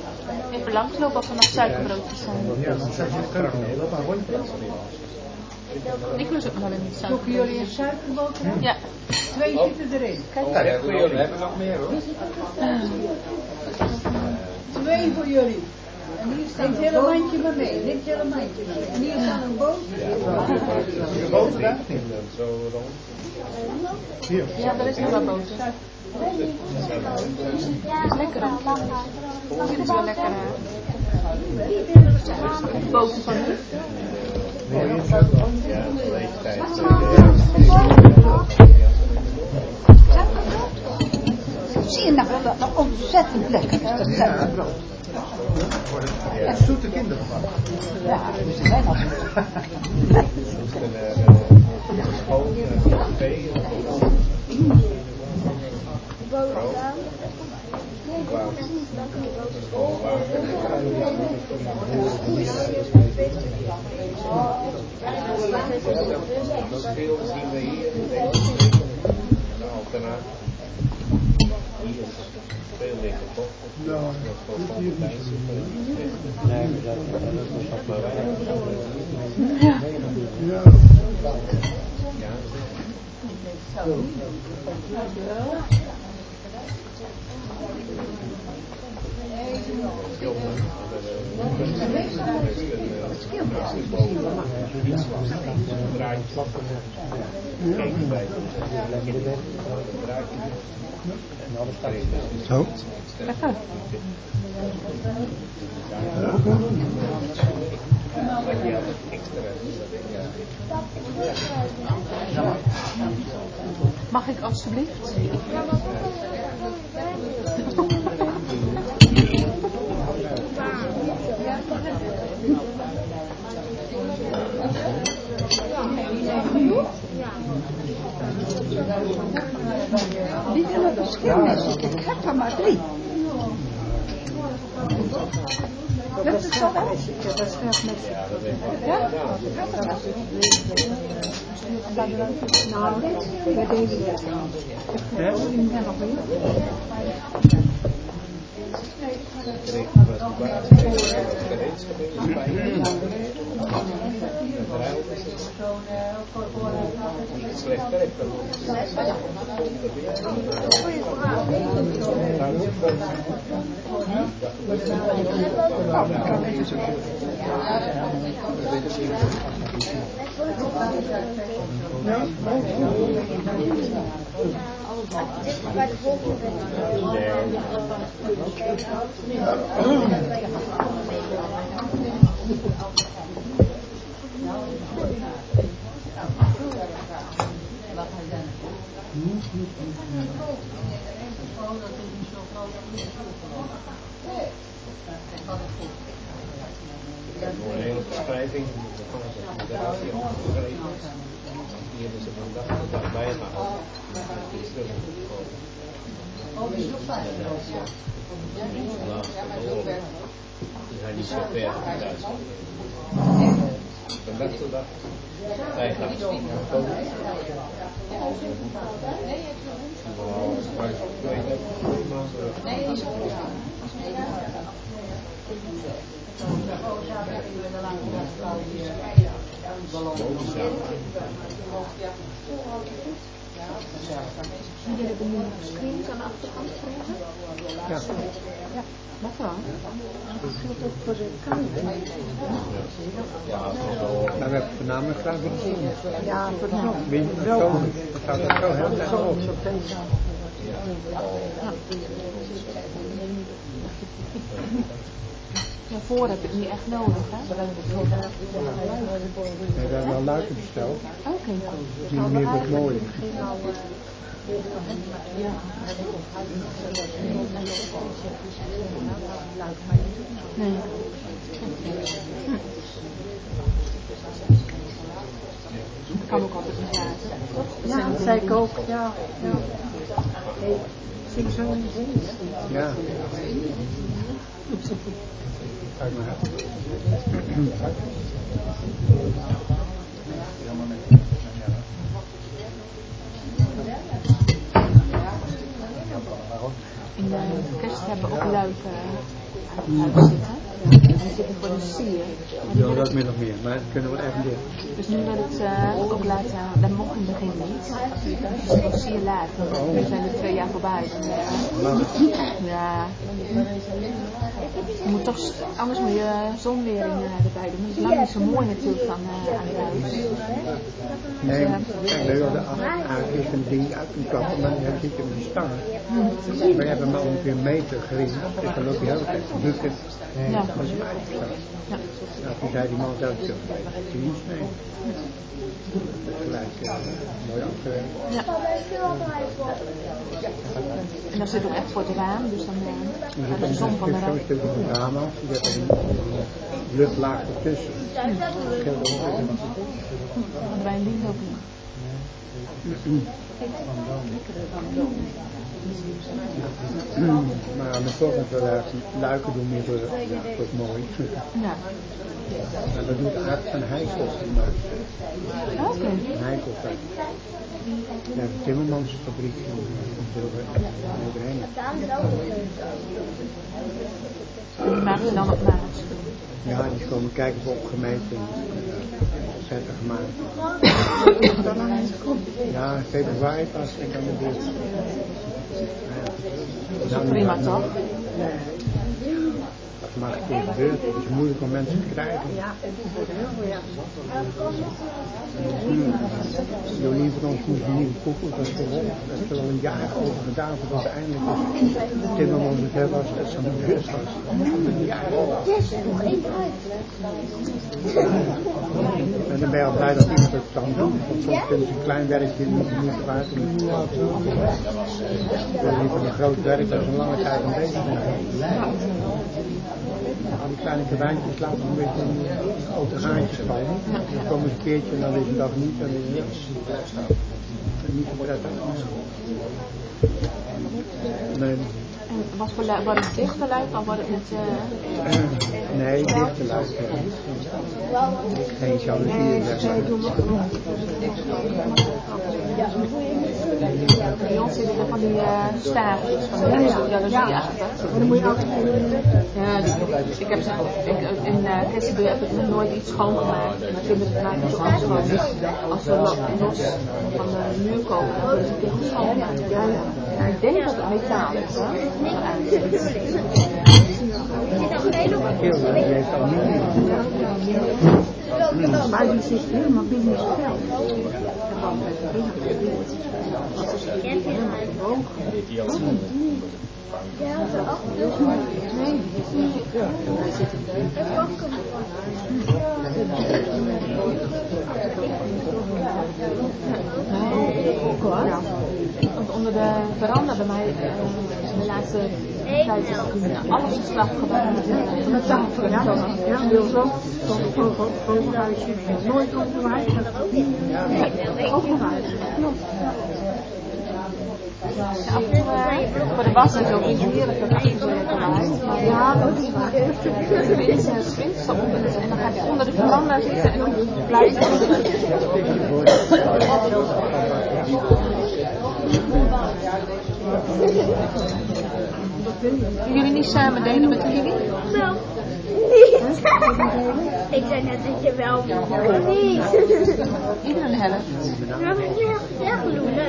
Even langslopen of er nog suikerbroodjes zijn. Ja, dat is een Ik lust ook nog wel in het suiker. Zoeken jullie een suikerboter? Ja. 2 zitten erin. Kijk, Oh, we hebben nog meer hoor. 2 voor jullie. En hier staat een hele mandje maar mee. Neem het hele mandje mee. En hier staat een boot. De boter daar? Zo rond. Ja, er is nog wel boter. Is lekker. Dit is wel lekker. Boter van nu. Ja, leeftijd. Zie je nou wel dat nou ontzettend lekker is, dat suikerbrood. Ja, zoete kindergemak. Ja, dus die zijn al zo. school, thee. Dat veel zien we hier in deze de alternatie. Hier is veel meer gekocht. Ja, dat is voor de mensen. Nee, dat is maar weinig. Zo. Mag ik alstublieft? Die kunnen de schilmesjes. Ik heb er maar 3. Dat is zo wel. Dat is scherpmesje. Ja? Nou, bij deze net. Bij de volgende Een hele beschrijving van de federatie opgeschreven. Hier hebben ze vandaag de dag bijgehouden. Die is er gekomen. Oh, die is nog 5 Die zijn niet zo ver in Duitsland. Vandaag de dag bijgehouden. Jullie hebben nu nog screens aan de achterkant gekregen? Ja. Wat dan? Dat geldt ook voor de kant. Maar we hebben voornamelijk graag de zon. Ja, voor de zon. Dat gaat ook zo heel erg op. Ja, voor heb ik niet echt nodig, hè? We hebben wel luiken besteld. Oké. Die meneer wordt mooi. Ja. Nee. Dat kan ook altijd niet laten. Ja, dat zei ik ook. Ja. Hey, zing zo in zin. Ja. Kijk maar. In de kerst hebben we ook luiken zitten. zitten voor de sier. Ja, dat min of meer, maar dat kunnen we even doen. Dus nu wil ik ze ook laten, dat mocht in het begin niet. Dus het was sier laat. Nu zijn er 2 jaar voorbij. Ja. Je moet toch, anders moet je zonwering erbij doen. Dat is lang niet zo mooi natuurlijk van aan het huis. Nee, kijk, we wilden eigenlijk een ding uit kunnen kappen, maar dan zit je met die stangen. Maar je hebt hem al ongeveer een meter gering, dus dan loop je heel tijd te bukken. Ja. Dat is maar uitgestaan. Nou, toen zei die man zelf, ik heb niets mee. Dat is gelijk mooi afgewerkt. Ja. En dat zit ook echt voor het raam, dus dan gaat de zon van de raam. Zo'n stuk van het raam af, je hebt er een luchtlaag ertussen. Want wij liegen ook niet. Maar aan de voorkant wel luiken doen meer dat is mooi. Ja. Maar dat doet Aart van Heijkoff gemaakt. Oké. Heijkoff. Ja, de Timmermansfabriek overheen. En die maken ze dan op maat. Ja, die komen kijken op gemeten zetten gemaakt. Ja, in februari pas en dan de beurt. Dat is ook prima toch? Dat mag een keer gebeuren. Het is moeilijk om mensen te krijgen. Ja, het is heel moeilijk. Jolien van ons moest een nieuwe koepel, dat is geholpen. Dat heeft er al een jaar over gedaan voordat uiteindelijk de Timmermans het hebben was dat ze aan de beurt was. Een jaar over. En dan ben je al blij dat iemand het kan doen. Want soms vinden ze een klein werkje niet de moeite waard. Jolien van een groot werk, dat is een lange tijd aan bezig. Al die kleine terwijntjes laten een beetje een open haantje vallen. Dan komen ze een keertje en dan is een dag niet. En dan is het niet zo prettig. Nee. En wat voor luid? Wordt het dichte luid of wordt het met... Nee, dichte luid. Geen jaloezieën. Bij ons zitten er van die staafjes, van die jaloezie achter. Dan moet je altijd ja, ik heb ze in Kesselby heb ik nog nooit iets schoongemaakt. Maar kinderen maken ze ook schoon. Als we los van de muur komen, dan worden ze een keer goed schoongemaakt. Ja, ik denk dat het metaal is, hoor. Maar die zit helemaal binnen zijn vel. Want onder de veranda bij mij de laatste tijd is alles geslacht gebruikt met tafel. Ja, wil zo. Zo'n huisje. Nooit overheid. Overheid. Af en toe voor de was is ook iets heerlijker dan zo lekker uit. Maar ja, dat is waar. De wind zo onder en dan gaat hij onder de veranda zitten en dan blijft jullie niet samen delen met jullie? Nou, niet. Ik zei net dat je wel niet. Ieder een helft. Ja, maar je hebt echt Loene.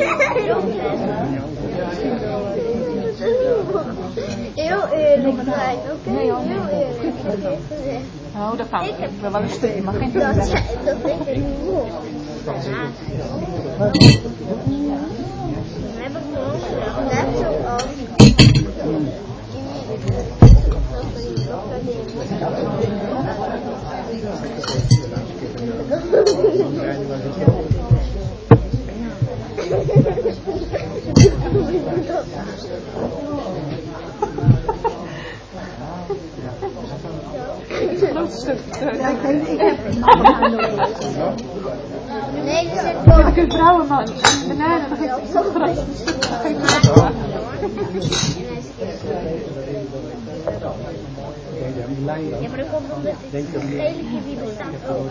Heel eerlijk zijn, oké? Heel eerlijk. Oh, dat kan. Ik heb wel een stukje, maar geen dat ik er niet hoor. We hebben gewoon net zoals nee, er zit wel een vrouwenman. Bananen, dat heeft zo'n groot stuk. Ja, maar dat komt omdat het gele kiwi bestaat ook.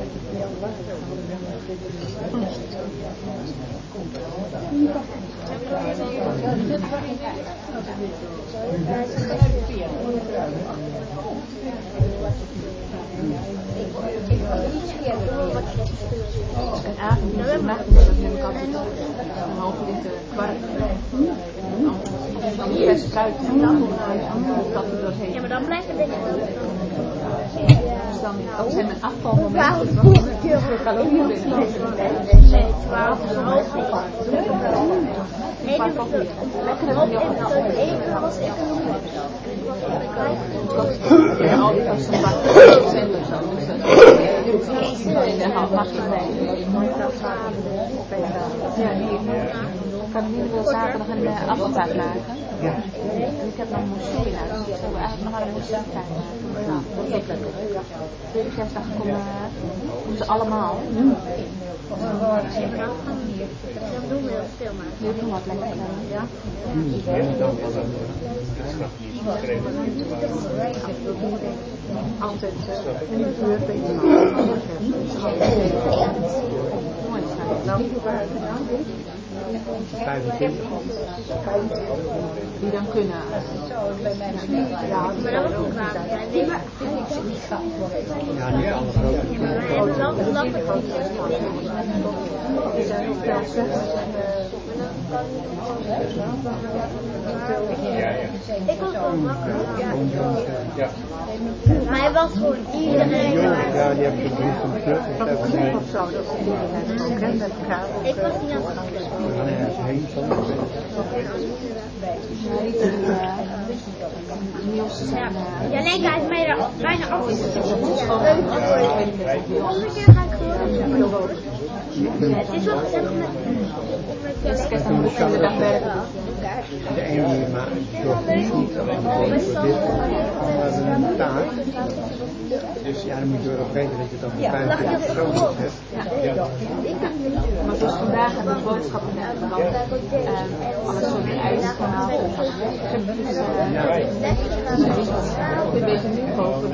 Een avonddienst en nachtdienst, dat neem ik altijd op. Een halve liter kwark. Dan vers fruit en dan dat er doorheen. Ja, maar dan blijft het beetje Dus dan, dat zijn mijn afvalmomenten. Hoeveel calorieën binnen? Nee, 12 Nee, lekker dat je tot 1 was ik en al die kosten $8 of zo. Dus dat is in de hand makkelijk mee. Ja, ik kan in ieder geval zaterdag een afvaltaart maken. Ja. Ik heb nog een moesje in huis. Ik zou eigenlijk nog wel een moesje taart maken. Nou, dat is ook lekker. Tweede kerstdag komen ze allemaal. Dan doen we heel veel maar. Heel veel wat lekker. Ja. Altijd een uur beter. Mooi. Die dan kunnen. Ja, maar dat was ook waar. Ja, niet alle grote. We hebben wel de lappen van die ik was wel wakker. Ja. Maar hij was gewoon iedereen. Ja, die hebben een van de club. Ik was niet aan het club. Heen zo. Ja, nee, hij is mij daar bijna af. Volgende keer ga ik gewoon. Het is wel gezellig met de ene die maakt niet een taart. Dus ja, dan moet je wel weten dat je het over 25 personen hebt. Maar zoals vandaag hebben we boodschappen gedaan. Alles zo die ijs vanaf. Ik weet het nu kopen.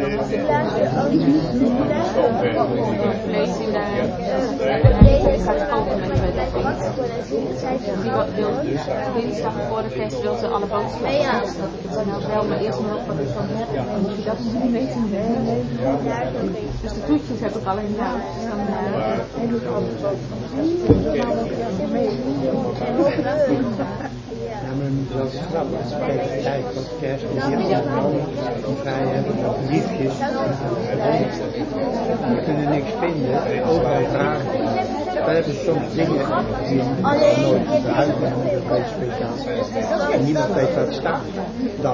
Vlees in ik ga het kopen met de dinsdag voor de kerst wil ze alle boodschappen. Ja. Nou wel, maar eerst maar op wat ik van heb. Dan moet je dat niet weten. Dus de toetjes heb ik al in huis. Ja, maar dat is grappig. Kijk, wat kerst is hier die vrij hebben nog liefjes. Die kunnen niks vinden, overal vragen. We hebben soms dingen die nooit gebruiken, nooit speciaal. En niemand weet wat staat. Dan.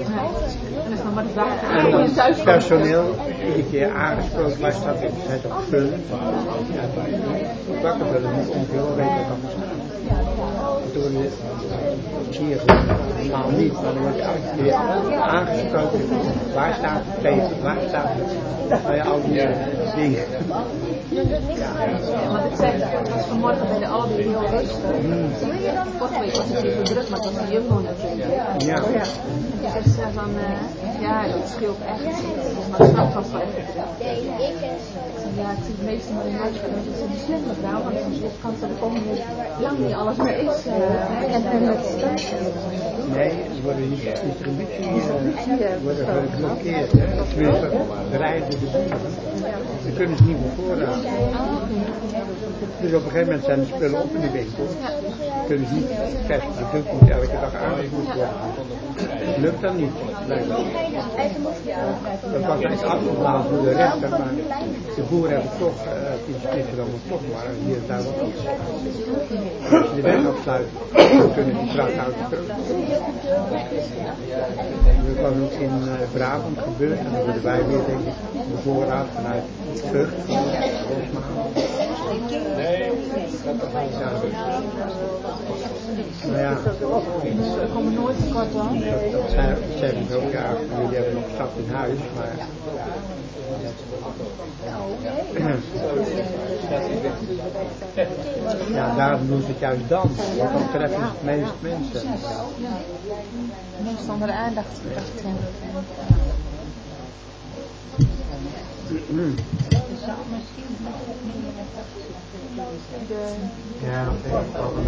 En dan personeel iedere keer aangesproken, waar staat het? Het op vullen. Wakker vullen moet ongeveer wel weten wat er staat. Door de hier normaal niet, maar dan word je elke keer aangesproken. Waar staat het peper? Waar staat het? Nou ja, al die dingen. Ja, want ik zei, het was vanmorgen bij de Aldi heel rustig. Vorige week was het even druk, maar het was een Jumbo natuurlijk. Ja. Ik zei van, ja, dat scheelt echt. Maar het snap was wel even druk. Ja, ik zie het meeste maar in huis kunnen. Dat is een slim mevrouw, want de kans dat ik ook lang niet alles meer is. Nee, ze worden niet distributie worden geblokkeerd. Tenminste, bereiden de buren. Ze kunnen ze niet meer voorraden. Dus op een gegeven moment zijn de spullen op in de winkel. Kunnen ze niet krijgen. Het product moet elke dag aangevoerd worden. Het lukt dan niet. Dat was eigenlijk afgeblazen door de rechter, maar de boeren hebben toch, die splitsen dan wel toch maar hier en daar wat op. Als ze de weg afsluiten, dan kunnen die vrachtauto's terug. Dat was ook in Brabant gebeurd en dan worden wij weer denk ik de voorraad vanuit Vught, Rosmalen. Nou ja, we komen nooit tekort dan. dat zeggen ze ook, ja, jullie hebben nog zat in huis, maar ja, daarom doen ze het juist dan, want dan treffen ze het meest mensen. Moest onder de aandacht gebracht zijn. Ja, dat denk ik ook.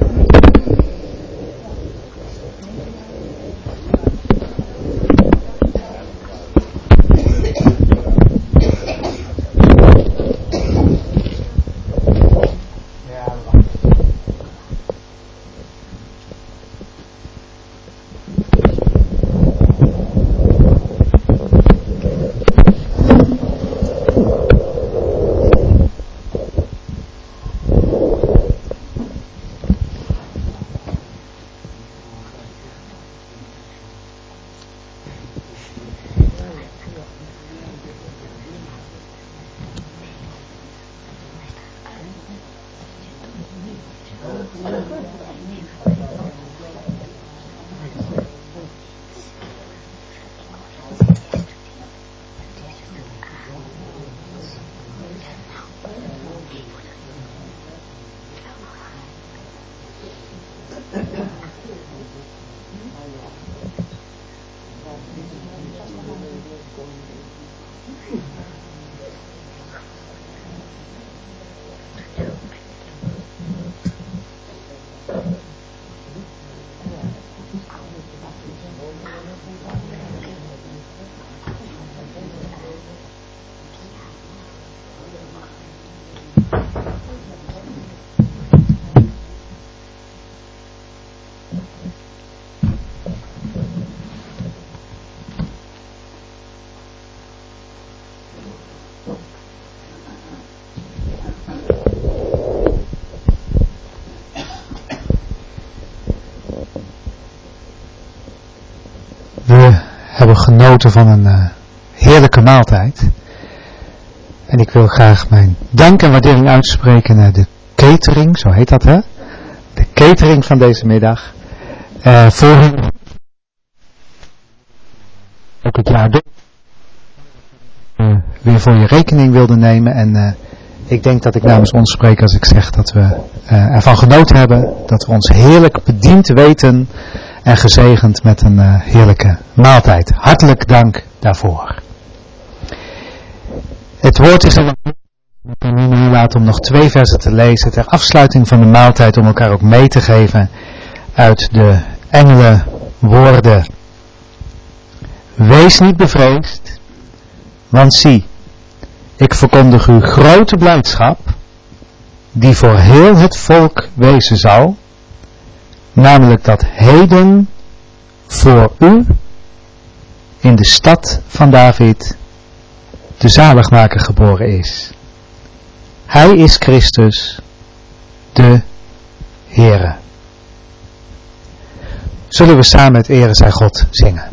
We hebben genoten van een heerlijke maaltijd. En ik wil graag mijn dank en waardering uitspreken naar de catering, zo heet dat hè? De catering van deze middag. Voor ook het jaar door weer voor je rekening wilde nemen. En ik denk dat ik namens ons spreek als ik zeg dat we ervan genoten hebben. Dat we ons heerlijk bediend weten en gezegend met een heerlijke maaltijd. Hartelijk dank daarvoor. Het woord is er. Ik kan nu nalaten om nog 2 versen te lezen ter afsluiting van de maaltijd, om elkaar ook mee te geven uit de engelenwoorden. Wees niet bevreesd, want zie, ik verkondig u grote blijdschap, die voor heel het volk wezen zal, namelijk dat heden voor u in de stad van David de zaligmaker geboren is. Hij is Christus, de Heere. Zullen we samen het Ere zij God zingen?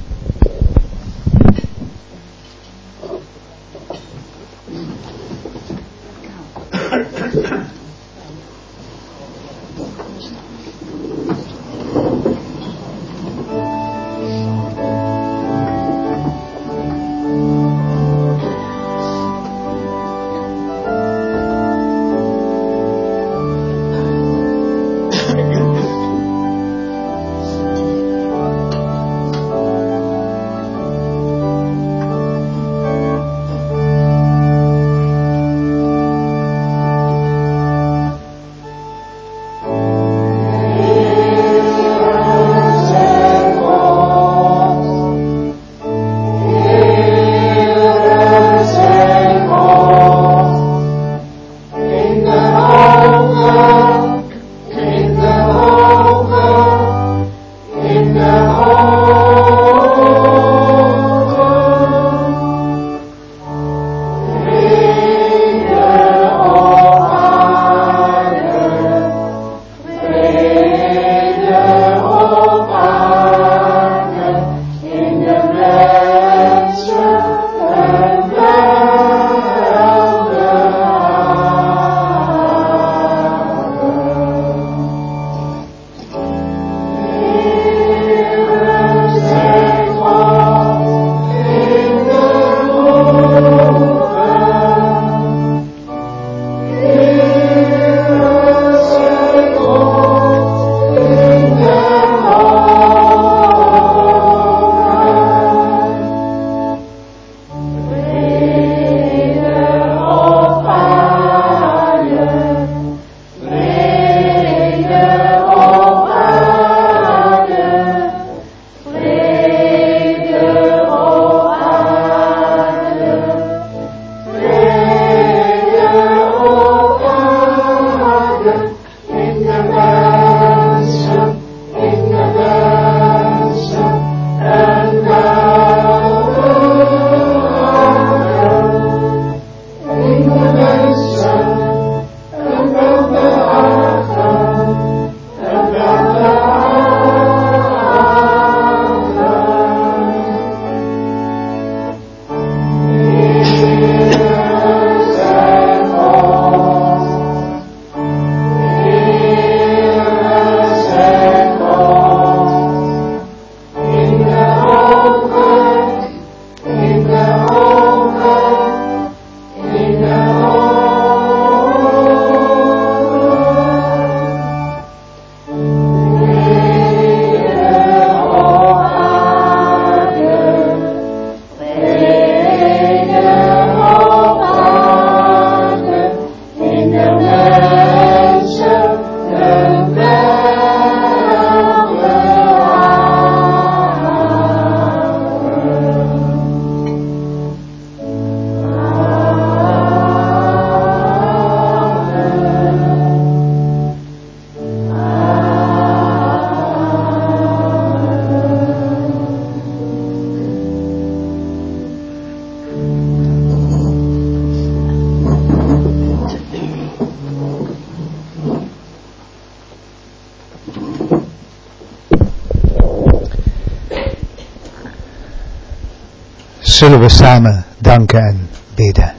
Zullen we samen danken en bidden.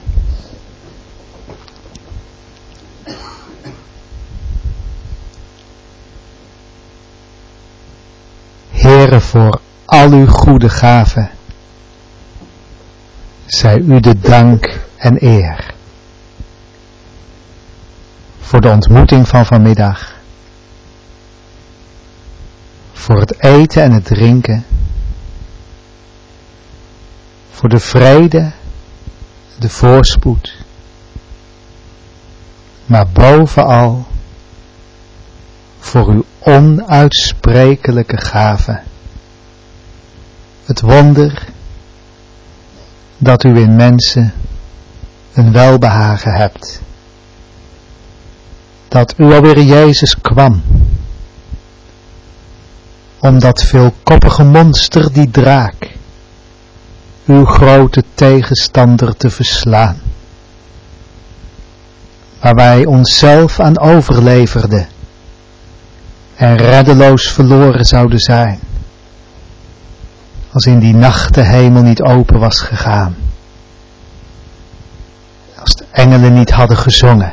Heere, voor al uw goede gaven, zij u de dank en eer. Voor de ontmoeting van vanmiddag. Voor het eten en het drinken. Voor de vrede, de voorspoed. Maar bovenal voor uw onuitsprekelijke gave. Het wonder dat u in mensen een welbehagen hebt. Dat u alweer Jezus kwam. Om dat veelkoppige monster, die draak, uw grote tegenstander te verslaan. Waar wij onszelf aan overleverden en reddeloos verloren zouden zijn, als in die nacht de hemel niet open was gegaan, als de engelen niet hadden gezongen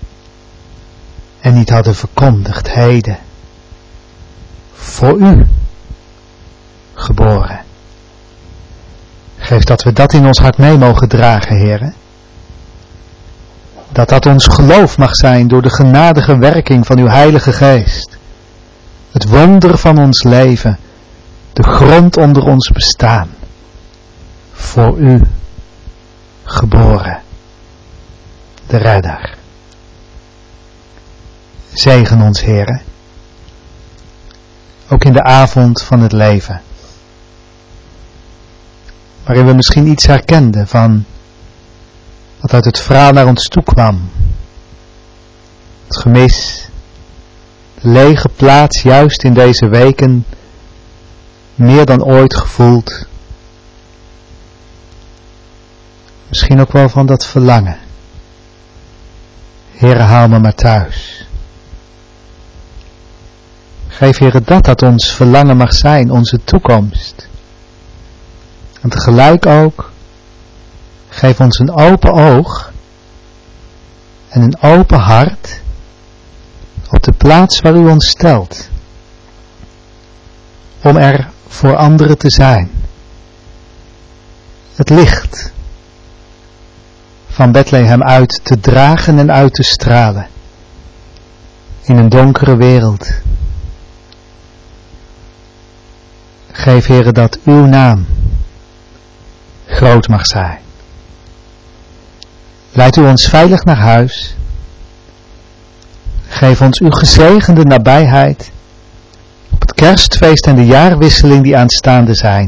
en niet hadden verkondigd: heden, voor u geboren. Geef dat we dat in ons hart mee mogen dragen, Heere. Dat dat ons geloof mag zijn door de genadige werking van uw Heilige Geest. Het wonder van ons leven, de grond onder ons bestaan. Voor u geboren, de Redder. Zegen ons, Heere. Ook in de avond van het leven. Waarin we misschien iets herkenden van wat uit het verhaal naar ons toe kwam. Het gemis, de lege plaats juist in deze weken meer dan ooit gevoeld. Misschien ook wel van dat verlangen. Heere, haal me maar thuis. Geef, Heere, dat ons verlangen mag zijn, onze toekomst. En tegelijk ook, geef ons een open oog en een open hart op de plaats waar u ons stelt. Om er voor anderen te zijn. Het licht van Bethlehem uit te dragen en uit te stralen. In een donkere wereld. Geef, Heere, dat uw naam groot mag zijn. Leid u ons veilig naar huis. Geef ons uw gezegende nabijheid op het kerstfeest en de jaarwisseling die aanstaande zijn.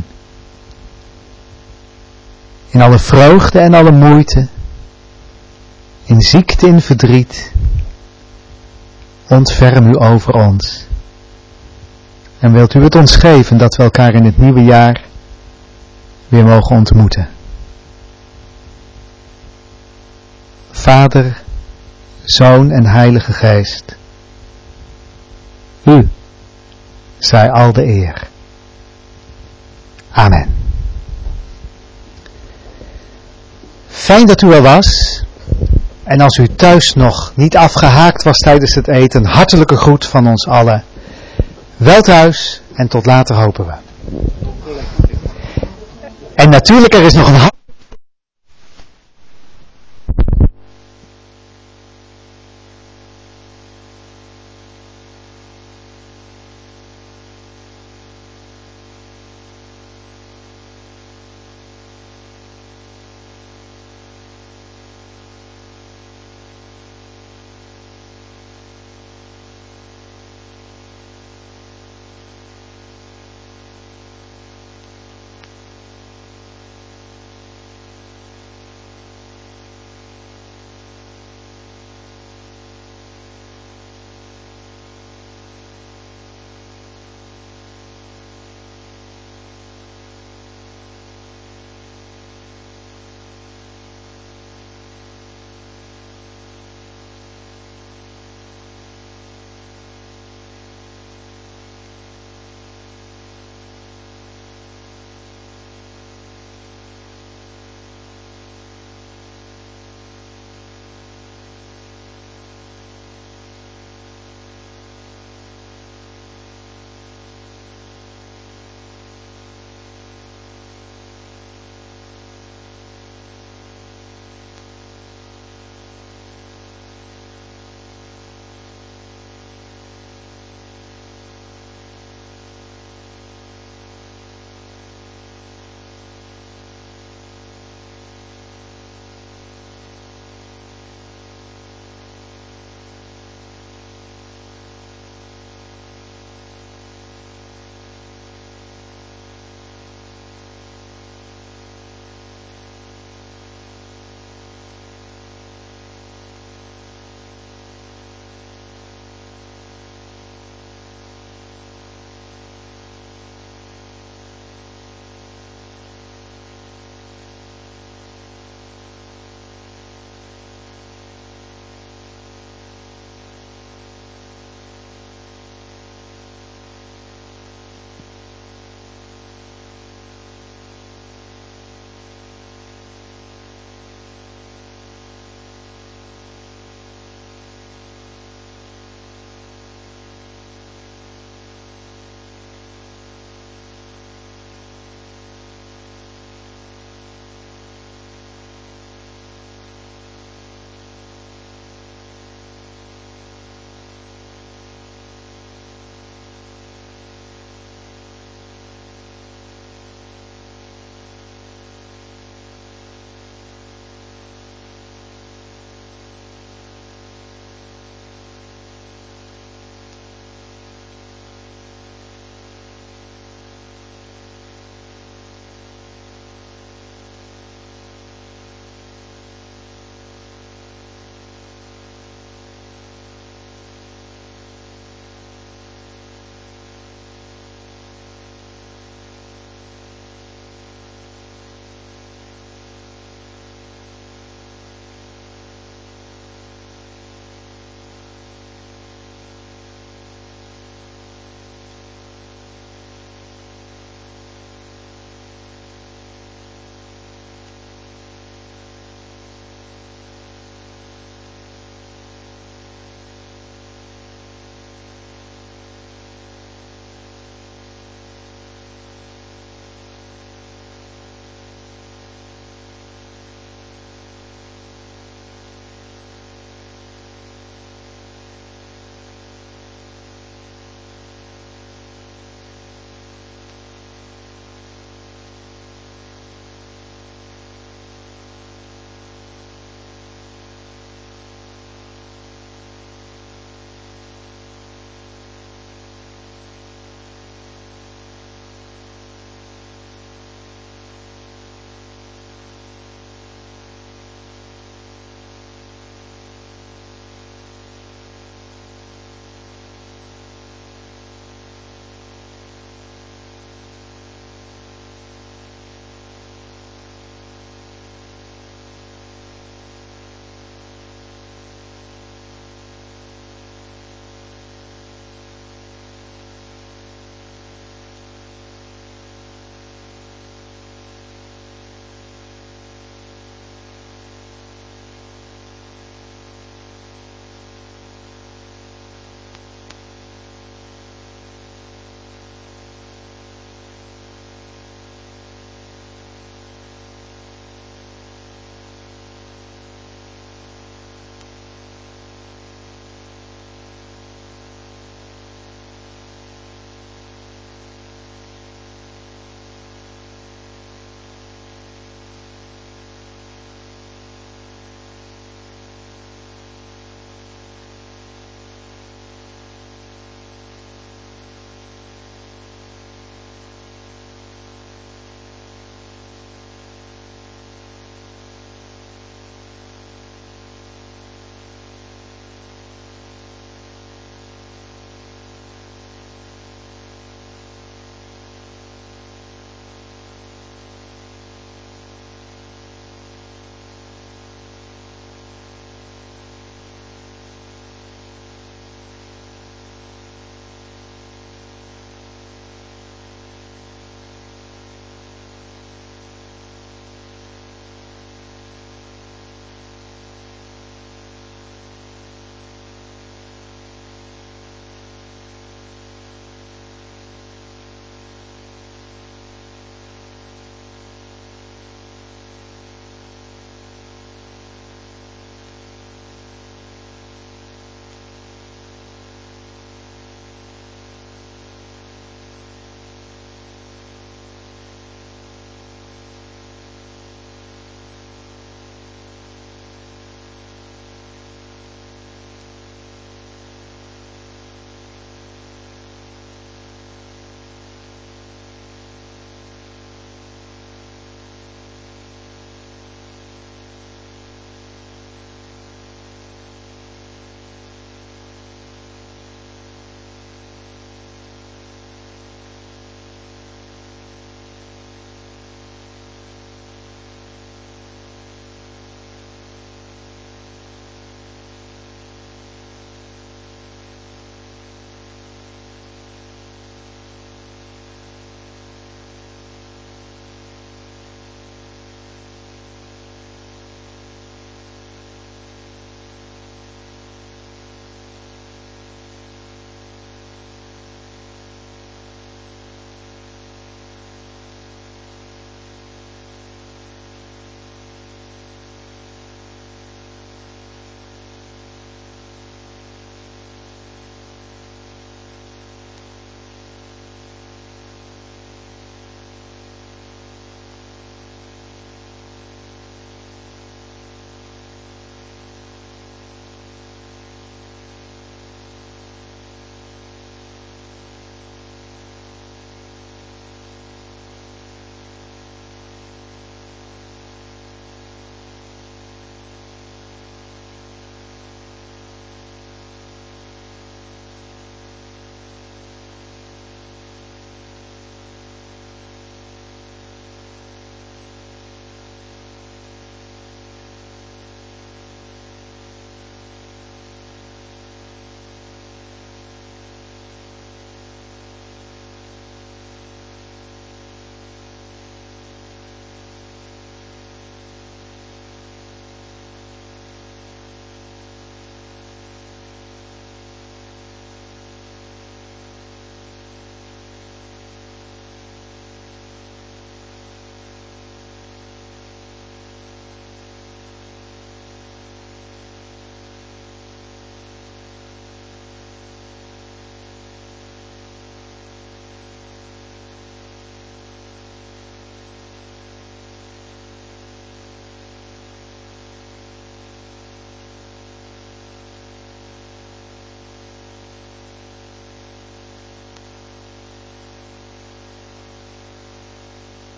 In alle vreugde en alle moeite, in ziekte, in verdriet, ontferm u over ons. En wilt u het ons geven dat we elkaar in het nieuwe jaar weer mogen ontmoeten. Vader, Zoon en Heilige Geest, u zij al de eer. Amen. Fijn dat u er was. En als u thuis nog niet afgehaakt was tijdens het eten, hartelijke groet van ons allen. Wel thuis en tot later hopen we. En natuurlijk, er is nog een